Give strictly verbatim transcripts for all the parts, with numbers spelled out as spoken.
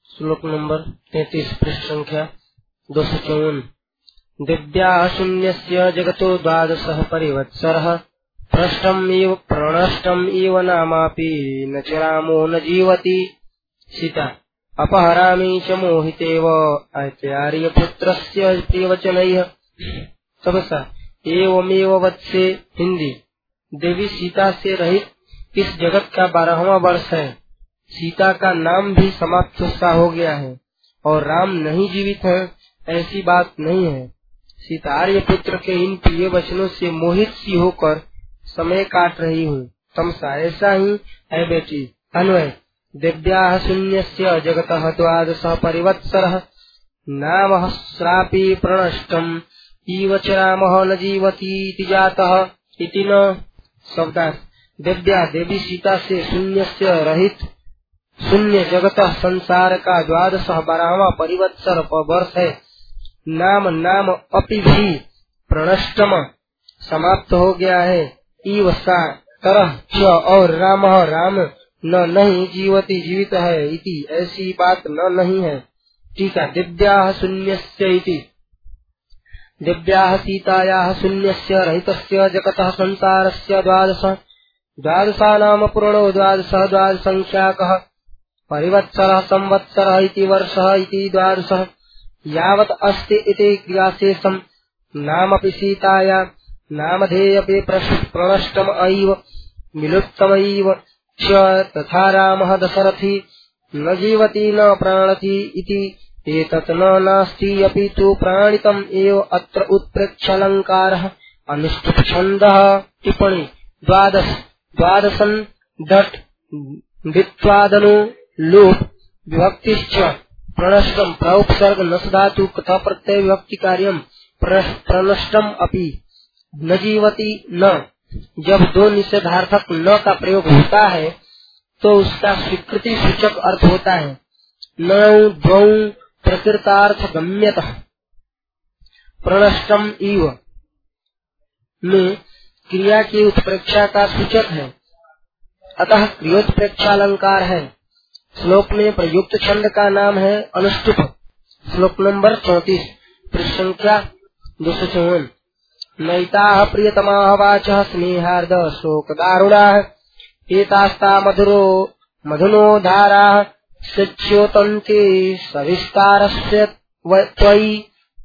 श्लोक नंबर तैतीस, पृष्ठ संख्या दो सौ चौवन। दिव्या शून्यस्य जगतो द्वादशः परिवत्सरः भ्रष्टम् इव प्रणष्टम् इव नामापि न च रामो न जीवति। सीता अपहरामि च मोहितेव आचार्यपुत्रस्य प्रियवचनैः तपसा एवमेव वत्से। हिंदी। देवी सीता से रहित इस जगत का बारहवां वर्ष है। सीता का नाम भी समाप्त सा हो गया है और राम नहीं जीवित है, ऐसी बात नहीं है। सीता आर्य पुत्र के इन प्रिय वचनों से मोहित सी होकर समय काट रही हूँ। तमसा ऐसा ही है बेटी। अन्वय। दिव्याः शून्यस्य जगतः द्वादशः परिवत्सरः नामः श्रापि प्रणष्टम् इव च रामः न जीवति इति जातः इति न। शब्दार्थ। दिव्या देवी सीता से शून्य से रहित शून्य जगत संसार का द्वादश बारहवां परिवत्सर वर्ष है। नाम नाम अपि भी प्रणष्टम समाप्त हो गया है। इव सा तरह च और राम राम न नहीं जीवती जीवित है इति ऐसी बात न नहीं है। ठीक है। दिव्याः शून्यस्य इति दिव्याः सीतायाः शून्यस्य रहितस्य जगतः संसारस्य द्वादश द्वादशानाम पूर्णो द्वादशः द्वादश संख्याकः परिवत्सरः संवत्सरः इति वर्षः इति द्वादशः यावत् अस्ति इति क्रियाशेषम् नामपि सीताया नामधेयपि प्रणष्टम् अयैव विलुप्तमैव च तथा रामः दशरथी न जीवति न प्राणति इति एतत् न नास्ति अपि तु प्राणितम् एव अत्र उत्प्रेक्षालङ्कारः अनुष्ठुप्छन्दः। टिप्पणी। द्वादश द्वादशन् डट् द्वित्वादनु लोप विभक्तिश्च प्रणष्टम् प्रउपसर्ग नस् धातु कथा प्रत्यय विभक्ति कार्यम् प्रणष्टम् अपि न जीवति न। जब दो निषेधार्थक न का प्रयोग होता है तो उसका स्वीकृति सूचक अर्थ होता है। न द्वौ प्रकृतार्थ गम्यतः प्रणष्टम् इव में क्रिया की उत्प्रेक्षा का सूचक है, अतः क्रियोत्प्रेक्षा अलंकार है। श्लोक में प्रयुक्त छंद का नाम है अनुष्टुप। श्लोक नंबर चौतीस, पृष्ठ संख्या दो सौ चौवन। नैताः प्रियतमाः वाचः स्नेहार्द शोक दारुणाः एतास्ता मधुरो मधुनो धाराः सच्योतन्ते सविस्तारस्य त्वयि।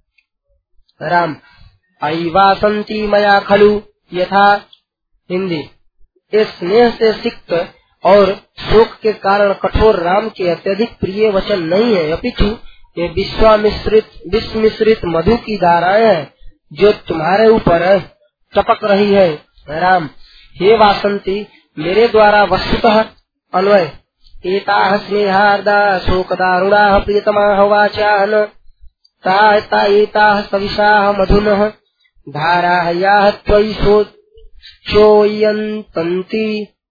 राम। अयि वासन्ति मया खलु यथा। हिंदी। इस स्नेह से सिक्त और शोक के कारण कठोर राम के अत्यधिक प्रिय वचन नहीं है, अपितु ये विश्वामिश्रित विश्वमिश्रित मधु की धाराएं हैं जो तुम्हारे ऊपर टपक रही है। राम। हे वासंती, मेरे द्वारा वस्तुतः। अन्वय। एताः स्नेहार्दा शोकदारुणाः प्रियतमाः वाचाः न ता एताः सविशाः मधुनः धाराः याः त्वयि चोयन्तन्ति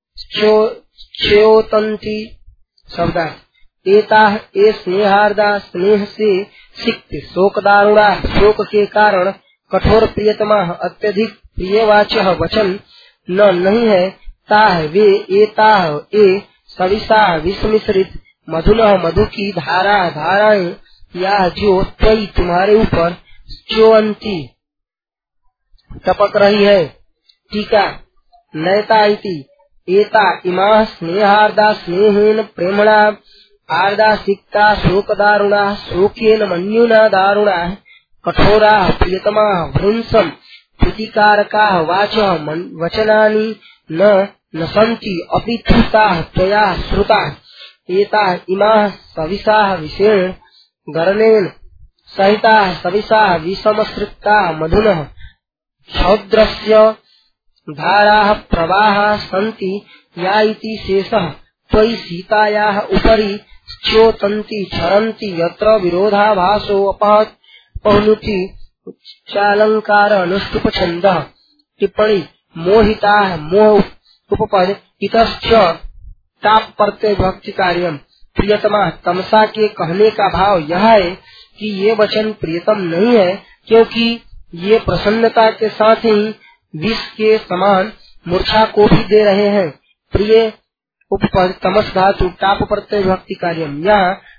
च्योतन्ति। शब्दार्थ। एताः ए स्नेहार्दा स्नेह से सिक्त शोकदारुणा शोक के कारण कठोर प्रियतमाः अत्यधिक प्रियवाचः वचन न नहीं है। ताः वे एताः ए सविशाः विषमिश्रित मधुनः मधु की धारा धाराएं या जो त्वयि तुम्हारे ऊपर चोअंती टपक रही है। टीका। नैता इति एता इमाः स्नेहार्दा स्नेहेन प्रेमणा आर्दा सिक्ता शोकदारुणा शोकेन मन्युना दारुणा कठोरा प्रियतमाः भृंसम् प्रीतिकारकाः वाचः वचनानि न न सन्ति अपि तुताः त्वया श्रुताः। एताः इमाः सविशाः विषेण गरनेन सहिताः सविशाः विषमश्रिताः मधुनः क्षौद्रस्य धाराः प्रवाहाः सन्ति या इति शेषः त्वयि सीतायाः उपरि च्योतन्ति क्षरन्ति यत्र विरोधाभासो अपहनुति उच्चालंकार अनुष्टुप छन्दः। टिप्पणी। मोहिताः मोह उपपद इतश्च ताप प्रत्यय भक्ति कार्यम। प्रियतमा तमसा के कहने का भाव यह है कि ये वचन प्रियतम नहीं है, क्योंकि ये प्रसन्नता के साथ ही विष के समान मूर्छा को भी दे रहे हैं। प्रिय उपपद तमस धातु टाप प्रत्यय भक्ति कार्यम। यहाँ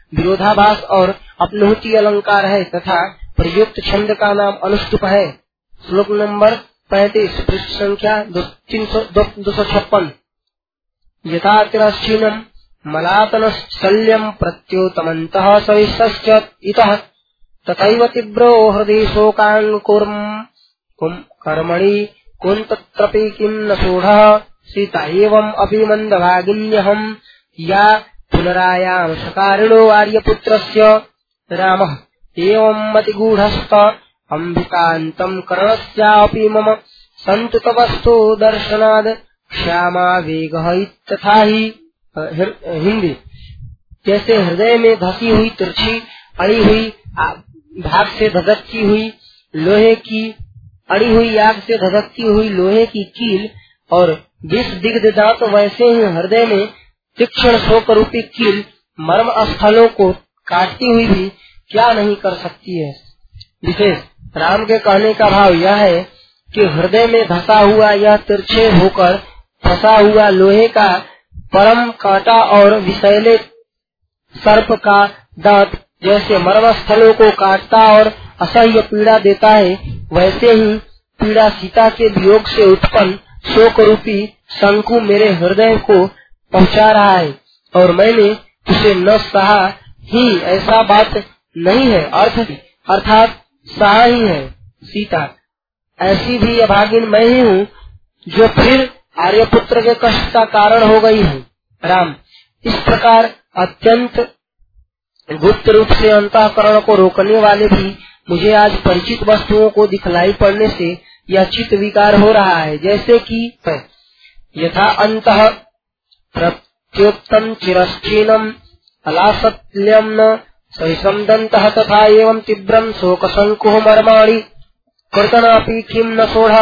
विरोधाभास और अपनुति अलंकार है तथा प्रयुक्त छंद का नाम अनुष्टुप है। श्लोक नंबर पैंतीस, पृष्ठ संख्या दो सौ छप्पन। यथा तिरश्चीनम मलातन शल्यम प्रत्योतमन्तः सविशश्च इतः तथैव तीव्रो हृदि शोकांकुरम् कर्मणि कुन्तत्रपि किं न सोढः सीता एवं अपि मन्दभागिन्यहं या पुनरायाम सकारिणो आर्यपुत्रस्य रामः एवं मतिगूढस्त अंबिकान्तं करणस्यापि मम सन्तुतवस्तु दर्शनाद श्यामा वेगः तथा ही। हिंदी। जैसे हृदय में धसी हुई तिरछी अड़ी हुई भाग से धधकती हुई लोहे की अड़ी हुई आग से धधकती हुई लोहे की कील और विष दिग्ध दांत, वैसे ही हृदय में तीक्ष्ण शोक रूपी कील मर्म स्थलों को काटती हुई भी क्या नहीं कर सकती है। विशेष राम के कहने का भाव यह है कि हृदय में धसा हुआ यह तिरछे होकर फंसा हुआ लोहे का परम कांटा और विषैले सर्प का दांत जैसे मर्म स्थलों को काटता और असह्य पीड़ा देता है, वैसे ही पीड़ा सीता के वियोग से उत्पन्न शोक रूपी शंकु मेरे हृदय को पहुंचा रहा है और मैंने उसे न सहा ही ऐसा बात नहीं है, अर्थ अर्थात सहा ही है। सीता ऐसी भी अभागिन मैं ही हूँ जो फिर आर्यपुत्र के कष्ट का कारण हो गई हूँ। राम इस प्रकार अत्यंत गुप्त रूप से अंतःकरण को रोकने वाले भी मुझे आज परिचित वस्तुओं को दिखलाई पड़ने से यह चित्त विकार हो रहा है। जैसे कि यथा अंतः प्रत्युत्तम चिरश्चीनम अलासत्यम न सहिष्णुम दन्तः तथा एवं तीव्रम शोक संकुह मर्माणि कर्तनापि किं न सोढ़ा।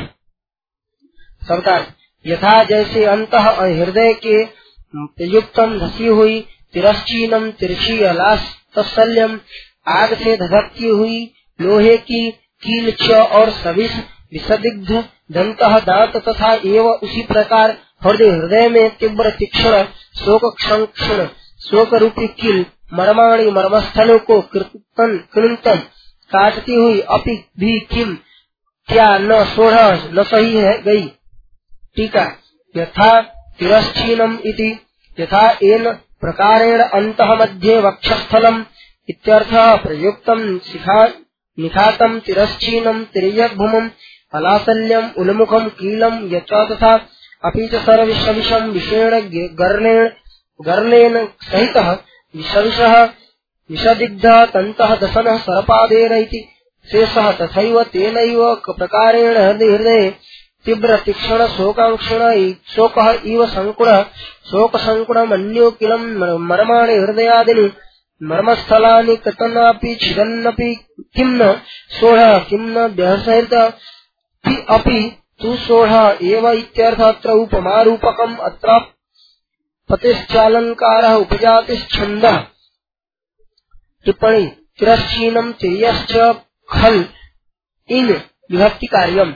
सरकार यथा जैसे अंतः हृदय के युक्तम धसी हुई तिरश्चीनम तिरछी अलास तत्सल्यम आग से धधकती हुई लोहे की कील च और सविष विसदिग्ध दंतः दांत तथा एवं उसी प्रकार हृदय हृदय में तीव्र तीक्ष्ण शोक क्षण शोक रूपी कील मर्माणी मर्मस्थलों को कृतन कृंतन काटती हुई अपि भी किम क्या न सोढ़ा न सही है गई। टीका यथा तिरश्चीनम इति यथा एन प्रकारेण अंतः मध्ये वक्षस्थलम इत्यर्थः प्रयुक्तम शिखा निखातम तिरश्चीनम तिर्यग्भूमम अलासल्यम उन्मुखम कीलम यच तथा अपि च सर्वविषम विषेण गर्णेन गर्णेन सहितः विषविषः विषदिग्ध तन्तः दशनः सर्पादेरैति शेषः तथैव तेनैव प्रकारेण हृदय हृदये तीव्र तीक्ष्ण शोकांक्षण शोकः इव संकुलः शोक संकुलम् अन्यो किलं मर्माणि हृदयादिनि मर्मस्थलानि कतनापि छिदन्नपि किं न सोढ़ः किं न व्यवसहित अपि तु सोढ़ः एव इत्यर्थ। अत्र उपमारूपकम् अत्र पतिश्चालंकारः उपजातिश्छन्दः। टिप्पणी तिरश्चीनम तिर्यश्च खल इन विभक्ति कार्यम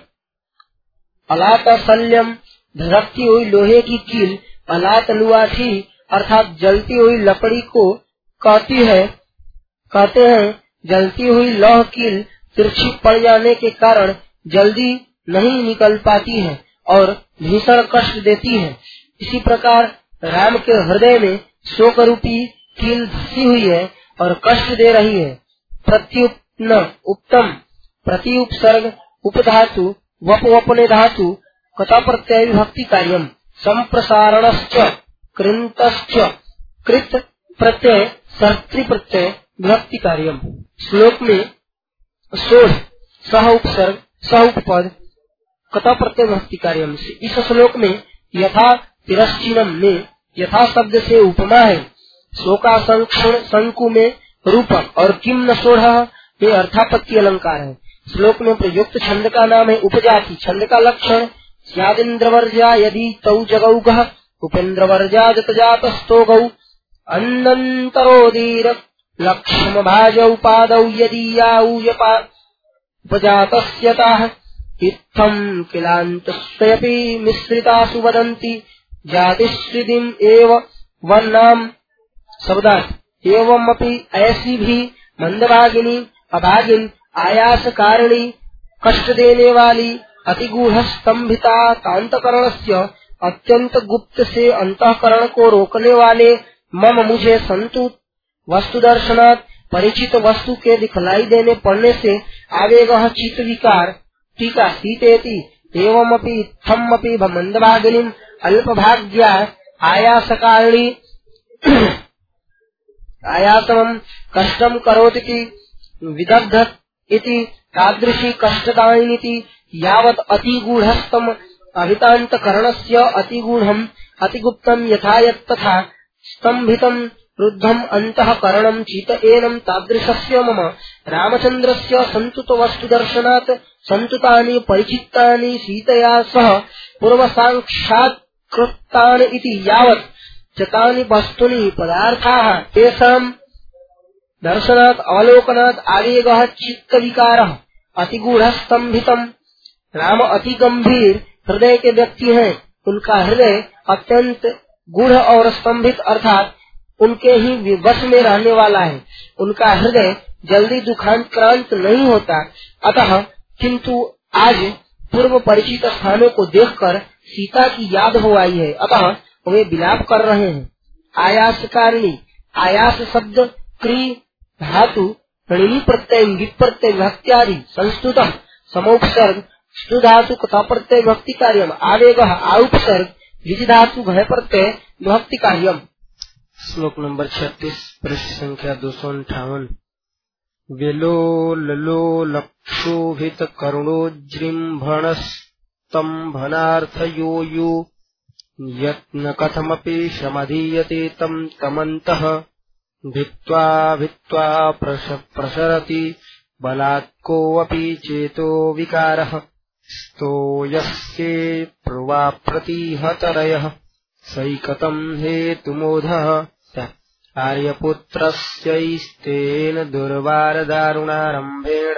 अलात शल्यम धधकती हुई लोहे की कील अलात लुआठी अर्थात जलती हुई लकड़ी को कहती है कहते हैं। जलती हुई लौह कील तिरछी पड़ जाने के कारण जल्दी नहीं निकल पाती है और भीषण कष्ट देती है। इसी प्रकार राम के हृदय में शोक रूपी कील धसी हुई है और कष्ट दे रही है। प्रत्युत्न उत्तम प्रति उपसर्ग उपधातु वप वपने धातु कथा प्रत्यय विभक्ति कार्यम संप्रसारणश्च कृन्तश्च कृत प्रत्यय सर्तृ प्रत्यय विभक्ति कार्यम। श्लोक में सोढ़ सह उपसर्ग सह उपपद कथा प्रत्यय विभक्ति कार्यम। इस श्लोक में यथा तिरश्चीनम में यथा शब्द से उपमा है। शोकासंक्षण शंकु में रूपक और किम न सोढ़ ये अर्थापत्ति अलंकार है। श्लोक में प्रयुक्त छंद का नाम है उपजाति। छंद का लक्षण स्यादिन्द्रवर्जा यदि तौ जगौ गः उपेन्द्रवर्जा जतजातस्तो गौ अन्नन्तरोदीर लक्ष्म भाजौ पादौ यदि याऊयपा उपजातस्यताः इत्थं किलान्तस्यपि मिश्रितासु वदन्ति जातिश्रिदिम् एव वर्णाम। शब्दार्थ एवं अपि ऐसी भी मंदभागिनी अभागिन आयास कारिणी कष्ट देने वाली अतिगूढ़ स्तंभिता कांतकरणस्य अत्यंत गुप्त से अंतःकरण को रोकने वाले मम मुझे संतु वस्तु दर्शनात् परिचित वस्तु के दिखलाई देने पड़ने से आवेग चित्त विकार टीका सीतेति एवमपि इत्थमपि मंदभागिनी अल्पभाग्या आयासकारिणी आयासम कष्टम करोति विदग्ध इति तादृशी कष्टदायिनीति यावत् अतिगूढ़स्तम अभितान्तकरणस्य अतिगूढ़म अतिगुप्तम यथा यत्तथा स्तंभितम रुद्धम अंतःकरणम चितएनं तादृशस्य मम रामचंद्रस्य संतुत वस्तु दर्शनात् संतुतानि परिचितानि सीतया सह पूर्वसाक्षात्कृतानि इति यावत् चतानि वस्तूनि पदार्थाः तेषां दर्शनात् अवलोकनात् आवेगः चित्त विकारः अतिगूढ़ स्तंभितम राम अति गंभीर हृदय के व्यक्ति हैं, उनका हृदय अत्यंत गूढ़ और स्तंभित अर्थात उनके ही वश में रहने वाला है। उनका हृदय जल्दी दुखांतक्रांत नहीं होता। अतः किंतु आज पूर्व परिचित स्थानों को देखकर सीता की याद हो आई है, अतः वे विलाप कर रहे हैं। आयास कारिणी आयास शब्द क्री धातु ऋणी प्रत्यय इंगित प्रत्यय विभक्त्यादि संस्तुत समोपसर्ग स्तु धातु कथा प्रत्यय विभक्ति कार्यम आवेग आउपसर्ग विधि धातु घय प्रत्यय विभक्ति कार्यम। श्लोक नंबर छत्तीस पृष्ठ संख्या दो सौ अंठावन। वेलो ललो लक्षोभित करुणोज्रिम्भणस्तंभनार्थयो यो यत्न कथमपि श्रमधीयते तम तमन्तः भित्त्वा भित्त्वा प्रसरति बलात्कोऽपि चेतो विकारः स्तोयस्ये प्रवाप्रतिहतरयः सैकतं हेतुमोधः आर्यपुत्रस्यैस्तेन दुर्वारदारुणारम्भेण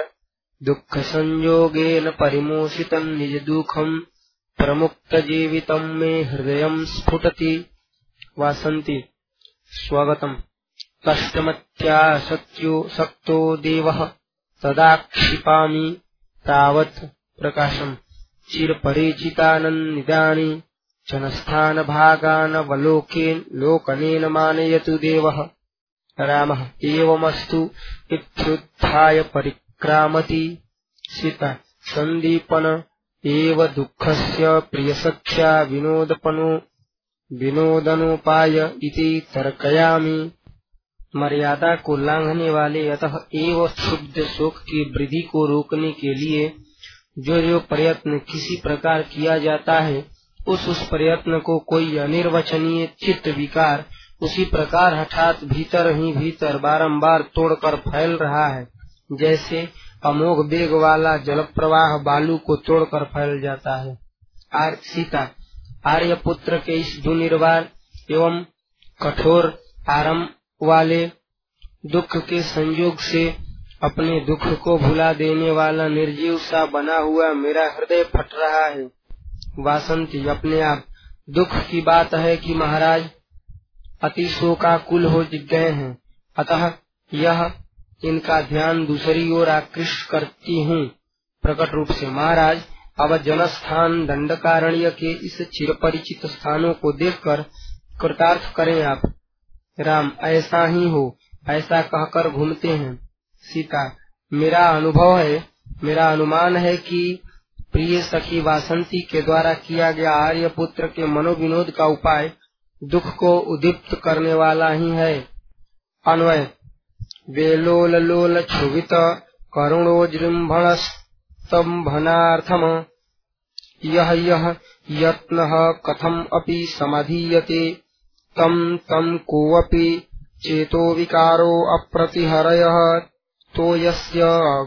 दुःखसंयोगेन परिमोषितं निजदुःखं प्रमुक्तजीवितं मे हृदयं स्फुटति वासन्ति स्वगतम् कष्टमत्यासक्तो सक्तो देवः तदा क्षिपामि तावत् प्रकाशम् चिरपरिचितानन्निदानि जनस्थान भागानवलोकेन लोकनेन मानयतु देवः रामः एवमस्तु इत्युत्थाय परिक्रामति सीता सन्दीपन एव दुःखस्य प्रियसख्या विनोदपनो विनोदनोपाय इति तर्कयामि। मर्यादा को लांघने वाले अतः एवं क्षुब्ध शोक की वृद्धि को रोकने के लिए जो जो प्रयत्न किसी प्रकार किया जाता है उस उस प्रयत्न को कोई अनिर्वचनीय चित्त विकार उसी प्रकार हठात भीतर ही भीतर बारंबार तोड़कर फैल रहा है, जैसे अमोघ वेग वाला जल प्रवाह बालू को तोड़कर फैल जाता है। आर सीता आर्यपुत्र के इस दुर्निवार एवं कठोर आरंभ वाले दुख के संयोग से अपने दुख को भुला देने वाला निर्जीव सा बना हुआ मेरा हृदय फट रहा है। वासंती अपने आप दुख की बात है कि महाराज अति शोकाकुल हो गए हैं, अतः यह इनका ध्यान दूसरी ओर आकृष्ट करती हूँ। प्रकट रूप से महाराज अब जनस्थान दंडकारण्य के इस चिरपरिचित स्थानों को देखकर कृतार्थ करें आप। राम ऐसा ही हो ऐसा कहकर घूमते हैं। सीता मेरा अनुभव है, मेरा अनुमान है कि प्रिय सखी वासंती के द्वारा किया गया आर्यपुत्र के मनोविनोद का उपाय दुख को उद्दीप्त करने वाला ही है। अन्वय वेलोल लोल क्षुभित करुणोजृंभण स्तंभनार्थम यह यह यत्नः कथम अपि समाधीयते तम तम कोऽपि चेतो विकारो अप्रतिहरयः तो यस्य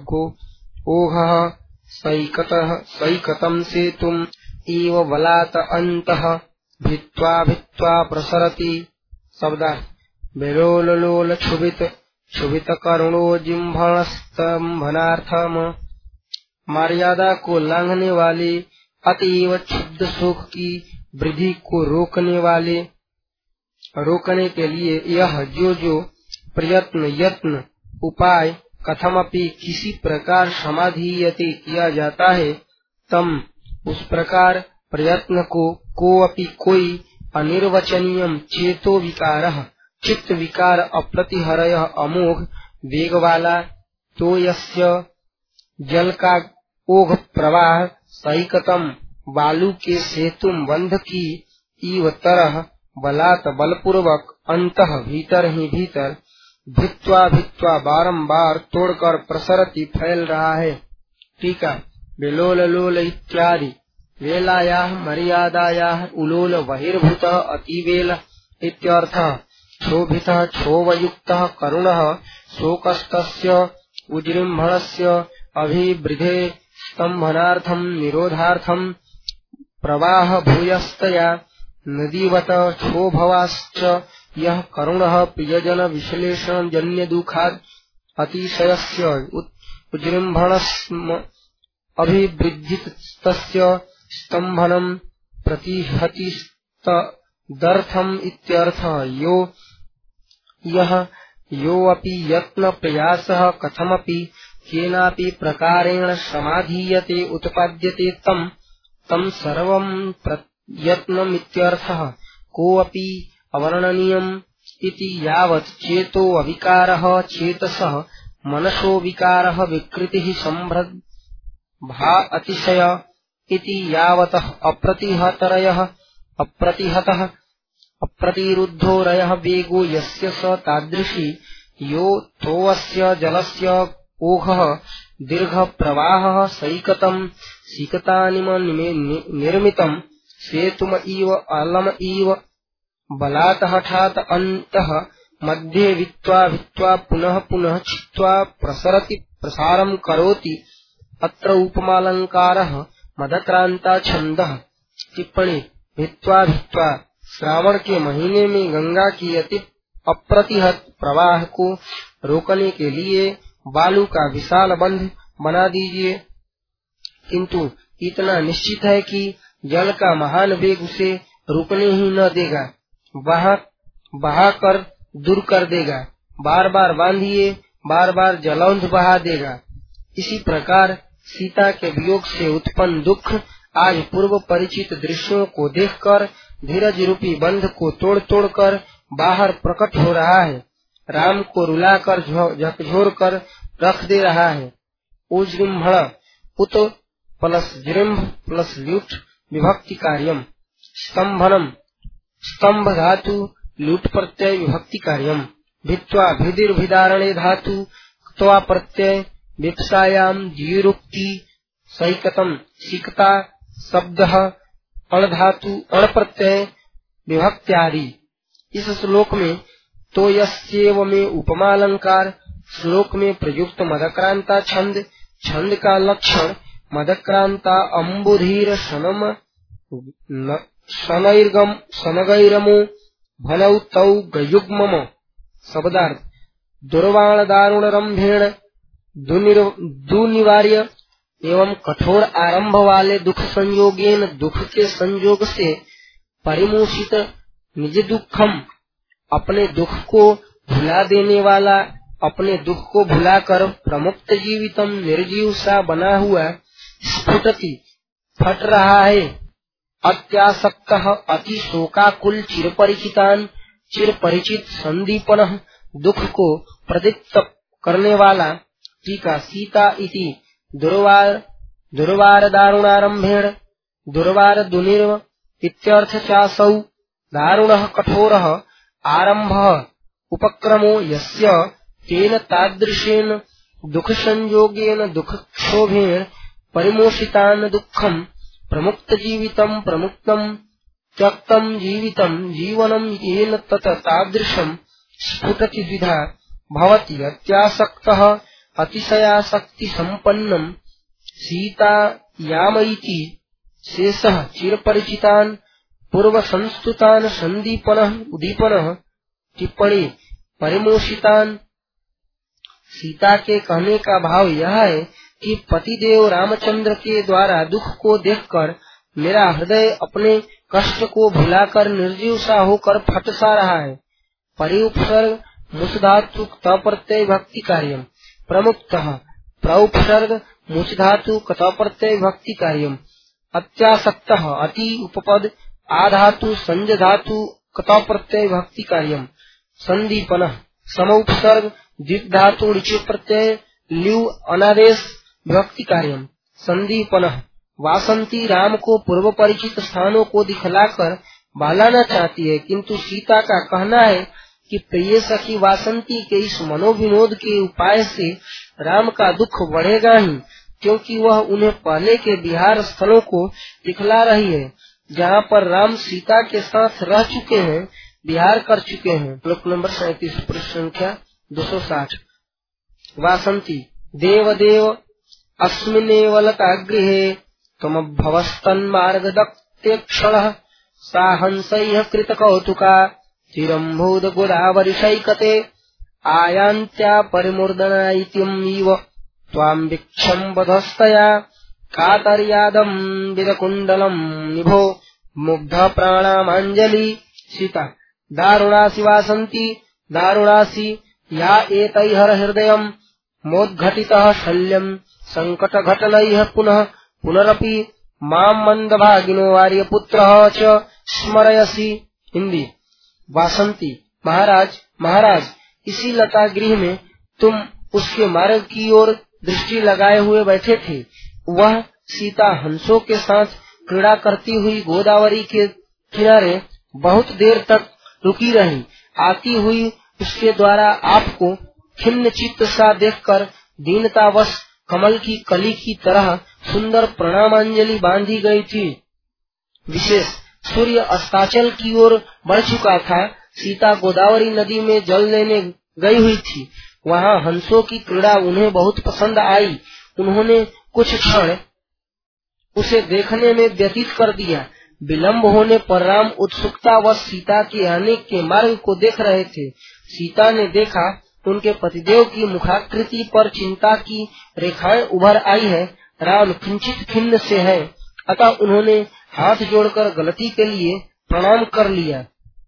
ओघः सैकतः सैकतं सेतुम् इव बलात् अन्तः भित्त्वा भित्त्वा प्रसरति। शब्दार्थ वेलोलोल क्षुभित क्षुभित करुणो जिम्भस्तंभनार्थम मर्यादा को लांघने वाले अतीव क्षुब्ध सुख की वृद्धि को रोकने वाले रोकने के लिए यह जो जो प्रयत्न यत्न उपाय कथमपि किसी प्रकार समाधीयते किया जाता है, तम उस प्रकार प्रयत्न को को अपि कोई अनिर्वचनीयम चेतो विकारः चित्त विकार अप्रतिहरयः अमोघ वेग वाला तो यस्य जल का ओघ प्रवाह सहिकतम बालू के सेतु बंध की इव तरह बलात् बलपूर्वक अंतः भीतर ही भीतर भित्वा भित्वा बारंबार तोड़कर प्रसरति फैल रहा है। टीका विलोल लोल इत्यादि वेलायाः मर्यादायाः उलोल बहिर्भूतः अतिवेल इत्यर्थः। क्षोभितः क्षोभयुक्तः करुणः शोकस्तस्य उज्जृम्भणस्य अभिवृद्धे स्तम्भनार्थं निरोधार्थं प्रवाह भूयस्तया नदीवत क्षोभवाश्च यः करुणः प्रियजन विश्लेषण जन्य दुःखाद् अतिशयस्य उज्जृम्भणस्य अभिवृद्धिस्तस्य स्तम्भनं प्रतिहति दर्थम इत्यर्थः। यो यह यो अपि यत्न प्रयासः कथमपि केनापि प्रकारेण समाधीयते उत्पाद्यते तम तम सर्वं प्रयत्नम् इत्यर्थः। कोऽपि अवर्णनीयम् इति यावत् चेतो अविकारः चेतसः मनसो विकारः विकृतिः संभ्रभा अतिशय इति यावतः अप्रतिहतरयः अप्रतिहतः अप्रतिरुद्धो रयः वेगो यस्य स तादृशी यो तोऽस्य जलस्य ओघः दीर्घ प्रवाहः सैकतं सिकतानिम निर्मितं सेतुम इव अलम इव बलात् हठात् अन्तः मध्ये वित्वा वित्वा पुनः पुनः छित्त्वा प्रसरति प्रसारं करोति। अत्र उपमालंकारः मदक्रांता छंदः। टिप्पणी भित्वा भित्वा श्रावण के महीने में गंगा की अति अप्रतिहत प्रवाह को रोकने के लिए बालू का विशाल बंध बना दीजिए, किंतु इतना निश्चित है कि जल का महान वेग उसे रुकने ही न देगा, बहा बहा कर दूर कर देगा। बार बार बांधिए, बार बार जलौंध बहा देगा। इसी प्रकार सीता के वियोग से उत्पन्न दुख आज पूर्व परिचित दृश्यों को देखकर धीरज रूपी बंध को तोड़ तोड़ कर बाहर प्रकट हो रहा है, राम को रुलाकर झकझोर कर रख दे रहा है। उज्जृंभण उत प्लस जृंभ प्लस ल्यूट विभक्ति कार्यम। स्तंभनम स्तंभ धातु लूट प्रत्यय विभक्ति कार्यम। भित्वा भिदिर्भिदारणे धातु क्त्वा प्रत्यय विप्सायाम जीरुक्ति सैकतम सिकता शब्दः अण धातु अण प्रत्यय विभक्त्यादि। इस श्लोक में तो यस्येव में उपमालंकार, श्लोक में प्रयुक्त मदक्रांता छंद, छंद का लक्षण मदक्रांता अम्बुधीर शनम शनैर्गम शनगैरमो भनौ तौ गयुग्मम। शब्दार्थ दुर्वाण दारुण रंभेण दुनिवार्य एवं कठोर आरंभ वाले दुख संयोगेन दुख के संयोग से परिमोषित निज दुखम अपने दुख को भुला देने वाला, अपने दुख को भुलाकर प्रमुक्त जीवितम निर्जीव सा बना हुआ स्फुटति फट रहा है। अत्यासक्त अति शोकाकुल चिरपरिचितान चिर परिचित संदीपन दुख को प्रदीप्त करने वाला। टीका सीता इति दुर्वार दुर्वार दारुणारंभेण दुर्वार दुनिर्व इत्यर्थ चासौ दारुणः कठोरः आरंभः उपक्रमो यस्य तेन तादृशेन दुख संयोगेन दुख क्षोभेन परिमोषितान दुःखं प्रमुक्त जीवितं प्रमुक्तं त्यक्तं जीवितं जीवनं येन तत तादृशं स्फुटति द्विधा भवति। अत्यासक्तः अतिशयासक्ति संपन्नं सीता यामयिति शेषः चिरपरिचितान् पूर्व संस्तुतान् संदीपनः उदीपनः। टिप्पणी परिमोषितान्। सीता के कहने का भाव यह है कि पतिदेव रामचंद्र के द्वारा दुख को देखकर मेरा हृदय अपने कष्ट को भुलाकर निर्जीव सा होकर फट सा रहा है। परिउपसर्ग मुच धातु क्त प्रत्यय भक्ति कार्यम प्रमुक्तः प्रउपसर्ग मुच धातु क्त प्रत्यय भक्ति कार्यम अत्यासक्तः अति उपपद आधातु संज धातु क्त प्रत्यय भक्ति कार्यम संदीपनः समउपसर्ग द्वित धातु ऋच प्रत्यय ल्यू अनादेश भक्ति कार्यम संदीपनः वासंती राम को पूर्व परिचित स्थानों को दिखलाकर बहलाना चाहती है, किंतु सीता का कहना है कि प्रिय सखी वासंती के इस मनोविनोद के उपाय से राम का दुख बढ़ेगा ही, क्योंकि वह उन्हें पहले के विहार स्थलों को दिखला रही है जहाँ पर राम सीता के साथ रह चुके हैं, विहार कर चुके हैं। श्लोक नंबर सैंतीस, पृष्ठ संख्या दो सौ साठ। वासंती देव देव अस्मिन्नेव लतागृहे त्वमभवस्तन्मार्गदत्यक्षणः साहंसैः कृतकौतुका चिरम्भूत गोदावरीशैकते आयान्त्या परिमूर्धनायितीव त्वाम् वीक्षम् वधस्तया कातर्यादम् विदकुण्डलम् निभो मुग्ध प्राणामाञ्जलि। सीता दारुणासि वासन्ति दारुणासि या एतैः हृदयम् मोद्घटितः शल्यम् सङ्कटघटनैः पुनः पुनरपि माम् मन्दभागिनो आर्यपुत्रः च स्मरयसि। हिंदी। वासंती महाराज महाराज इसी लता गृह में तुम उसके मार्ग की ओर दृष्टि लगाए हुए बैठे थे। वह सीता हंसों के साथ क्रीड़ा करती हुई गोदावरी के किनारे बहुत देर तक रुकी रही। आती हुई उसके द्वारा आपको खिन्न चित्त सा देखकर दीनतावश कमल की कली की तरह सुंदर प्रणामांजलि बांधी गई थी। विशेष सूर्य अस्ताचल की ओर बढ़ चुका था। सीता गोदावरी नदी में जल लेने गई हुई थी। वहाँ हंसों की क्रीड़ा उन्हें बहुत पसंद आई। उन्होंने कुछ क्षण उसे देखने में व्यतीत कर दिया। विलम्ब होने पर राम उत्सुकता व सीता के आने के मार्ग को देख रहे थे। सीता ने देखा उनके पतिदेव की मुखाकृति पर चिंता की रेखाएं उभर आई है। राम किंचित खिन्न से है, अतः उन्होंने हाथ जोड़कर गलती के लिए प्रणाम कर लिया।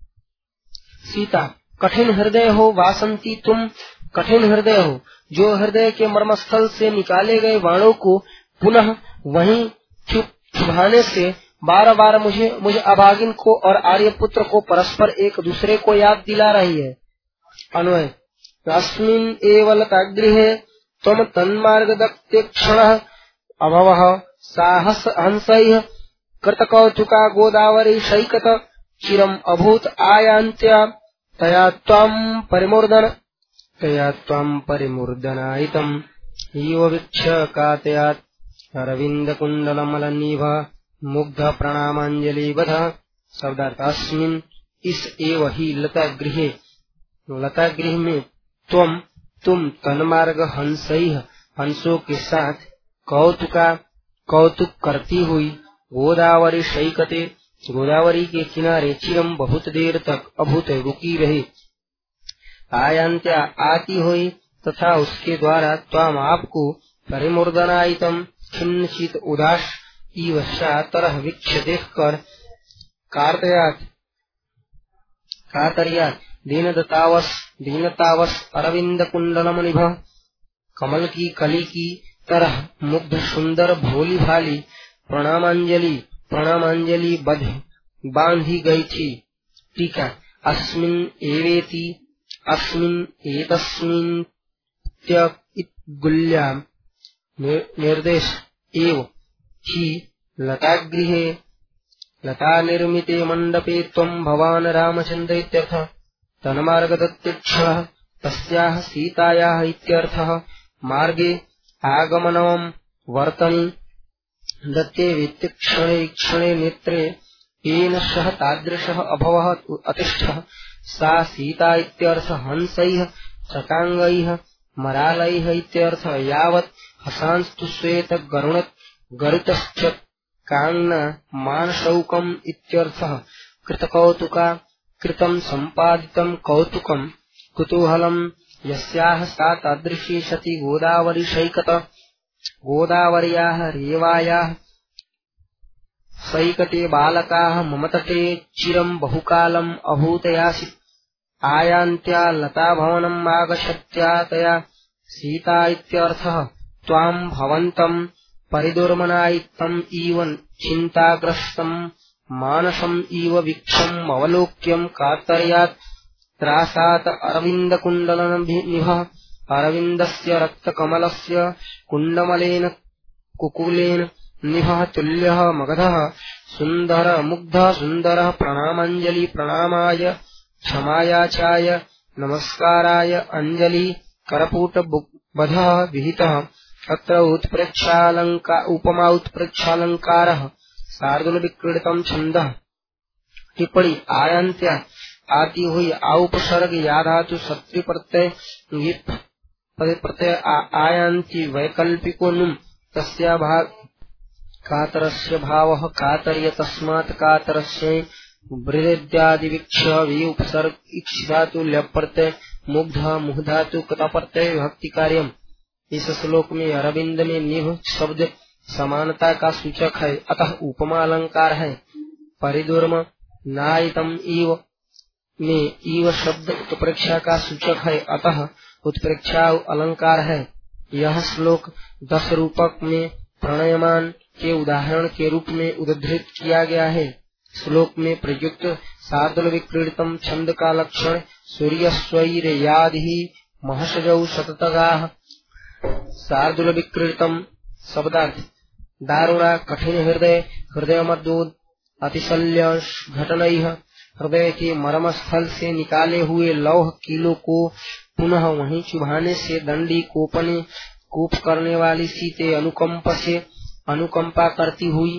सीता कठिन हृदय हो वासंती, तुम कठिन हृदय हो, जो हृदय के मर्मस्थल से निकाले गए बाणों को पुनः वहीं चुभाने से बार बार मुझे मुझे अभागिन को और आर्यपुत्र को परस्पर एक दूसरे को याद दिला रही है। अन्वय अस्मिन् एव लतागृहे त्वं तन्मार्गदत्यक्षणः अभवः साहस हंसैः कृतकौतुका गोदावरी शैकत चिरम् अभूत आयान्त्या तया त्वाम् परिमूर्धन तया त्वाम् परिमूर्धनायितम् इव वीक्ष कातयात् अरविंद कुंडलमलनिभ मुग्ध प्रणामांजलि बध। शब्दार्थ अस्मिन् इस एव ही लता गृहे लता गृह में त्वम तुम तन्मार्ग हंसैः हंसों के साथ कौतुका कौतुक करती हुई गोदावरी शैकते गोदावरी के किनारे चिरम बहुत देर तक अभूत रुकी रही। आयंत्या आती हुई तथा उसके द्वारा त्वाम आपको परिमूर्धनायितम खिन्नचित उदास ईवशा तरह वीक्ष देखकर कार्तयात कातर्यात दीनदतावस दीनतावस अरविंद कुंडलमनिभ कमल की कली की तरह मुग्ध सुंदर भोली भाली प्रणामांजलि प्रणामांजलि बध बांधी गई थी। टीका अस्मिन् एवेति अस्मिन् एतस्मिन् गुल्या निर्देश एव ही लतागृहे लता निर्मिते मंडपे त्वं भवान रामचंद्र इत्यर्थः तन्मार्गदत्यक्षणः तस्याः सीतायाः इत्यर्थः मार्गे आगमनम् वर्तनी दत्ते वित्तिक्षणे क्षणे नेत्रे येन सह तादृशः अभवः अतिष्ठः सा सीता इत्यर्थः हंसैः चकांगैः मरालैः इत्यर्थः यावत् हसांस्तु श्वेत गरुण गरुतश्च कांगना मानशौकम् इत्यर्थः कृतकौतुका कृतं सम्पादितं कौतुकं कुतूहलं यस्याः सा तादृशी सति गोदावरी शैकत गोदावर्याः रेवायाः सैकते बालकाः मम तटे चिरं बहुकालम् अभूतयासि आयान्त्या लता भवनम् आगच्छत्या तया सीता इत्यर्थः। त्वाम् भवन्तम् परिदुर्मनायित्तम् इव चिन्ताग्रस्तम् मानसम् इव वीक्षम् अवलोक्यम् कातर्यात् त्रासात् अरविन्दकुण्डलनिभः। अरविन्दस्य रक्तकमलस्य कुण्डमलेन कुकुलेन निभः तुल्यः मगधः सुन्दर मुग्धः सुन्दरः। प्रणामाञ्जलि प्रणामाय क्षमायाचाय नमस्काराय अञ्जलि करपूटबधः विहितः। अत्र उत्प्रेक्षालङ्का उपमा उत्प्रेक्षालङ्कारः शार्दूलविक्रीडितम् छन्दः। टिप्पणी आयान्त्या आती हुई आ उपसर्ग या धातु सत्रि प्रत्यय प्रत्यय आयान्ति वैकल्पिको नुम् तस्या भाग कातरस्य भावः कातर्य तस्मात् कातरस्य वृद्यादिवीक्ष वि उपसर्ग इक्ष धातु ल्यप प्रत्यय मुग्ध मुह धातु कृता प्रत्यय विभक्ति कार्यम। इस श्लोक में अरविंद में निभ शब्द समानता का सूचक है, अतः उपमा अलंकार है। परिदुर्म नायितम इव में इव शब्द उत्प्रेक्षा का सूचक है, अतः उत्प्रेक्षा अलंकार है। यह श्लोक दस रूपक में प्रणयमान के उदाहरण के रूप में उद्धृत किया गया है। श्लोक में प्रयुक्त शार्दूल विक्रीडितम छंद का लक्षण सूर्य स्वैर्यादि महसजौ शततगाः। शार्दूल विक्रीडितम शब्दार्थ दारुणा कठिन हृदय हृदय मद्दोद अतिशल्य घटनैः। हृदय के मर्म स्थल से निकाले हुए लौह कीलों को पुनः वहीं चुभाने से दंडी कोपने कूप करने वाली सीते अनुकंप से अनुकंपा करती हुई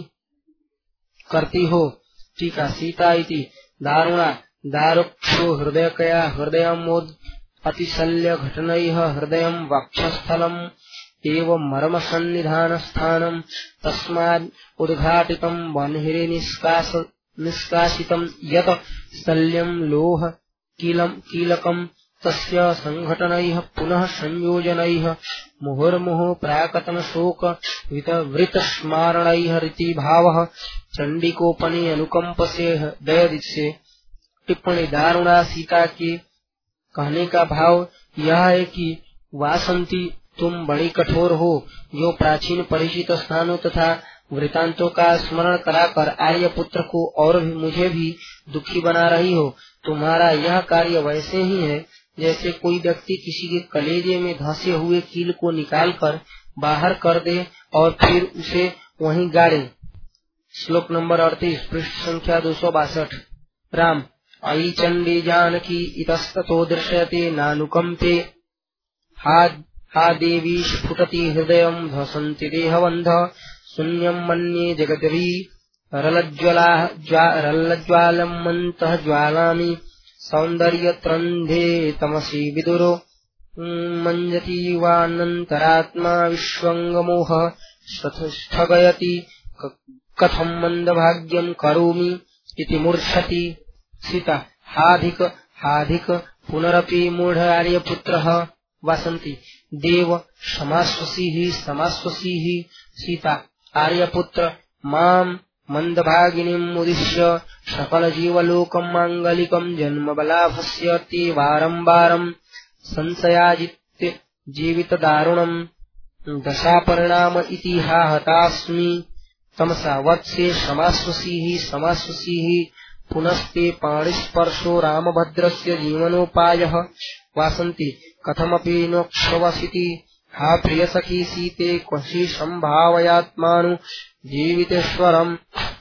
करती हो। टीका सीता इति दारुणा दारुक्षो हृदयकया हृदयमोद अतिशल्य घटनैः हृदयं वक्षस्थलम् एवं मर्म सन्निधान स्थानम् तस्माद् उद्घाटितं बन्हिरे निष्कास निष्कासितं यत् शल्यं लोह कीलम कीलकम् तस्य संघटनैः पुनः संयोजनैः मुहुर्मुहुः प्राकतन शोक वृत स्मारणैः रीति भावः चंडिकोपने अनुकंप से दया से। टिप्पणी दारुणा सीता के कहने का भाव यह है कि वासंती तुम बड़ी कठोर हो, जो प्राचीन परिचित स्थानों तथा वृतांतों का स्मरण कराकर आर्य पुत्र को और भी मुझे भी दुखी बना रही हो। तुम्हारा यह कार्य वैसे ही है जैसे कोई व्यक्ति किसी के कलेजे में धंसे हुए कील को निकालकर बाहर कर दे और फिर उसे वहीं गाड़े। श्लोक नंबर अड़तीस पृष्ठ संख्या दो सौ बासठ। राम अयि चंडी जानकी इतस्ततो दृश्यते नानुकंपे हा हा देवी स्फुटति हृदयं धसन्ति देहबन्ध शून्यं मन्ये जगद्वी रलज्ज्वला रलज्ज्वालमन्तः ज्वालामि सौन्दर्य त्रन्धे तमसि विदुरो मञ्जति वानन्तरात्मा विश्वङ्गमोह स्थगयति कथं मन्दभाग्यं करोमि इति मूर्छति। सीता हाधिक हाधिक पुनरपि मूढ़ आर्यपुत्रः वासन्ति देव समाश्वसी ही समाश्वसी ही। सीता आर्यपुत्र माम मंदभागिनीम् उद्दिश्य सकल जीवलोकं मांगलिकं जन्म बलाभस्य ते वारंवारं संशयाजित्य जीवित दारुणं दशा परिणाम इति हा हतास्मि तमसा वत्से समाश्वसी ही समाश्वसी ही। पुनस्ते पाणिस्पर्शो रामभद्रस्य जीवनोपायः वासन्ति कथमपि नोक्षवसिति हा प्रियसखी सीते क्वचि संभावयात्मानु जीवितेश्वरम्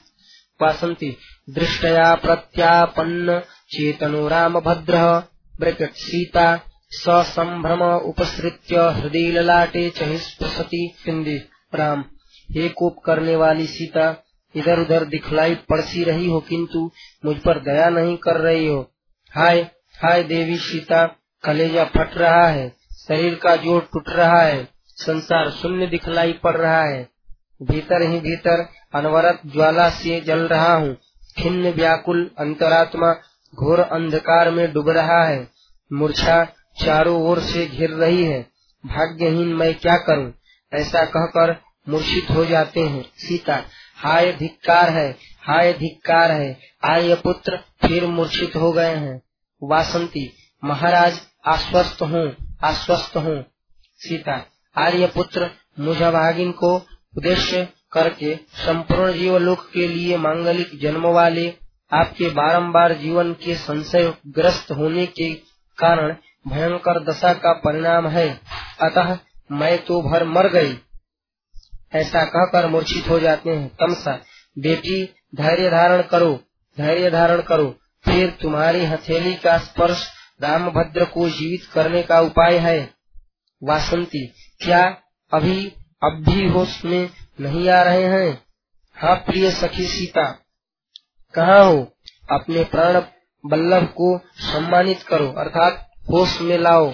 वासन्ति दृष्टया प्रत्यापन्न चेतनो रामभद्रः ब्रैकेट सीता ससंभ्रम उपसृत्य हृदय ललाटे चहिस्पृशति। हिंदी राम हे कोप करने वाली सीता इधर उधर दिखलाई पड़ती रही हो किंतु मुझ पर दया नहीं कर रही हो। हाय हाय देवी सीता कलेजा फट रहा है, शरीर का जोड़ टूट रहा है, संसार शून्य दिखलाई पड़ रहा है, भीतर ही भीतर अनवरत ज्वाला से जल रहा हूँ। खिन्न व्याकुल अंतरात्मा घोर अंधकार में डूब रहा है, मूर्छा चारों ओर से घिर रही है, भाग्यहीन मैं क्या करूँ, ऐसा कहकर मूर्छित हो जाते हैं। सीता हाय धिक्कार है, हाय धिक्कार है। आर्य पुत्र फिर मूर्छित हो गए हैं। वासंती महाराज आश्वस्त हूँ आश्वस्त हूँ। सीता आर्य पुत्र मुझ भागिन को उद्देश्य करके संपूर्ण जीवलोक के लिए मांगलिक जन्म वाले आपके बारंबार जीवन के संशय ग्रस्त होने के कारण भयंकर दशा का परिणाम है, अतः मैं तो भर मर गई। ऐसा कहकर मूर्छित हो जाते हैं। तमसा बेटी धैर्य धारण करो धैर्य धारण करो, फिर तुम्हारी हथेली का स्पर्श रामभद्र को जीवित करने का उपाय है। वासंती क्या अभी अब भी होश में नहीं आ रहे हैं? हाँ प्रिय सखी सीता, कहाँ हो? अपने प्राण बल्लभ को सम्मानित करो अर्थात होश में लाओ।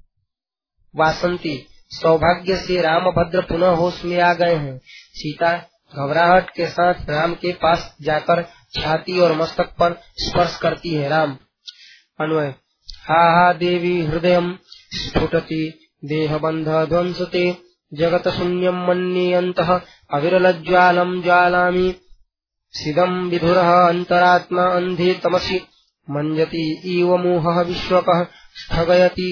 वासंती सौभाग्य से रामभद्र पुनः होश में आ गए हैं। सीता घबराहट के साथ राम के पास जाकर छाती और मस्तक पर स्पर्श करती है। राम अन्वय हा हा देवी हृदयं स्फुटति देहबंध ध्वंसते जगत शून्यं मन्ये अन्तः अविरल ज्वालं ज्वालामि सिदं विधुरः अंतरात्मा अंधे तमसि मंजति इव मोहः विश्वकः स्थगयति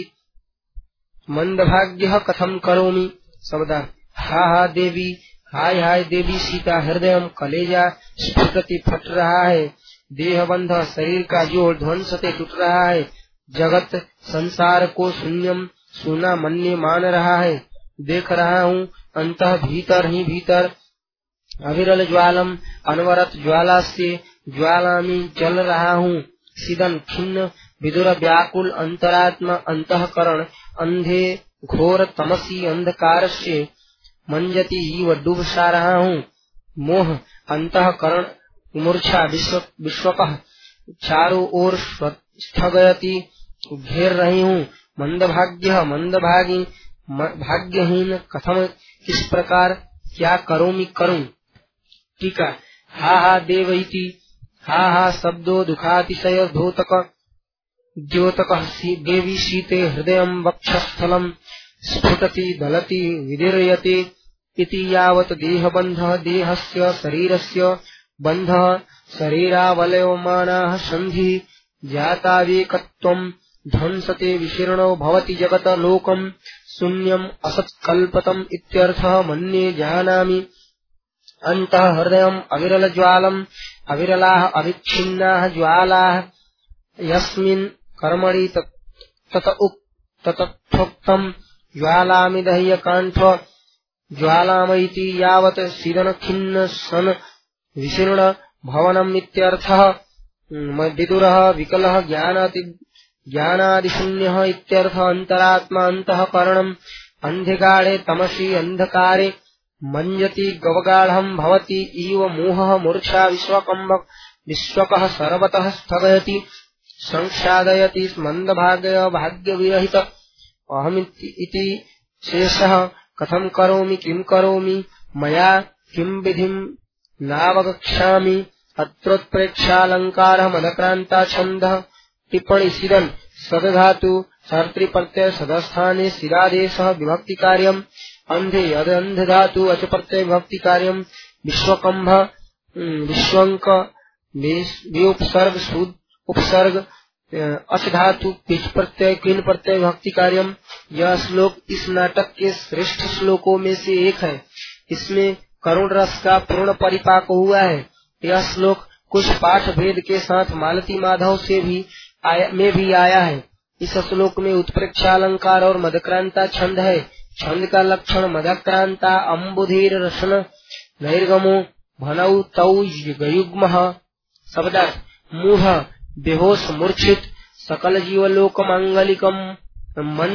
मंदभाग्यः कथं करोमि। शब्द हा हा देवी हाय हाय देवी सीता, हृदय कलेजा स्फुटति फट रहा है, देह बंध शरीर का जोड़ ध्वंसते टूट रहा है, जगत संसार को शून्यम सुना मन्य मान रहा है, देख रहा हूँ अंतः भीतर ही भीतर अविरल ज्वालम अनवरत ज्वाला से ज्वाला में जल रहा हूँ, सिदन खिन्न विदुर व्याकुल अंतरात्मा अंतःकरण अंधे घोर तमसी अंधकार से मंजती व डूब सा रहा हूँ, मोह अंतःकरण मूर्छा विश्व विश्वकः चारों ओर स्थगयति घेर रही हूँ, मंदभाग्य मंदभागी भाग्यहीन कथम किस प्रकार क्या करोमि करूं। टीका हा हा देवैति हा हा शब्दो दुखातिशय धोतक द्योतक देवी शीते हृदयं वक्षस्थलं स्फुटति दलति विदीर्यते इति यावत् देहबन्धः देहस्य शरीरस्य बन्धः शरीरावलयमानः सन्धिः जातावेकत्वं ध्वंसते विशीर्णो भवति जगत लोकं शून्यम् असत्कल्पतम् इत्यर्थः मन्ये जानामि अन्तः हृदयम् अविरल ज्वालम् अविरलाः अविच्छिन्नाः ज्वालाः यस्मिन् कर्मणि ततोक्तम् ज्वालामिदह्य काण्ठ ज्वालामैति यावत् सिदन खिन्न सन विशीर्ण भवनम् इत्यर्थः विदुरः विकलः ज्ञानाति ज्ञानादिशून्यः इत्यर्थः अंतरात्मा अंतःकरणम् अंधकारे तमसि अंधकारे मंजति गवगाढ़ं भवति इव मोहः मूर्छा विश्वकम्भ विश्वकः सर्वतः स्थगयति संक्षादयति मंदभाग्य भाग्यविरहित अहमिति शेषः कथं करोमि किं करोमि मया किं विधिं नावगच्छामि। अत्रोत्प्रेक्षालंकारः मदक्रांता छन्दः। टिप्पणी सिदन सदधातु सर्तृप्रत्यय सदस्थाने सिरादेशः विभक्ति कार्यम् अंधे अदंध धातु अच प्रत्यय विभक्ति कार्यम् विश्वकम्भ विश्वंक विउपसर्ग सुद उपसर्ग अच धातु पिच प्रत्यय किन प्रत्यय विभक्ति कार्यम्। यह श्लोक इस नाटक के श्रेष्ठ श्लोकों में से एक है। इसमें करुण रस का पूर्ण परिपाक हुआ है। यह श्लोक कुछ पाठ भेद के साथ मालती माधव से भी आया, में भी आया है। इस श्लोक में उत्प्रेक्षा अलंकार और मदक्रांता छंद है। छंद का लक्षण मदक्रांता अम्बुधीर रसन नैर्गमो भनौ तौ गयुग्मः। शब्दार्थ मूढ़ बेहोश मूर्छित सकल जीवलोक मांगलिकम मन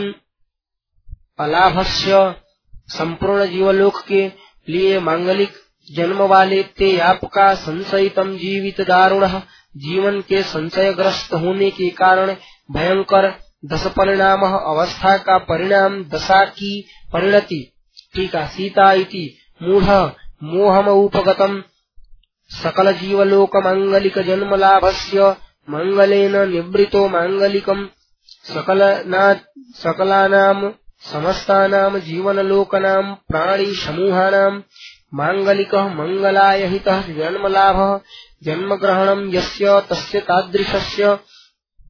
अलाभस्य संपूर्ण जीवलोक के लिए मांगलिक जन्म वाले ते आपका संशयितम जीवित दारुण जीवन के संशयग्रस्त होने के कारण भयंकर दस परिणाम अवस्था का परिणाम दशा की परिणति। टीका सीता इति मूढ़ मोहम उपगतम सकल जीवलोक मांगलिक जन्म लाभस्य मंगलेन निवृतो मांगलिकम सकलना सकलानाम समस्तानाम जीवनलोकनां प्राणी समूहानां मांगलिकः मंगलाय हितः जन्म लाभः जन्म ग्रहणं यस्य तस्य तादृशस्य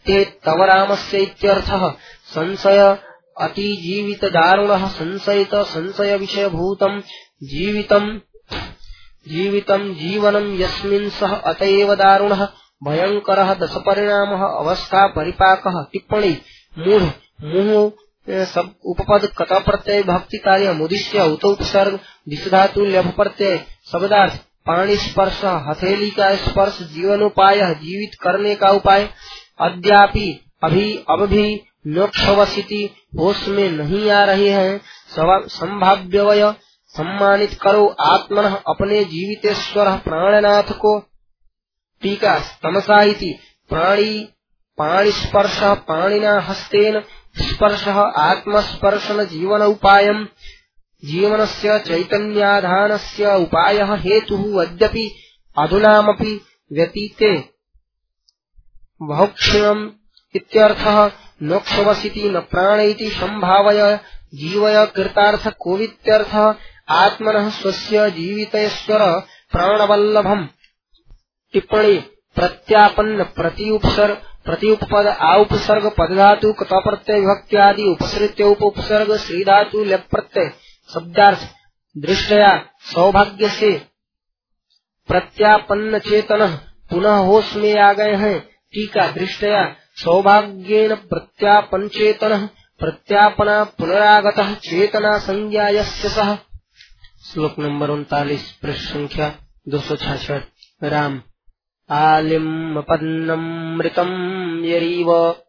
ते तव रामस्य इत्यर्थः। संशय अतिजीवित दारुणः संशयित संशय विषयभूतं जीवितं जीवितं जीवनं यस्मिन् सः अतएव दारुणः भयंकरः दशपरिणामः अवस्था परिपाकः। टिप्पणी मूढ़ मुह सब उपपद कथा प्रत्यय भक्ति कार्य मुदिश्य उत उपसर्ग दिशधातु लभ प्रत्यय शब्दार्थ पाणी स्पर्श हथेली का स्पर्श जीवनोपाय जीवित करने का उपाय। अद्यापि अभी अब भी मोक्षवसिति होश में नहीं आ रहे हैं। संभाव्यवय सम्मानित करो आत्मनः अपने जीवितेश्वर प्राणनाथ को। टीका तमसा इति प्राणी पाणी स्पर्श पाणिना हस्तेन स्पर्श आत्मस्पर्शन जीवन उपायम जीवनस्य चैतन्याधानस्य उपायः हेतुः अद्यपि अधुनामपि व्यतीते बहुक्षणम् इत्यर्थः। मोक्षवसिति न प्राण इति संभावय जीवय कृतार्थ कोवित्यर्थः। आत्मनः स्वस्य जीवितेश्वर प्राणवल्लभम्। टिप्पणी प्रत्यापन्न प्रति उपसर्ग प्रति उपपद आ उपसर्ग पद धातु कथा प्रत्यय विभक्ति आदि उपसृत्य उप उपसर्ग श्री धातु लप प्रत्यय शब्दार्थ दृष्टया सौभाग्य से प्रत्यापन्न चेतन पुनः होश में आ गए हैं। टीका दृष्टया सौभाग्येन प्रत्यापन चेतन प्रत्यापना पुनरागतः चेतना संज्ञा यस्य सः। श्लोक नंबर उनतालीस पृष्ठ संख्या दो सौ छाछठ। राम आलिम्पन्नमृतम् यरीव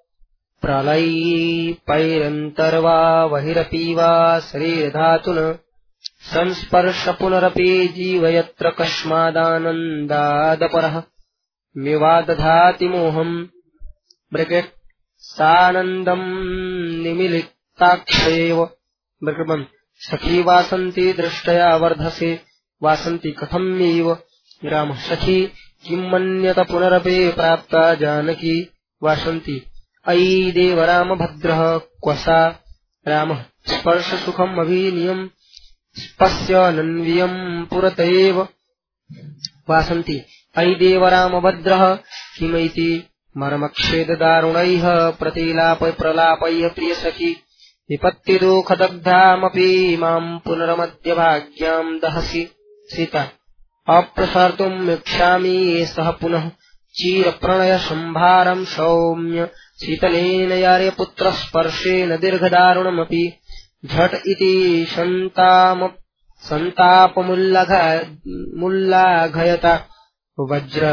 प्रलयैरन्तर्वा बहिरपि वा शरीरधातुन संस्पर्श पुनरपि जीवयत्र कस्मादानन्दादपरः विवादधाति मोहम् ब्रैकेट सानन्दम् निमिलिताक्षेव ब्रैकेट सखी वासन्ति दृष्टया वर्धसे वासन्ति कथमेव। राम सखी किं मन्यत पुनरपि प्राप्ता जानकी वासन्ति अयि देव राम भद्रः क्वसा। राम स्पर्श सुखम अभिनियम स्पस्य नन्वियम पुरतैव वासन्ति अयि देव राम भद्रः किमैति मर्मक्षेद दारुणैः प्रतिलाप प्रलापैः प्रिय सखी विपत्ति दुःखदग्धामपि मां पुनरमद्य भाग्यां दहसि। सीता अप्रसार्तुम् इच्छामि सह पुनः चीर प्रणय संभारम् सौम्य शीतलेन यार्यपुत्र स्पर्शेन दीर्घदारुणमपि झट इति संताम संतापमुल्लघयता वज्र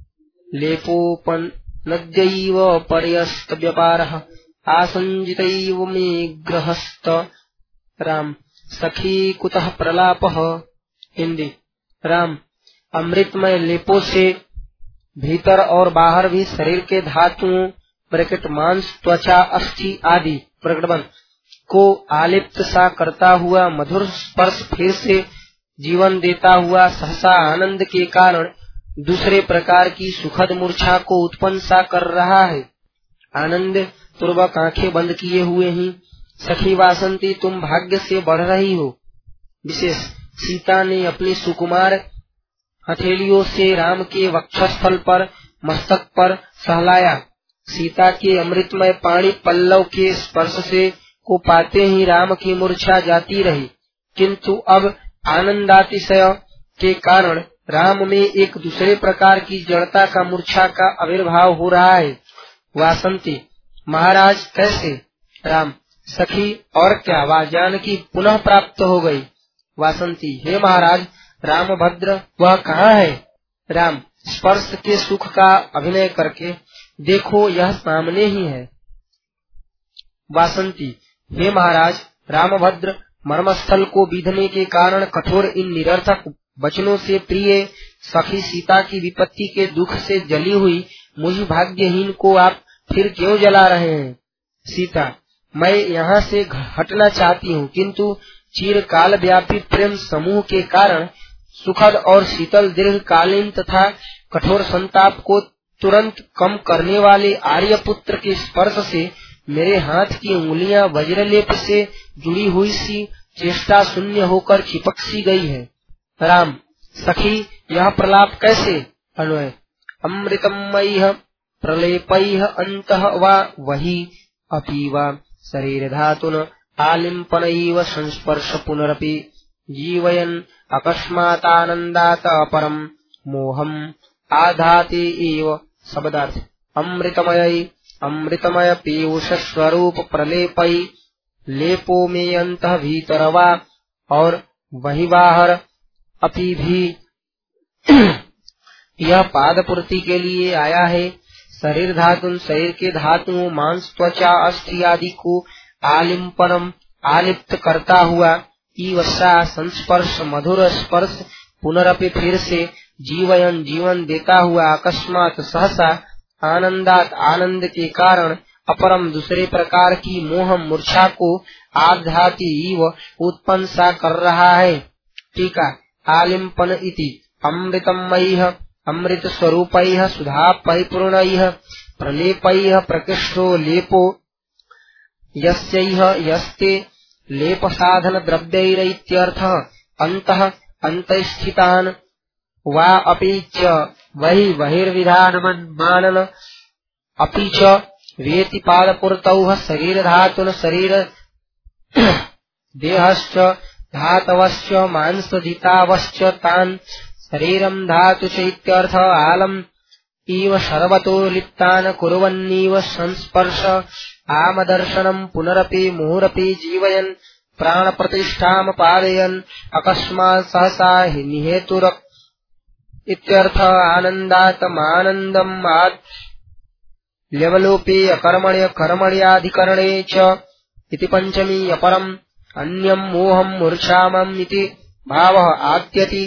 लेपोपनद्यैव पर्यस्तव्यपारः आसञ्जितैव मे गृहस्थ। राम सखी कुतः प्रलापः। हिंदी राम अमृतमय लेपों से भीतर और बाहर भी शरीर के धातुओं ब्रैकेट मांस त्वचा अस्थि आदि प्रकटबन को आलिप्त सा करता हुआ मधुर स्पर्श फिर से जीवन देता हुआ सहसा आनंद के कारण दूसरे प्रकार की सुखद मूर्छा को उत्पन्न सा कर रहा है। आनंद पूर्वक आंखें बंद किए हुए ही सखी वासंती तुम भाग्य से बढ़ रही हो। विशेष सीता ने अपनी सुकुमार हथेलियों से राम के वक्षस्थल पर मस्तक पर सहलाया। सीता के अमृतमय पाणी पल्लव के स्पर्श से को पाते ही राम की मूर्छा जाती रही, किंतु अब आनंदातिशय के कारण राम में एक दूसरे प्रकार की जड़ता का मूर्छा का आविर्भाव हो रहा है। वासंती महाराज कैसे? राम सखी और क्या, वह जानकी पुनः प्राप्त हो गई। वासंती हे महाराज रामभद्र वह कहाँ है? राम स्पर्श के सुख का अभिनय करके देखो यह सामने ही है। वासंती हे महाराज रामभद्र मर्मस्थल को बीधने के कारण कठोर इन निरर्थक वचनों से प्रिय सखी सीता की विपत्ति के दुख से जली हुई मुझ भाग्यहीन को आप फिर क्यों जला रहे हैं? सीता मैं यहाँ से हटना चाहती हूँ, किंतु चिरकाल व्यापी प्रेम समूह के कारण सुखद और शीतल दीर्घकालीन तथा कठोर संताप को तुरंत कम करने वाले आर्यपुत्र के स्पर्श से मेरे हाथ की उंगलियां वज्रलेप से जुड़ी हुई सी चेष्टा शून्य होकर चिपक सी गई है। राम सखी यह प्रलाप कैसे? अन्वय अमृतमयी प्रलेपैः अन्तः वा वही अपि वा शरीरधातुन आलिम्पनैव संस्पर्श पुनरपि जीवयन् अकस्मातानन्दात् अपरं मोहम् आधाति एव। शब्दार्थ अमृतमय अमृतमय पीयूष स्वरूप प्रलेपै लेपो में अंतः भीतर वा और वही बाहर अपि भी यह पादपूर्ति के लिए आया है। शरीर धातु शरीर के धातुओं मांस त्वचा अस्थि आदि को आलिम्पनम आलिप्त करता हुआ ईवसा संस्पर्श मधुर स्पर्श पुनरपि फिर से जीवयन जीवन देता हुआ अकस्मात सहसा आनंदात आनंद के कारण अपरम दूसरे प्रकार की मोह मूर्छा को आध्याति इव उत्पन्न सा कर रहा है। टीका आलिम्पन इति अमृतमयः अमृत स्वरूपैः सुधा परिपूर्णैः प्रलेपैः प्रकृष्टो लेपो यस्यैह यस्ते लेप साधन द्रव्यैरित्यर्थः अन्तः अन्तःस्थितान् वा अपि च वही बहिर्विधानमन्मानन अपि च वेति पादपूर्तौ शरीर धातुन शरीर देहश्च धातवश्च मांसजितावश्च तान् शरीरं धातु च इत्यर्थ आलम् इव सर्वतो लिप्तान् कुर्वन्नीव संस्पर्श आमदर्शनम् पुनरपि मुहुरपि जीवयन् प्राणप्रतिष्ठाम् पादयन् अकस्मात् सहसा निहेतुर इत्यर्थ आनन्दात् मानन्दम् आद् ल्यवलोपे अकर्मण्य कर्मण्याधिकरणे च इति पंचमी अपरम् अन्यम् मोहम् मूर्छामम् इति भावः आद्यति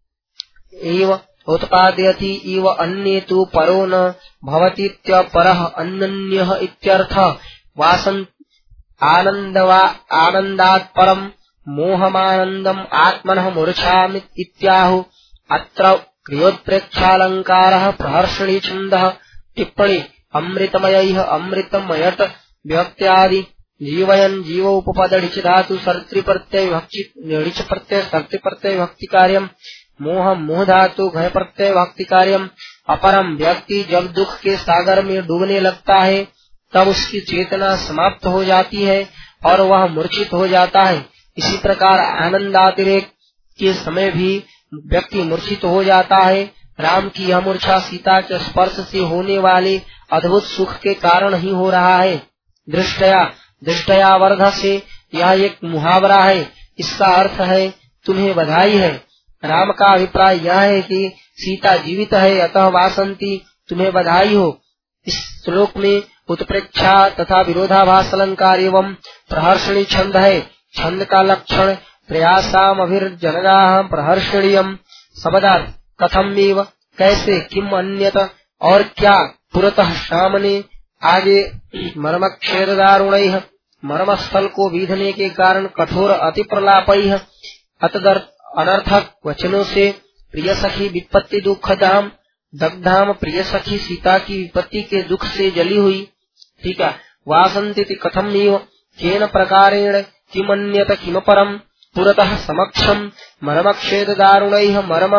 एव उत्पादयति इव अन्ये तु परो न भवतीत्यपरः अन्यः इत्यर्थः वासन् आनन्दवा आनन्दात् परम् मोहमानन्दम् आत्मनः मूर्छामि इत्याहुः। अत्र क्रियोत्प्रेक्षालङ्कारः प्रहर्षणी छन्दः। टिप्पणी अमृतमयैः अमृतमयट व्यक्त्यादि जीवयन् जीव उपपद ढिच धातु सर्तृ प्रत्यय भक्ति ढिच प्रत्यय सर्तृ प्रत्यय भक्ति कार्यम मोह मोह धातु घय प्रत्यय भक्ति कार्यम। अपरम व्यक्ति जब दुख के सागर में डूबने लगता है तब उसकी चेतना समाप्त हो जाती है और वह मूर्छित हो जाता है। इसी प्रकार आनंदातिरेक के समय भी व्यक्ति मूर्छित हो जाता है। राम की यह मूर्छा सीता के स्पर्श से होने वाले अद्भुत सुख के कारण ही हो रहा है। दृष्टया दृष्टया वर्ध से यह एक मुहावरा है। इसका अर्थ है तुम्हें बधाई है। राम का अभिप्राय यह है कि सीता जीवित है अतः वासंती तुम्हें बधाई हो। इस श्लोक में उत्प्रेक्षा तथा विरोधाभास अलंकार एवं प्रहर्षणी छंद है। छंद का लक्षण प्रयासाम अभिर्जनगाः प्रहर्षणीयम। शब्दार्थ कथमेव कैसे किम अन्यत और क्या पुरतः सामने आगे मर्मक्षेददारुणैः मर्मस्थल को बीधने के कारण कठोर अति प्रलापैः अतदर्थ अनर्थक वचनों से प्रिय सखी विपत्ति दुखदाम दग्धाम प्रिय सखी सीता की विपत्ति के दुख से जली हुई। ठीक है। वासंती कथमेव केन प्रकारेण किमन्यत किम परम पुरतः समक्षम मर्मक्षेददारुणैः मर्म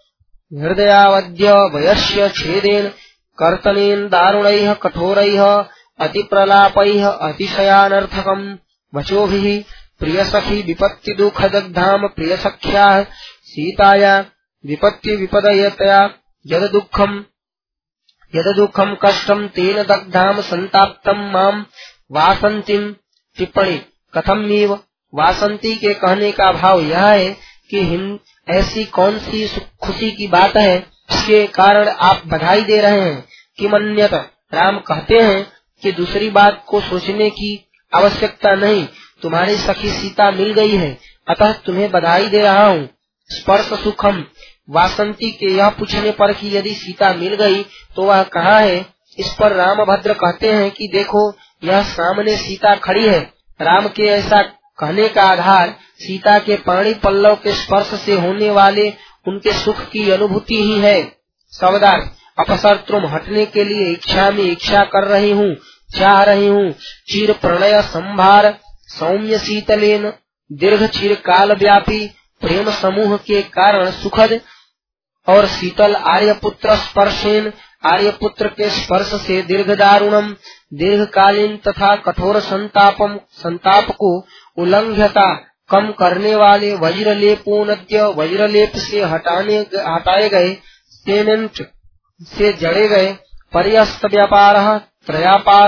हृदयावद्य वयस्य छेदेन कर्तनेन दारुणैः कठोरैः अतिप्रलापैः अतिशयानर्थकम् वचोभिः प्रियसखी विपत्ति दुःखदग्धाम प्रियसख्याः सीताया विपत्ति विपदयतया यद दुःखम् यद दुःखम् कष्टम् तेन दग्धाम संताप्तम् माम् वासंतीम्। टिप्पणी कथमेव वासंती के कहने का भाव यह है कि हिंद ऐसी कौन सी खुशी की बात है इसके कारण आप बधाई दे रहे हैं। कि मन्यत राम कहते हैं कि दूसरी बात को सोचने की आवश्यकता नहीं, तुम्हारी सखी सीता मिल गई है अतः तुम्हें बधाई दे रहा हूँ। स्पर्श सुखम वासंती के यह पूछने पर कि यदि सीता मिल गई तो वह कहाँ है, इस पर रामभद्र कहते हैं कि देखो यह सामने सीता खड़ी है। राम के ऐसा कहने का आधार सीता के पाणी पल्लव के स्पर्श से होने वाले उनके सुख की अनुभूति ही है। शब्दार्थ अपसर्तुम हटने के लिए इच्छा में इच्छा कर रही हूँ, चाह रही हूँ। चिर प्रणय संभार सौम्य शीतलेन दीर्घ चिर काल व्यापी प्रेम समूह के कारण सुखद और शीतल आर्यपुत्र स्पर्शेन आर्यपुत्र के स्पर्श से दीर्घ दारुणम दीर्घकालीन तथा कठोर संतापम संताप को उल्लंघ्यता कम करने वाले वज्रलेपोनद्य वज्रलेप से हटाने हटाए गए सेमेंट से जड़े गए पर्यस्त व्यापार त्रयापार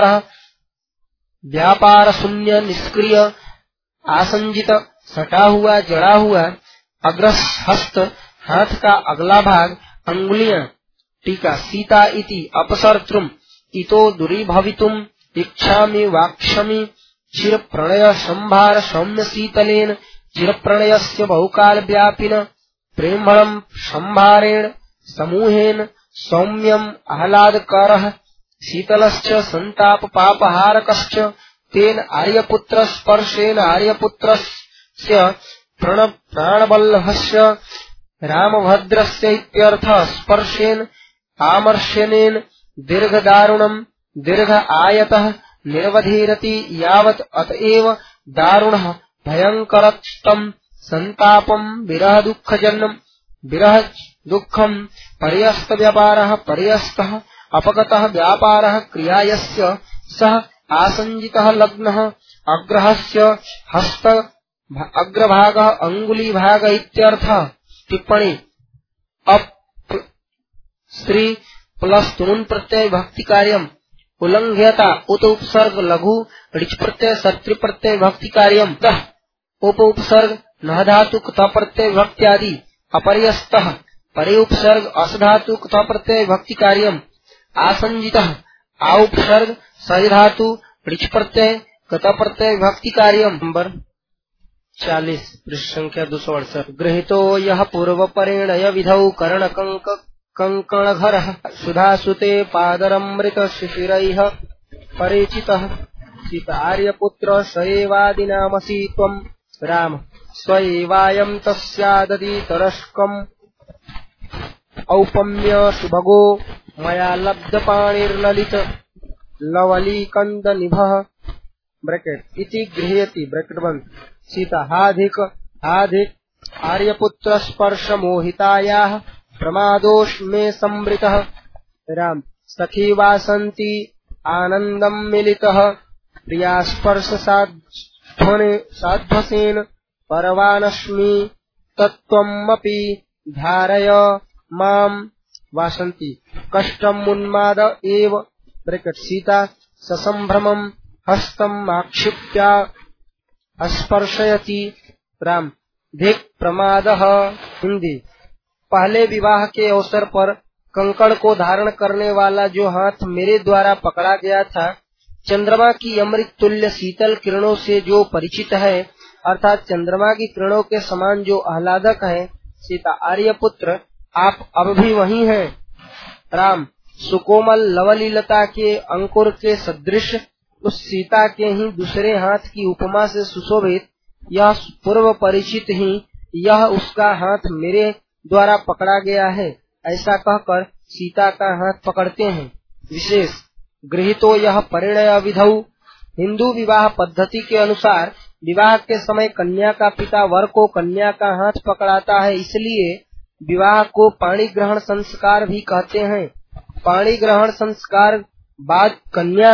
व्यापार शून्य निष्क्रिय आसंजित सटा हुआ जड़ा हुआ अग्रहस्त हाथ का अगला भाग अंगुलियां टीका सीता इति अपसर्तृम इतो दूरीभवितुम इच्छामि वाक्षमि चिर प्रणय संभार सौम्य शीतलेन चिर प्रणयस्य बहुकाल व्यापिन प्रेमणम संभारेण समूहेन सौम्यम आह्लादकरः शीतलश्च संताप पापहारकश्च तेन आर्यपुत्र स्पर्शेन आर्यपुत्रस्य प्रण प्राणवल्लभस्य रामभद्रस्य इत्यर्थः स्पर्शेन आमर्शनेन दीर्घदारुणं दीर्घ आयतः निर्वधीरति यावत् अतएव दारुणः भयंकरस्तम संतापम विरह दुःखजन्म विरह दुःखम पर्यस्त व्यापारः पर्यस्तः अपगतः व्यापारः क्रियायस्य सह आसंजितः लग्नः अग्रहस्य हस्त अग्रभागः अंगुलीभाग इत्यर्थः टिप्पणी अप स्त्री प्लस तुन प्रत्यय भक्ति कार्यम उल्लंघ्यता उत उपसर्ग लघु ऋच प्रत्यय शत्रु प्रत्यय भक्ति कार्यम उप उपसर्ग न धातु कथा प्रत्यय भक्त्यादि अपर्यस्तः परे उपसर्ग अस धातु कथा प्रत्यय भक्ति कार्यम आसंजितः आ उपसर्ग सज धातु ऋच प्रत्यय कथा प्रत्यय भक्ति कार्यम। नंबर चालीस पृष्ठ संख्या दो सौ अड़सठ गृहीतो यह पूर्व परिणय विधौ कर्ण कंक कंकणघरः सुधासुते पादरमृत शिशिरैः परिचितः सीत आर्यपुत्र स एवादिनामसि त्वं राम स एवायं तस्यादतितरस्कम् औपम्य सुभगो मया लब्धपाणिर्ललित लवलीकन्दनिभः ब्रैकेट इति गृह्यति ब्रैकेट बंद सीता हाधिक हाधिक आर्यपुत्र स्पर्श मोहितायाः प्रमादोष में संवृतः राम सखी वासंती आनंदम मिलितः प्रिया स्पर्श साध्वसेन परवानस्मि तत्त्वमपि धारय माम वासंती कष्टम उन्माद एव ब्रैकेट सीता ससंभ्रमं हस्तम आक्षिप्या स्पर्शयति राम धिक प्रमादः हिंदी पहले विवाह के अवसर पर कंकड़ को धारण करने वाला जो हाथ मेरे द्वारा पकड़ा गया था चंद्रमा की अमृत तुल्य शीतल किरणों से जो परिचित है अर्थात चंद्रमा की किरणों के समान जो आह्लादक है सीता आर्यपुत्र आप अब भी वही हैं। राम सुकोमल लवलीलता के अंकुर के सदृश उस सीता के ही दूसरे हाथ की उपमा से सुशोभित यह पूर्व परिचित ही यह उसका हाथ मेरे द्वारा पकड़ा गया है ऐसा कहकर सीता का हाथ पकड़ते हैं। विशेष गृहीतो यह परिणय विधौ हिंदू विवाह पद्धति के अनुसार विवाह के समय कन्या का पिता वर को कन्या का हाथ पकड़ाता है इसलिए विवाह को पाणी ग्रहण संस्कार भी कहते हैं। पाणी ग्रहण संस्कार बाद कन्या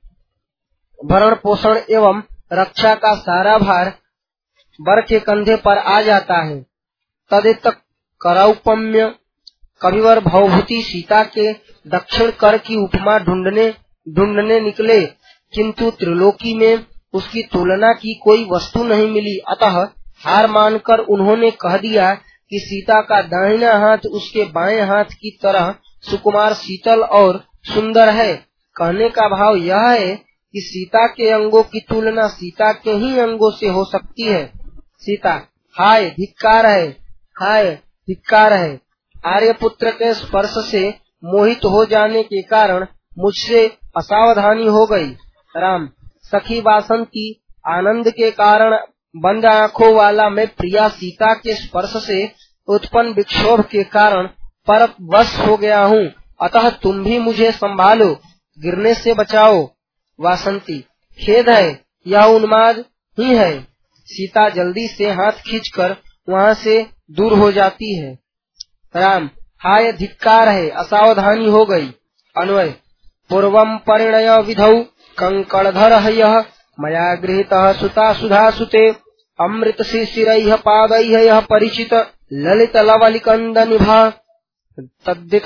भरण पोषण एवं रक्षा का सारा भार वर के कंधे पर आ जाता है। तदेतक करौपम्य कविवर भवभूति सीता के दक्षिण कर की उपमा ढूंढने ढूंढने निकले किंतु त्रिलोकी में उसकी तुलना की कोई वस्तु नहीं मिली अतः हार मानकर उन्होंने कह दिया कि सीता का दाहिना हाथ उसके बाएं हाथ की तरह सुकुमार शीतल और सुंदर है। कहने का भाव यह है कि सीता के अंगों की तुलना सीता के ही अंगों से हो सकती है। सीता हाय धिक्कार है हाय धिक्कार है आर्यपुत्र के स्पर्श से मोहित हो जाने के कारण मुझसे असावधानी हो गई। राम सखी वासंती आनंद के कारण बंद आँखों वाला मैं प्रिया सीता के स्पर्श से उत्पन्न विक्षोभ के कारण पर वश हो गया हूँ अतः तुम भी मुझे संभालो गिरने से बचाओ। वासंती खेद है यह उन्माद ही है। सीता जल्दी से हाथ खींचकर वहाँ से दूर हो जाती है। राम हाय धिक्कार है असावधानी हो गई। अन्वय पूर्वं परिणय विधौ कंकणधरः यः मया गृहीतः सुता सुधा सुते अमृत शिशिरैः पादैः यः परिचित ललित लवलिकन्दनिभः तद्दित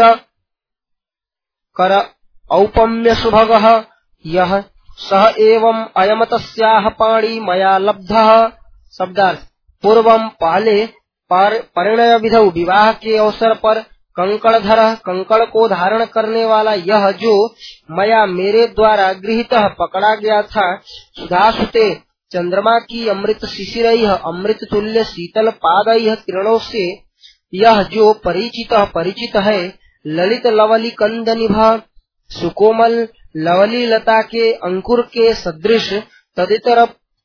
कर औपम्य सुभगः यः सह एवं अयम तस्याः पाणी मया लब्धः। शब्दार्थ पूर्वम पहले पर परिणय विधौ विवाह के अवसर पर कंकणधर कंकण को धारण करने वाला यह जो मया मेरे द्वारा गृहीत पकड़ा गया था सुधासुते चंद्रमा की अमृत शिशिरैः अमृत तुल्य शीतल पादैः किरणों से यह जो परिचित परिचित है ललित लवली कंदनिभ सुकोमल लवली लता के अंकुर के सदृश तदितर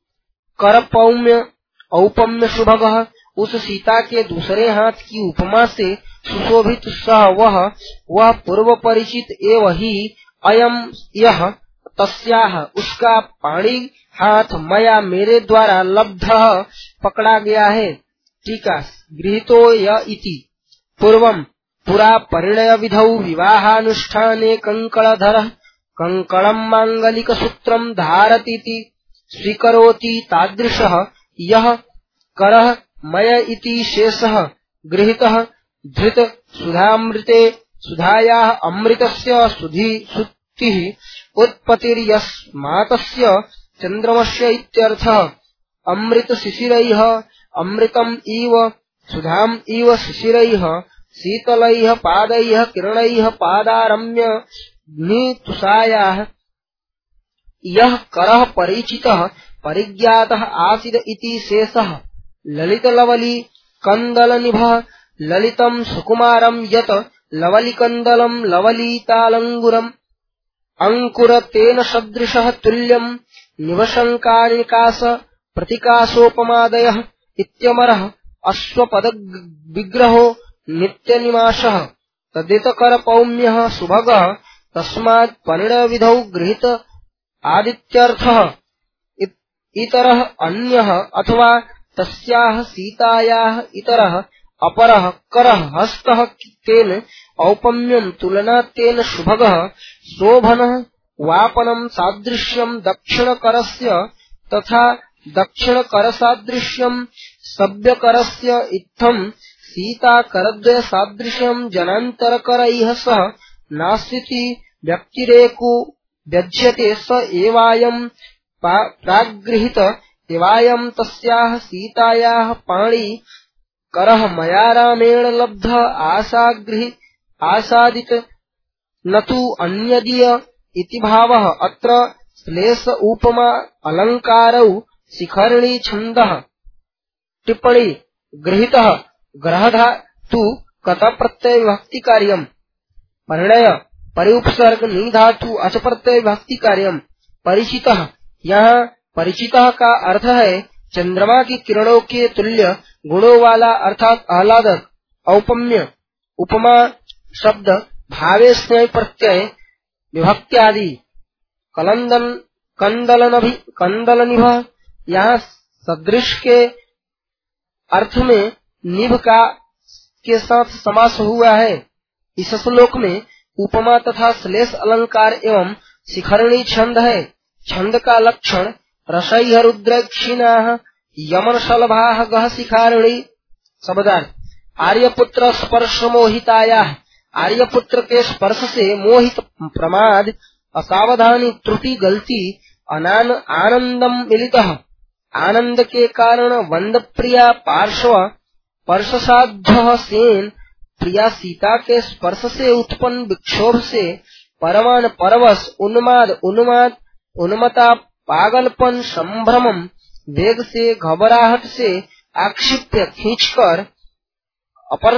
करपौम्य औपम्य सुभगः उस सीता के दूसरे हाथ की उपमा से सुशोभित सह वह वह पूर्व परिचित एव ही अयम यह तस्याह उसका पाणी हाथ मया मेरे द्वारा लब्ध पकड़ा गया है। टीका गृहीतो य इति पूर्वम पुरा परिणय विधौ विवाहानुष्ठाने कंकणधरः कंकणं मांगलिक सूत्रं धारतीति स्वीकरोति तादृशः यः करः मय इति शेषः गृहीतः धृत सुधामृते सुधायाः अमृतस्य सुधि सुत्तिः उत्पत्तिर्यस्मात्तस्य चन्द्रमस्य इत्यर्थः अमृत शिशिरैः अमृतम् इव सुधाम् इव शिशिरैः शीतलैः पादैः किरणैः पादारम्य नितुषायाः यः करः परिचितः परिज्ञातः आसीद इति शेषः ललित लवली कंदलनिभः ललितं सुकुमारं यत लवलिकन्दलं लवलीतालंगुरम् अंकुर तेन सदृशः तुल्यं निवशंकानिकाश प्रतिकाशोपमादयः इत्यमरः अश्वपद विग्रहो नित्यनिमाशः तदितकर पौम्यः सुभगः तस्मात् परिणय विधौ गृहीत आदित्यर्थः इतरः अन्यः अथवा तस्याः सीतायाः इतरः अपरः करः हस्तः तेन औपम्यं तुलना तेन शुभगः शोभनः वापनं सादृश्यं दक्षिणकरस्य तथा दक्षिणकरसादृश्यं सभ्यकरस्य इत्थं सीताकरद्वय सादृश्यं जनान्तरकरैः सह नास्ति व्यक्तिरेको व्यज्यते स एवायं प्रागृहीत एवायं तस्याः सीतायाः पाणी करः मया रामेण लब्ध आशागृहि आसादित न तु अन्यदीय इति भावः। अत्र श्लेष उपमा अलंकारौ शिखरणी छन्दः टिप्पणी गृहीतः ग्रहधातु कत प्रत्यय विभक्ति कार्यम् परिणय परिउपसर्ग नि धातु अच प्रत्यय विभक्ति कार्यम् परिचितः यहाँ परिचितः का अर्थ है चंद्रमा की किरणों के तुल्य गुणों वाला अर्थात आह्लादक। औपम्य उपमा शब्द भावे स्नेह प्रत्यय विभक्ति आदि। कलंदन कंदलन कंदलनिभ यहाँ सदृश के अर्थ में निभ का के साथ समास हुआ है। इस श्लोक में उपमा तथा श्लेष अलंकार एवं शिखरणी छंद है। छंद का लक्षण रसैः रुद्रक्षिणाः यमन शलभाः गह शिखारणी। शब्दार्थ आर्यपुत्र स्पर्श मोहितायाः आर्यपुत्र के स्पर्श से मोहित प्रमाद असावधानी त्रुटि गलती अनान आनंदम मिलितः आनंद के कारण वंद प्रिया पार्श्व स्पर्शसाध्य सेन प्रिया सीता के स्पर्श से उत्पन्न विक्षोभ से परमान परवश उन्माद उन्माद उन्मता पागलपन संभ्रमम वेग से घबराहट से आक्षिप्य खींचकर अपर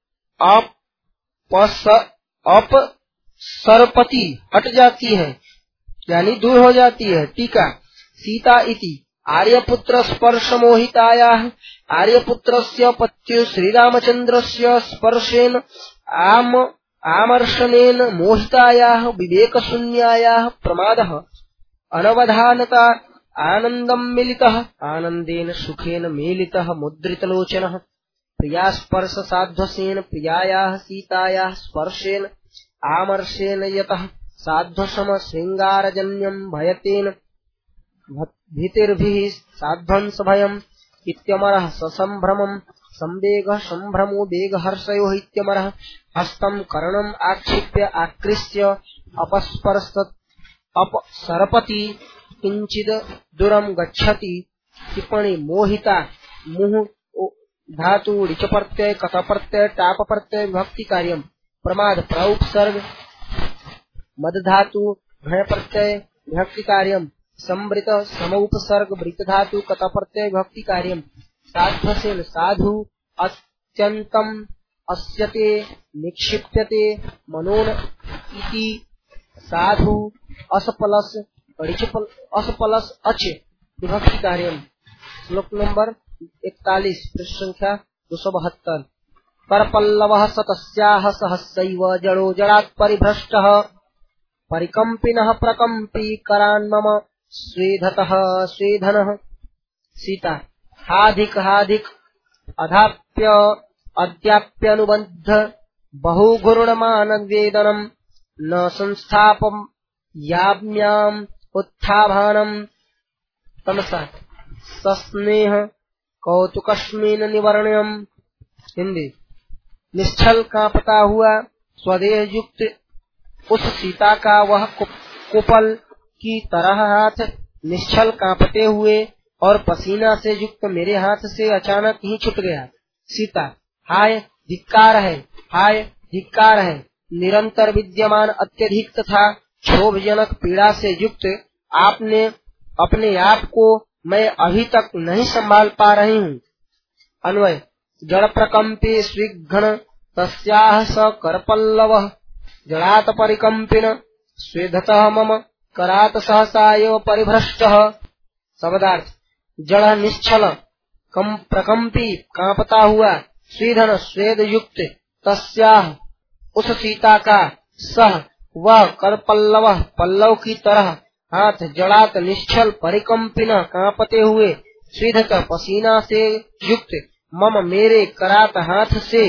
अपसरपति हट जाती है यानी दूर हो जाती है। टीका सीता इति आर्यपुत्र स्पर्श मोहितायाः आर्यपुत्रस्य पत्यु श्रीरामचन्द्रस्य स्पर्शेन आम आमर्शनेन मोहितायाः विवेकशून्यायाः प्रमादः अनवधानता आनंदम मिलितः आनंदेन सुखेन मेलितः मुद्रितलोचनः प्रिया स्पर्श साध्वसेन प्रियायाः सीतायाः स्पर्शेन आमर्षेण यतः साध्वसम श्रृंगारजन्यं भयतेन भीतिर्भिः साध्वंस भयम् इत्यमरः ससंभ्रमम् संवेगः संभ्रमो वेगहर्षयोः इत्यमरः हस्तं कर्णम् आक्षिप्य आकृष्य अपस्पर्शत् अपसरपति किंचिद दूरम गच्छति। टिप्पणी मोहिता मुह धातु ऋच प्रत्यय कथ प्रत्यय टाप प्रत्यय विभक्ति कार्यम। प्रमाद प्रउपसर्ग मद धातु घय प्रत्यय विभक्ति कार्यम। संवृत समउपसर्ग वृत धातु कथ प्रत्यय विभक्ति कार्यम। साध्वसेन साधु अत्यंतम अस्यते निक्षिप्यते मनोन इति साधु असपलस असपलस अच विभक्ति कार्यम। श्लोक नंबर इकतालीस पृष्ठ संख्या दो सौ बहत्तर। करपल्लवः सतस्याः सहस्रैव जड़ो जड़ात् परिभ्रष्टः परिकम्पिनः प्रकम्पी करान्मम स्वेधतः स्वेधनः। सीता हाधिक हाधिक अधाप्य अद्याप्यनुबद्ध बहुघूर्णमानवेदनम् न संस्थापम याम्याम उत्थाभानम। तमसा सस्नेह कौतुकस्मिन् निवर्ण्यम। हिंदी निश्चल कांपता हुआ स्वदेह युक्त उस सीता का वह कुपल की तरह हाथ निश्चल कांपते हुए और पसीना से युक्त मेरे हाथ से अचानक ही छूट गया। सीता हाय धिक्कार है, हाय धिक्कार है। निरंतर विद्यमान अत्यधिक तथा क्षोभजनक पीड़ा से युक्त आपने अपने आप को मैं अभी तक नहीं संभाल पा रही हूँ। अन्वय जड़ प्रकंपे स्विघ्न तस्याः स करपल्लवः जड़ात परिकंपिन स्वेधतः मम करात सहसा एव परिभ्रष्टः। शब्दार्थ जड़ निश्चल कम प्रकंपी कांपता हुआ स्वेधन स्वेद युक्त तस्याः उस सीता का सह वह करपल्लव पल्लव की तरह हाथ जड़ात निश्चल परिकंपिन कांपते हुए स्वेधत पसीना से युक्त मम मेरे करात हाथ से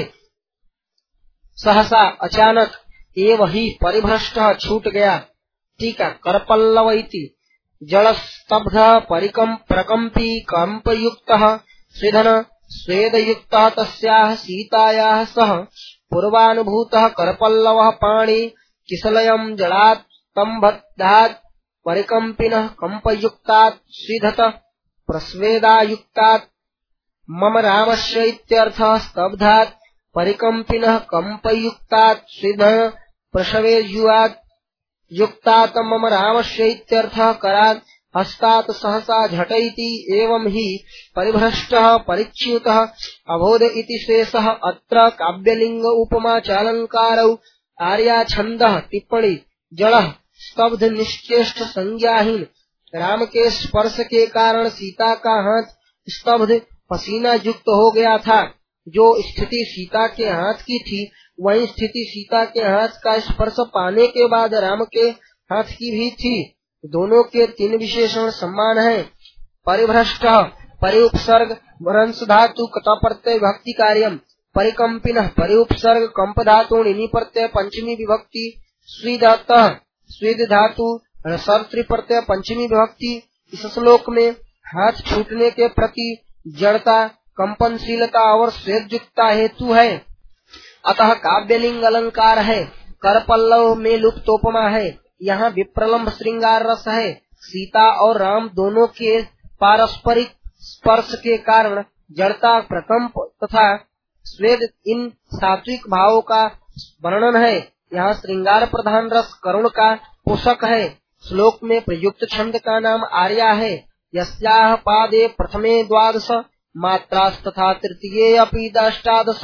सहसा अचानक एव ही परिभ्रष्ट छूट गया। टीका करपल्लव इति जड़ स्तब्ध परिकम प्रकंपी कंपयुक्तः स्वेदन स्वेदयुक्तः तस्याः सीतायाः सह पूर्वानुभूतः करपल्लवः पाणि किसलयम् जड़ात् स्तम्भद्धात् परिकंपिनः कंपयुक्तात् स्विधत प्रस्वेदायुक्तात् मम रामस्य इत्यर्थः स्तब्धात् परिकंपिनः कंपयुक्तात् स्विधः प्रसवेयुवात् युक्तात् मम रामस्य इत्यर्थः करात् हस्तात् सहसा झटैति एवं ही परिभ्रष्टः परिच्युतः अबोध इति शेषः। अत्र काव्यलिंग उपमा चालंकारौ आर्या छंदः। टिप्पणी जड़ स्तब्ध निश्चेष्ट संज्ञाहीन राम के स्पर्श के कारण सीता का हाथ स्तब्ध पसीना युक्त हो गया था। जो स्थिति सीता के हाथ की थी वही स्थिति सीता के हाथ का स्पर्श पाने के बाद राम के हाथ की भी थी। दोनों के तीन विशेषण समान हैं। परिभ्रष्ट परिउपसर्ग वरंस धातु कथा प्रत्यय विभक्ति कार्यम। परिकंपिन परिउपसर्ग कंप धातु निनी प्रत्यय पंचमी विभक्ति। स्विदत स्विद धातु सर्वत्री प्रत्यय पंचमी विभक्ति। इस श्लोक में हाथ छूटने के प्रति जड़ता कंपनशीलता और स्वेदयुक्ता हेतु है, अतः काव्यलिंग अलंकार है। करपल्लव में लुप्तोपमा है। यहाँ विप्रलम्ब श्रृंगार रस है। सीता और राम दोनों के पारस्परिक स्पर्श के कारण जड़ता प्रकंप तथा स्वेद इन सात्विक भावों का वर्णन है। यहाँ श्रृंगार प्रधान रस करुण का पोषक है। श्लोक में प्रयुक्त छंद का नाम आर्या है। यस्याः पादे प्रथमे द्वादश मात्रास्तथा तृतीये अपि अष्टादश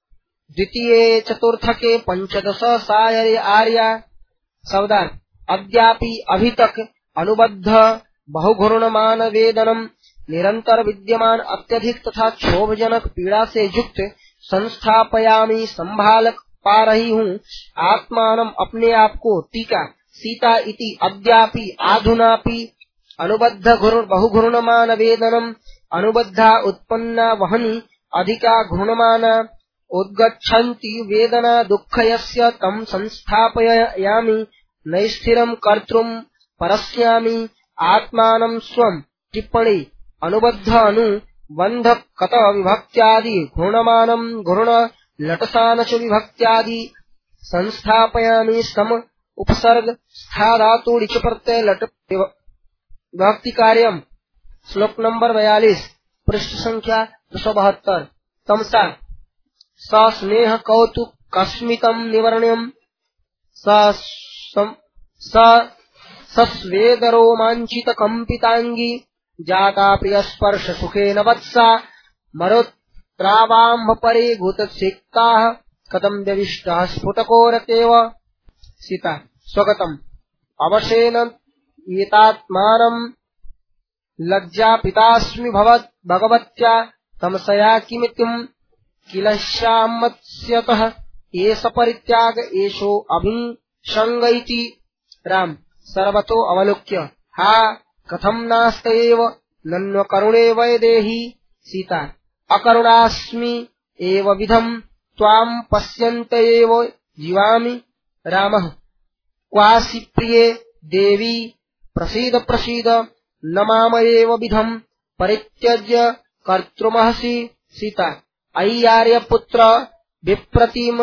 द्वितीये चतुर्थके पंचदश साय आर्या। शब्दार्थ अद्यापि अभी तक अनुबद्ध बहुघूर्णमान वेदनम निरंतर विद्यमान अत्यधिक तथा क्षोभजनक पीड़ा से युक्त संस्थापयामी संभाल पा रही हूँ आत्मानम अपने आप को। टीका सीता इति अद्यापि आधुनापि अनुबद्ध बहुघूर्णमान वेदनम अनुबद्धा उत्पन्ना वहनी अधिका घूर्णमाना उद्गच्छन्ति वेदना दुःखयस्य तं संस्थापयामि नैस्थिरं कर्तृं परस्यामि आत्मानं स्वं। टिप्पणी अनुबद्ध अनुबंध कत विभक्त्यादि घूर्णमानं घूर्ण लटसान च विभक्त्यादि संस्थापयामि सम उपसर्ग स्था धातु ऋच प्रत्यय लट विभक्ति कार्यम। श्लोक नंबर बयालीस पृष्ठ संख्या दो सौ बहत्तर। तमसा स स्नेह कौतुक कस्मितम निवर्ण्यम सस्वेद रोमांचित कंपितांगी जाता प्रिय स्पर्श सुखेन वत्सा मरुत्रावाम्भ परे भूत सिक्ता कदम व्यविष्टा स्फुटकोरकेव। सीता स्वगतम अवशेन एतात्मानं लज्जापितास्मि भवत् भगवत्या तमसया किमितिं किलश्यामत्स्यतः एष परित्याग एषो अभिसंगैति। राम सर्वतो अवलोक्य हा कथं नास्त्येव नन्व करुणे वैदेही। सीता अकरुणास्मि एव विधं त्वां पश्यन्त एव जीवामि। रामः क्वासि प्रिये देवी प्रसीद प्रसीद न मामएव विधं परित्यज्य कर्तृमहसि। सीता अयि आर्यपुत्र विप्रतिम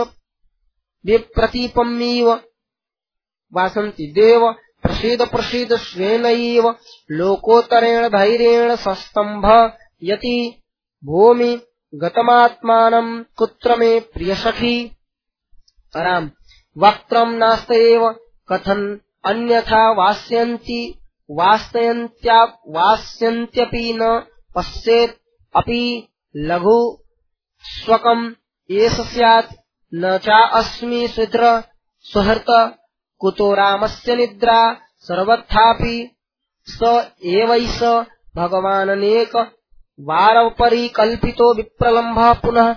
विप्रतीपमीव वासन्ति देव प्रसीद प्रसीद स्वेनैव लोकोत्तरेण धैर्येण सस्तंभ यति भूमि गतमात्मानं कुत्र मे प्रियसखी। राम वक्त्रं नास्त्येव कथन अन्यथा वास्यन्ति वास्तयन्त्या वास्यन्त्यपि न पश्येत् अपि लघु स्वकम् एष स्यात् न चा अस्मि सुहृद सुहृत कुतो रामस्य निद्रा सर्वथापि स एवैष भगवाननेक वारपरिकल्पितो विप्रलम्भः पुनः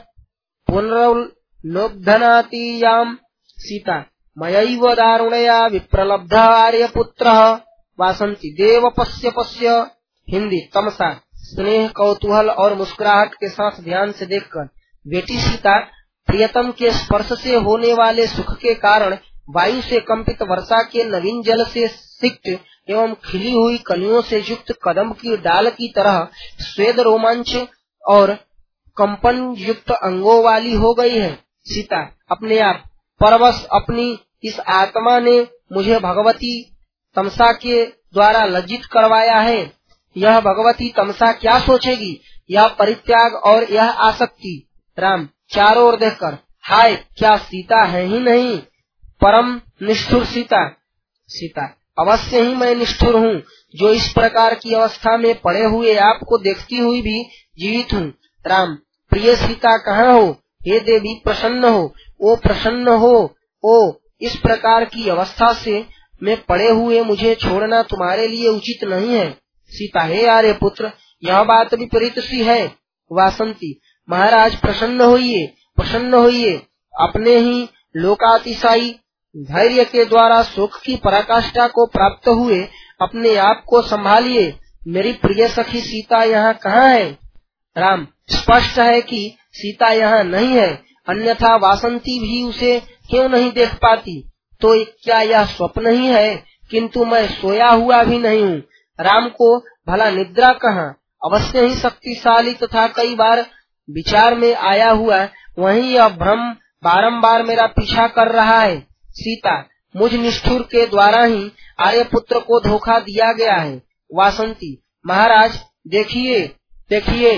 पुनरुल्लोभनाति याम्। सीता मयैव दारुणया विप्रलब्धः आर्यपुत्रः वासन्ति देव पश्य पश्य। हिंदी तमसा स्नेह कौतूहल और मुस्कुराहट के साथ ध्यान से देखकर बेटी सीता प्रियतम के स्पर्श से होने वाले सुख के कारण वायु से कंपित वर्षा के नवीन जल से सिक्त एवं खिली हुई कलियों से युक्त कदम की डाल की तरह स्वेद रोमांच और कंपन युक्त अंगों वाली हो गई है। सीता अपने आप परवश अपनी इस आत्मा ने मुझे भगवती तमसा के द्वारा लज्जित करवाया है। यह भगवती तमसा क्या सोचेगी, यह परित्याग और यह आसक्ति। राम चारों ओर देखकर हाय क्या सीता है ही नहीं, परम निष्ठुर सीता। सीता अवश्य ही मैं निष्ठुर हूँ जो इस प्रकार की अवस्था में पड़े हुए आपको देखती हुई भी जीवित हूँ। राम प्रिय सीता कहाँ हो, हे देवी प्रसन्न हो, ओ प्रसन्न हो, ओ इस प्रकार की अवस्था से में पड़े हुए मुझे छोड़ना तुम्हारे लिए उचित नहीं है। सीता हे आर्य पुत्र यह बात विपरीत सी है। वासंती महाराज प्रसन्न होइए प्रसन्न होइए, अपने ही लोकातिशायी धैर्य के द्वारा सुख की पराकाष्ठा को प्राप्त हुए अपने आप को संभालिए। मेरी प्रिय सखी सीता यहाँ कहाँ है। राम स्पष्ट है कि सीता यहाँ नहीं है, अन्यथा वासंती भी उसे क्यों नहीं देख पाती। तो क्या यह स्वप्न ही है, किंतु मैं सोया हुआ भी नहीं हूँ। राम को भला निद्रा कहाँ, अवश्य ही शक्तिशाली तथा कई बार विचार में आया हुआ वही यह भ्रम बारंबार मेरा पीछा कर रहा है। सीता मुझ निष्ठुर के द्वारा ही आर्यपुत्र को धोखा दिया गया है। वासंती महाराज देखिए देखिए।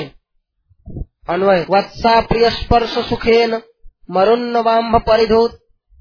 अन्वय वत्सा प्रिय स्पर्श सुखेन मरुन्नवाम्भ परिधोत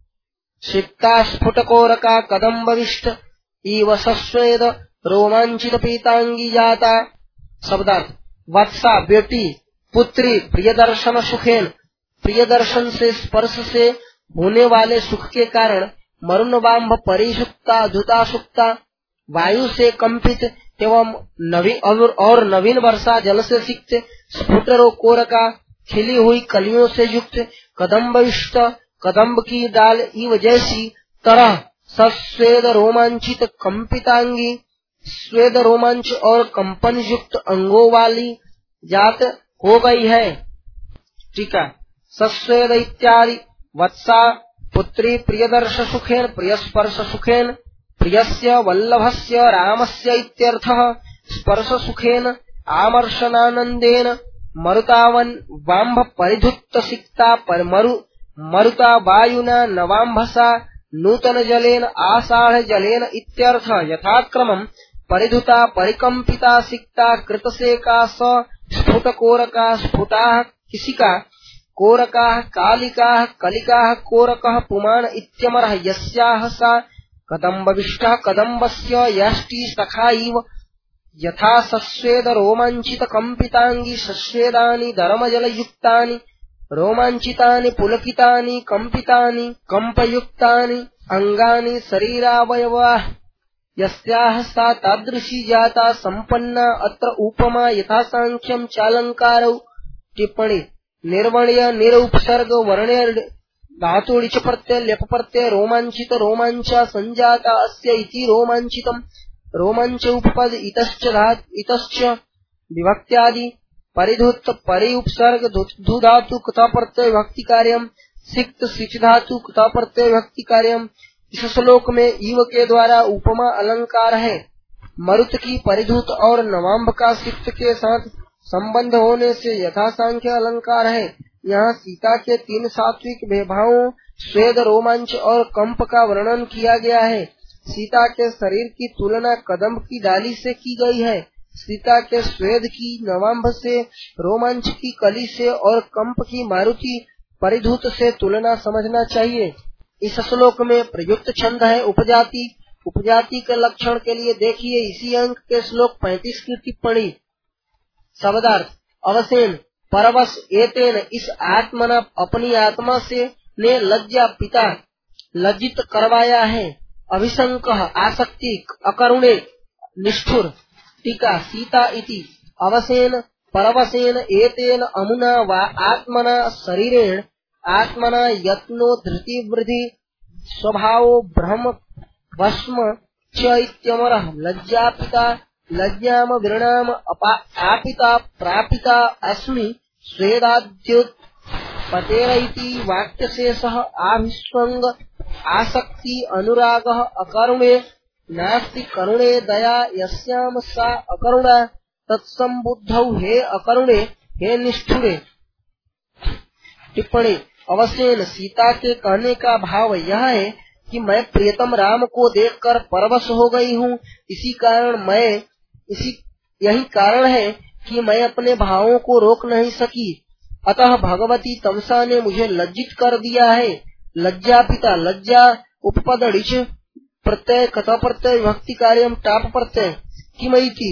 सिक्ता स्फुटकोरका कदम्बविष्ट इव सस्वेद रोमांचित पीतांगी जाता। शब्दार्थ वत्सा बेटी, पुत्री, प्रिय दर्शन सुखेन प्रिय दर्शन से स्पर्श से होने वाले सुख के कारण मरुन्नवाम्भ परिसुक्ता धुता सुक्ता वायु से कंपित एवं नवीन और, और नवीन वर्षा जल से सिक्त स्फुटरो कोरका खिली हुई कलियों से युक्त कदम्बविष्ट कदम्ब की डाल इव जैसी तरह सस्वेद रोमांचित कंपितांगी स्वेद रोमांच और कंपन युक्त अंगों वाली जात हो गई है। ठीक है। सस्वेद इत्यादि वत्सा पुत्री प्रियदर्श सुखेन प्रियस्पर्श सुखेन प्रियस्य वल्लभस्य रामस्य इत्यर्थः स्पर्श सुखेन आमर्शनानंदेन मरुतावन वाम्भ परिधुत्त सिक्ता पर मरु मरुता वायुना नवाम्भसा नूतन जलेन आषाढ़ जलेन इत्यर्थ यथाक्रमं परिधुता परिकंपिता सिक्ता कृतसेका स स्फुटकोरका स्फुटाः किसिका कोरकाः कालिकाः कलिकाः कोरकः पुमान् इत्यमरः यस्याः सा कदम्बविष्टः कदम्बस्य यष्टि सखा इव यथा सस्वेद रोमांचित कंपितांगी सस्वेदानि धर्मजलयुक्तानि रोमांचितानि पुलकितानि कंपितानि कंपयुक्तानि अंगानि शरीरावयवाः यस्याः सा तादृशी जाता संपन्ना अत्र उपमा यथा सांख्यं चालंकारौ टिप्पणी निर्वण्य निरुपसर्ग वर्ण्य धातु ऋच प्रत्यय लेप प्रत्यय रोमांचित रोमांचा संजाता अस्य इति रोमांचितम् रोमांच उपपद इतश्च धातु इतश्च विभक्त्यादि परिधुत परि उपसर्ग धु धातु कृता प्रत्यय विभक्ति कार्यम सिक्त सिच धातु कृता प्रत्यय विभक्ति कार्यम। इस श्लोक में ईव के द्वारा उपमा अलंकार है। मरुत की परिधुत और नवाम्भ का सिक्त के साथ संबंध होने से यथासांख्य अलंकार है। यहाँ सीता के तीन सात्विक विभावों स्वेद रोमांच और कंप का वर्णन किया गया है। सीता के शरीर की तुलना कदम्ब की डाली से की गई है। सीता के स्वेद की नवाम्भ से, रोमांच की कली से और कंप की मारुति परिधुत से तुलना समझना चाहिए। इस श्लोक में प्रयुक्त छंद है उपजाति। उपजाति के लक्षण के लिए देखिए इसी अंक के श्लोक पैंतीस की टिप्पणी। शब्दार्थ अवसेन परवश एतेन इस आत्मना अपनी आत्मा से ने लज्जा पिता लज्जित करवाया है। अभिशंक आसक्ति अकरुणे निष्ठुर। टीका सीता इति अवसेन परवसेन एतेन अमुना वा आत्मना शरीरेण आत्मना यत्नो धृति वृद्धि स्वभावो ब्रह्म भस्म च इत्यमरः लज्जापिता लज्जाम विरणाम आपिता प्रापिता अस्मि स्वेदाद्युत पतेरइति वाक्यशेषः आभिष्वंग आसक्ति अनुरागः अकरुणे नास्ति करुणे दया यस्याम सा अकरुणा तत्संबुद्धौ हे अकरुणे हे निष्ठुरे। टिप्पणी अवसेन सीता के कहने का भाव यह है कि मैं प्रियतम राम को देखकर परवश हो गई हूँ। इसी कारण मैं इसी यही कारण है कि मैं अपने भावों को रोक नहीं सकी। अतः भगवती तमसा ने मुझे लज्जित कर दिया है। लज्जा पिता लज्जा उपपद ऋच प्रत्यय कथा प्रत्यय विभक्ति कार्यम टाप प्रत्यय किमयी थी।